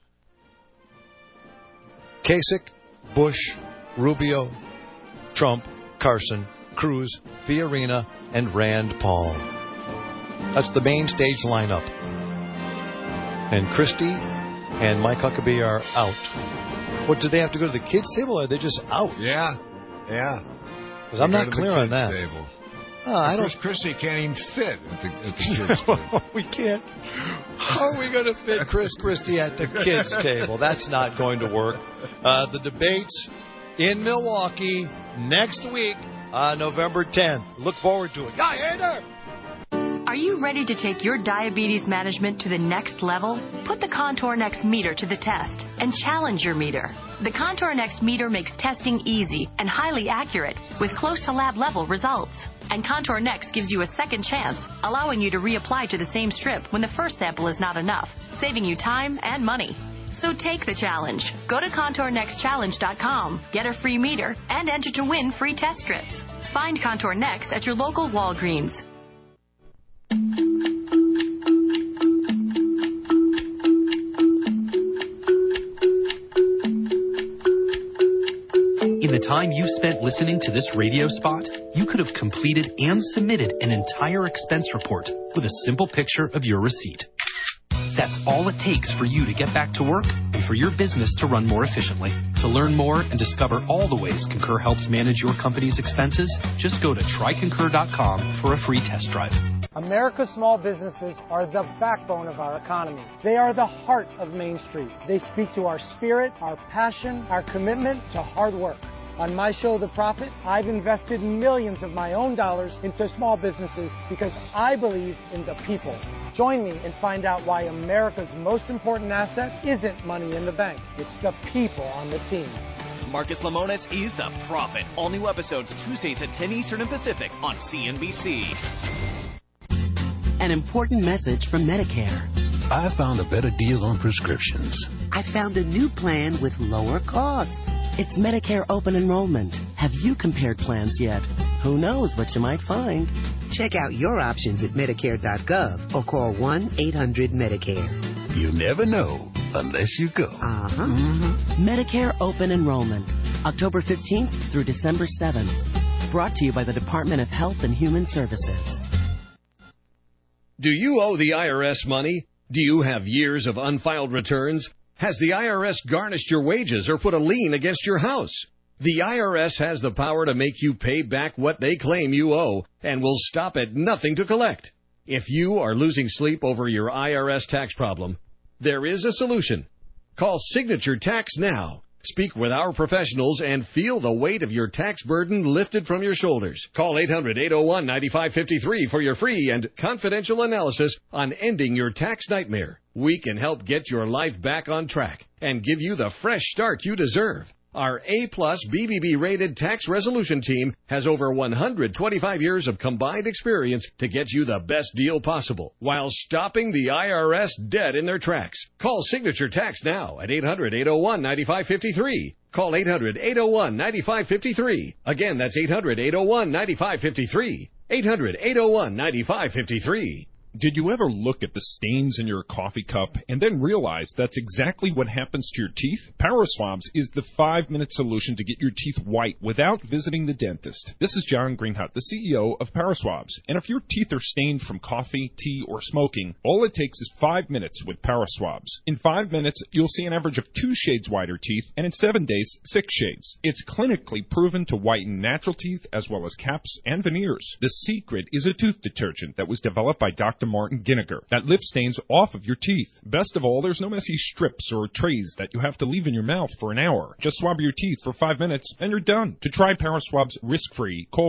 Kasich, Bush, Rubio, Trump, Carson, Cruz, Fiorina, and Rand Paul. That's the main stage lineup. And Christie and Mike Huckabee are out. What, do they have to go to the kids' table, or are they just out? Yeah. Because I'm not clear on that. Table. Chris Christie can't even fit at the kids' table. We can't. How are we going to fit Chris Christie at the kids' table? That's not going to work. The debates in Milwaukee next week on November 10th. Look forward to it. Yeah, hater! Are you ready to take your diabetes management to the next level? Put the Contour Next meter to the test and challenge your meter. The Contour Next meter makes testing easy and highly accurate with close to lab level results. And Contour Next gives you a second chance, allowing you to reapply to the same strip when the first sample is not enough, saving you time and money. So take the challenge. Go to ContourNextChallenge.com, get a free meter, and enter to win free test strips. Find Contour Next at your local Walgreens. In the time you spent listening to this radio spot, you could have completed and submitted an entire expense report with a simple picture of your receipt. That's all it takes for you to get back to work and for your business to run more efficiently. To learn more and discover all the ways Concur helps manage your company's expenses, just go to tryconcur.com for a free test drive. America's small businesses are the backbone of our economy. They are the heart of Main Street. They speak to our spirit, our passion, our commitment to hard work. On my show, The Profit, I've invested millions of my own dollars into small businesses because I believe in the people. Join me and find out why America's most important asset isn't money in the bank. It's the people on the team. Marcus Lemonis is The Prophet. All new episodes Tuesdays at 10 Eastern and Pacific on CNBC. An important message from Medicare. I found a better deal on prescriptions. I found a new plan with lower costs. It's Medicare open enrollment. Have you compared plans yet? Who knows what you might find? Check out your options at Medicare.gov or call 1-800-MEDICARE. You never know unless you go. Medicare open enrollment. October 15th through December 7th. Brought to you by the Department of Health and Human Services. Do you owe the IRS money? Do you have years of unfiled returns? Has the IRS garnished your wages or put a lien against your house? The IRS has the power to make you pay back what they claim you owe and will stop at nothing to collect. If you are losing sleep over your IRS tax problem, there is a solution. Call Signature Tax now. Speak with our professionals and feel the weight of your tax burden lifted from your shoulders. Call 800-801-9553 for your free and confidential analysis on ending your tax nightmare. We can help get your life back on track and give you the fresh start you deserve. Our A-plus BBB-rated tax resolution team has over 125 years of combined experience to get you the best deal possible while stopping the IRS dead in their tracks. Call Signature Tax now at 800-801-9553. Call 800-801-9553. Again, that's 800-801-9553. 800-801-9553. Did you ever look at the stains in your coffee cup and then realize that's exactly what happens to your teeth? Paraswabs is the 5-minute solution to get your teeth white without visiting the dentist. This is John Greenhut, the CEO of Paraswabs. And if your teeth are stained from coffee, tea, or smoking, all it takes is 5 minutes with Paraswabs. In 5 minutes, you'll see an average of 2 shades whiter teeth, and in 7 days, 6 shades. It's clinically proven to whiten natural teeth as well as caps and veneers. The secret is a tooth detergent that was developed by Dr. Martin Ginniger that lifts stains off of your teeth. Best of all, there's no messy strips or trays that you have to leave in your mouth for an hour. Just swab your teeth for 5 minutes and you're done. To try Paraswabs risk-free, call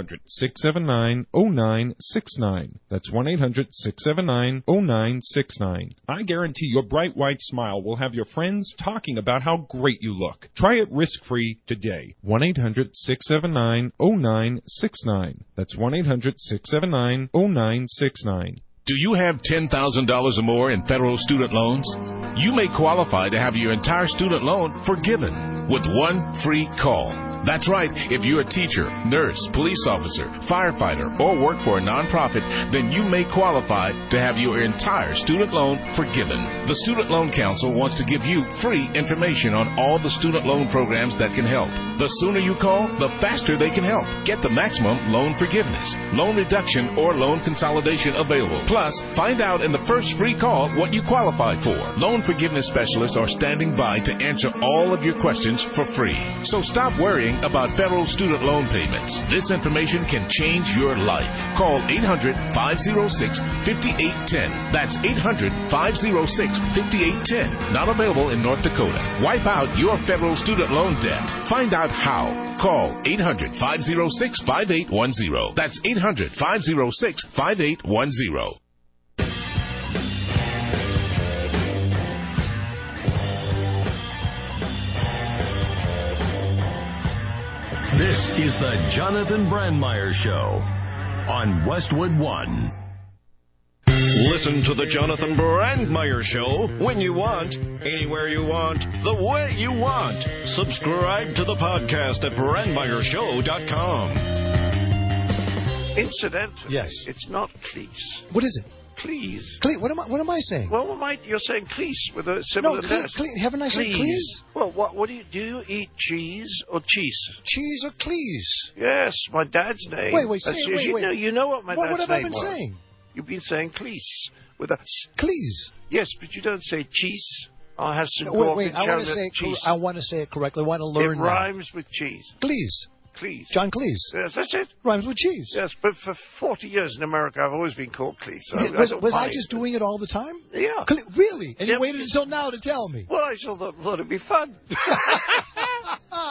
1-800-679-0969. That's 1-800-679-0969. I guarantee your bright white smile will have your friends talking about how great you look. Try it risk-free today. 1-800-679-0969. That's 1-800-679-0969. Do you have $10,000 or more in federal student loans? You may qualify to have your entire student loan forgiven with one free call. That's right. If you're a teacher, nurse, police officer, firefighter, or work for a nonprofit, then you may qualify to have your entire student loan forgiven. The Student Loan Council wants to give you free information on all the student loan programs that can help. The sooner you call, the faster they can help. Get the maximum loan forgiveness, loan reduction, or loan consolidation available. Plus, find out in the first free call what you qualify for. Loan forgiveness specialists are standing by to answer all of your questions for free. So stop worrying about federal student loan payments. This information can change your life. Call 800-506-5810. That's 800-506-5810. Not available in North Dakota. Wipe out your federal student loan debt. Find out how. Call 800-506-5810. That's 800-506-5810. This is the Jonathan Brandmeier Show on Westwood One. Listen to the Jonathan Brandmeier Show when you want, anywhere you want, the way you want. Subscribe to the podcast at BrandmeierShow.com. Incidentally, yes, it's not Cleese. What is it? Cleese. What am I saying? Well, you're saying Cleese with a similar letter. Haven't I said Cleese? Well, what do you eat cheese or cheese? Cheese or Cleese? Yes, my dad's name. Wait. You know what my dad's name was. What have I been saying? You've been saying Cleese with a Cleese. Yes, but you don't say cheese. I have some wait. I want to say it correctly. I want to learn. It rhymes with cheese. Cleese. Cleese. John Cleese. Yes, that's it. Rhymes with cheese. Yes, but for 40 years in America, I've always been called Cleese. So was I just doing it all the time? Yeah. Really? And you waited until now to tell me? Well, I thought it'd be fun.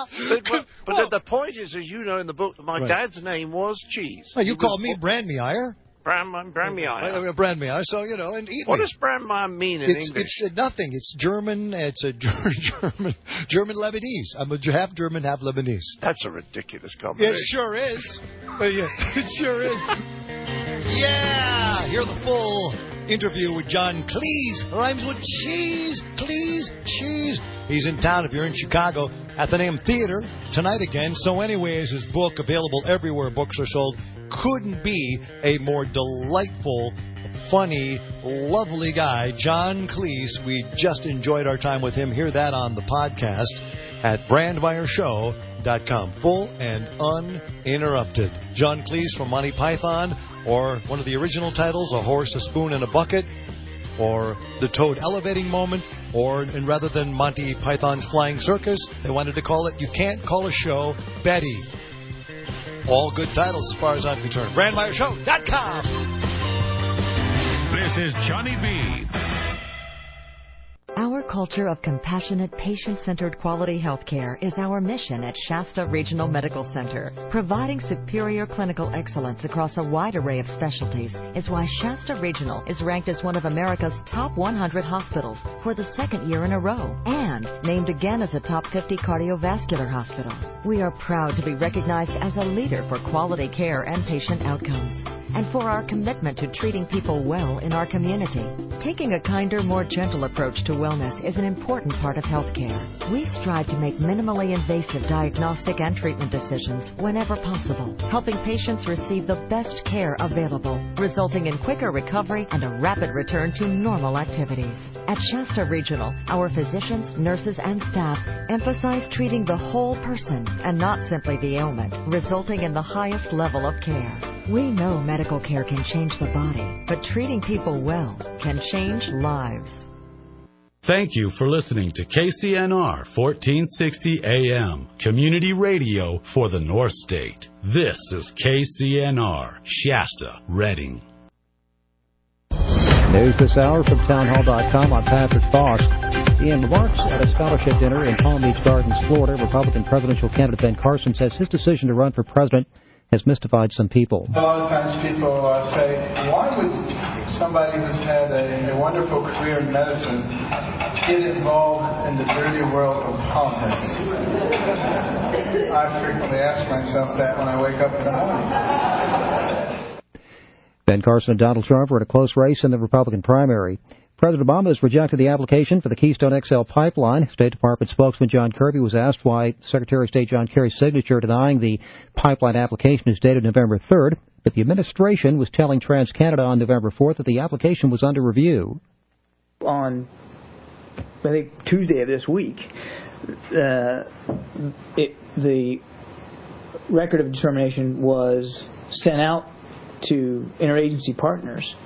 But the point is, as you know in the book, that my dad's name was Cheese. Well, you called me Brandmeier. Brandmeier. Brandmeier. So, and eat What me. does Brandmeier mean in English? It's nothing. It's German. It's a German Lebanese. I'm a half German, half Lebanese. That's a ridiculous combination. It sure is. It sure is. Yeah! Hear the full interview with John Cleese. Rhymes with cheese. Cleese, cheese. He's in town if you're in Chicago. Athenaeum Theater tonight again. So anyways, his book available everywhere books are sold. Couldn't be a more delightful, funny, lovely guy, John Cleese. We just enjoyed our time with him. Hear that on the podcast at BrandmeierShow.com. Full and uninterrupted. John Cleese from Monty Python, or one of the original titles, A Horse, a Spoon, and a Bucket, or The Toad Elevating Moment, and rather than Monty Python's Flying Circus, they wanted to call it You Can't Call a Show Betty. All good titles as far as I'm concerned. BrandmeierShow.com. This is Johnny B. Our culture of compassionate, patient-centered quality health care is our mission at Shasta Regional Medical Center. Providing superior clinical excellence across a wide array of specialties is why Shasta Regional is ranked as one of America's top 100 hospitals for the second year in a row and named again as a top 50 cardiovascular hospital. We are proud to be recognized as a leader for quality care and patient outcomes, and for our commitment to treating people well in our community. Taking a kinder, more gentle approach to wellness is an important part of healthcare. We strive to make minimally invasive diagnostic and treatment decisions whenever possible, helping patients receive the best care available, resulting in quicker recovery and a rapid return to normal activities. At Shasta Regional, our physicians, nurses, and staff emphasize treating the whole person and not simply the ailment, resulting in the highest level of care. We know medical care can change the body, but treating people well can change lives. Thank you for listening to KCNR 1460 AM, community radio for the North State. This is KCNR, Shasta, Reading. News this hour from townhall.com. I'm Patrick Foss. In remarks at a scholarship dinner in Palm Beach Gardens, Florida, Republican presidential candidate Ben Carson says his decision to run for president has mystified some people. A lot of times people say, why would somebody who's had a wonderful career in medicine get involved in the dirty world of politics? I frequently ask myself that when I wake up in the morning. Ben Carson and Donald Trump were in a close race in the Republican primary. President Obama has rejected the application for the Keystone XL pipeline. State Department spokesman John Kirby was asked why Secretary of State John Kerry's signature denying the pipeline application is dated November 3rd, but the administration was telling TransCanada on November 4th that the application was under review. On, I think, Tuesday of this week, the record of determination was sent out to interagency partners,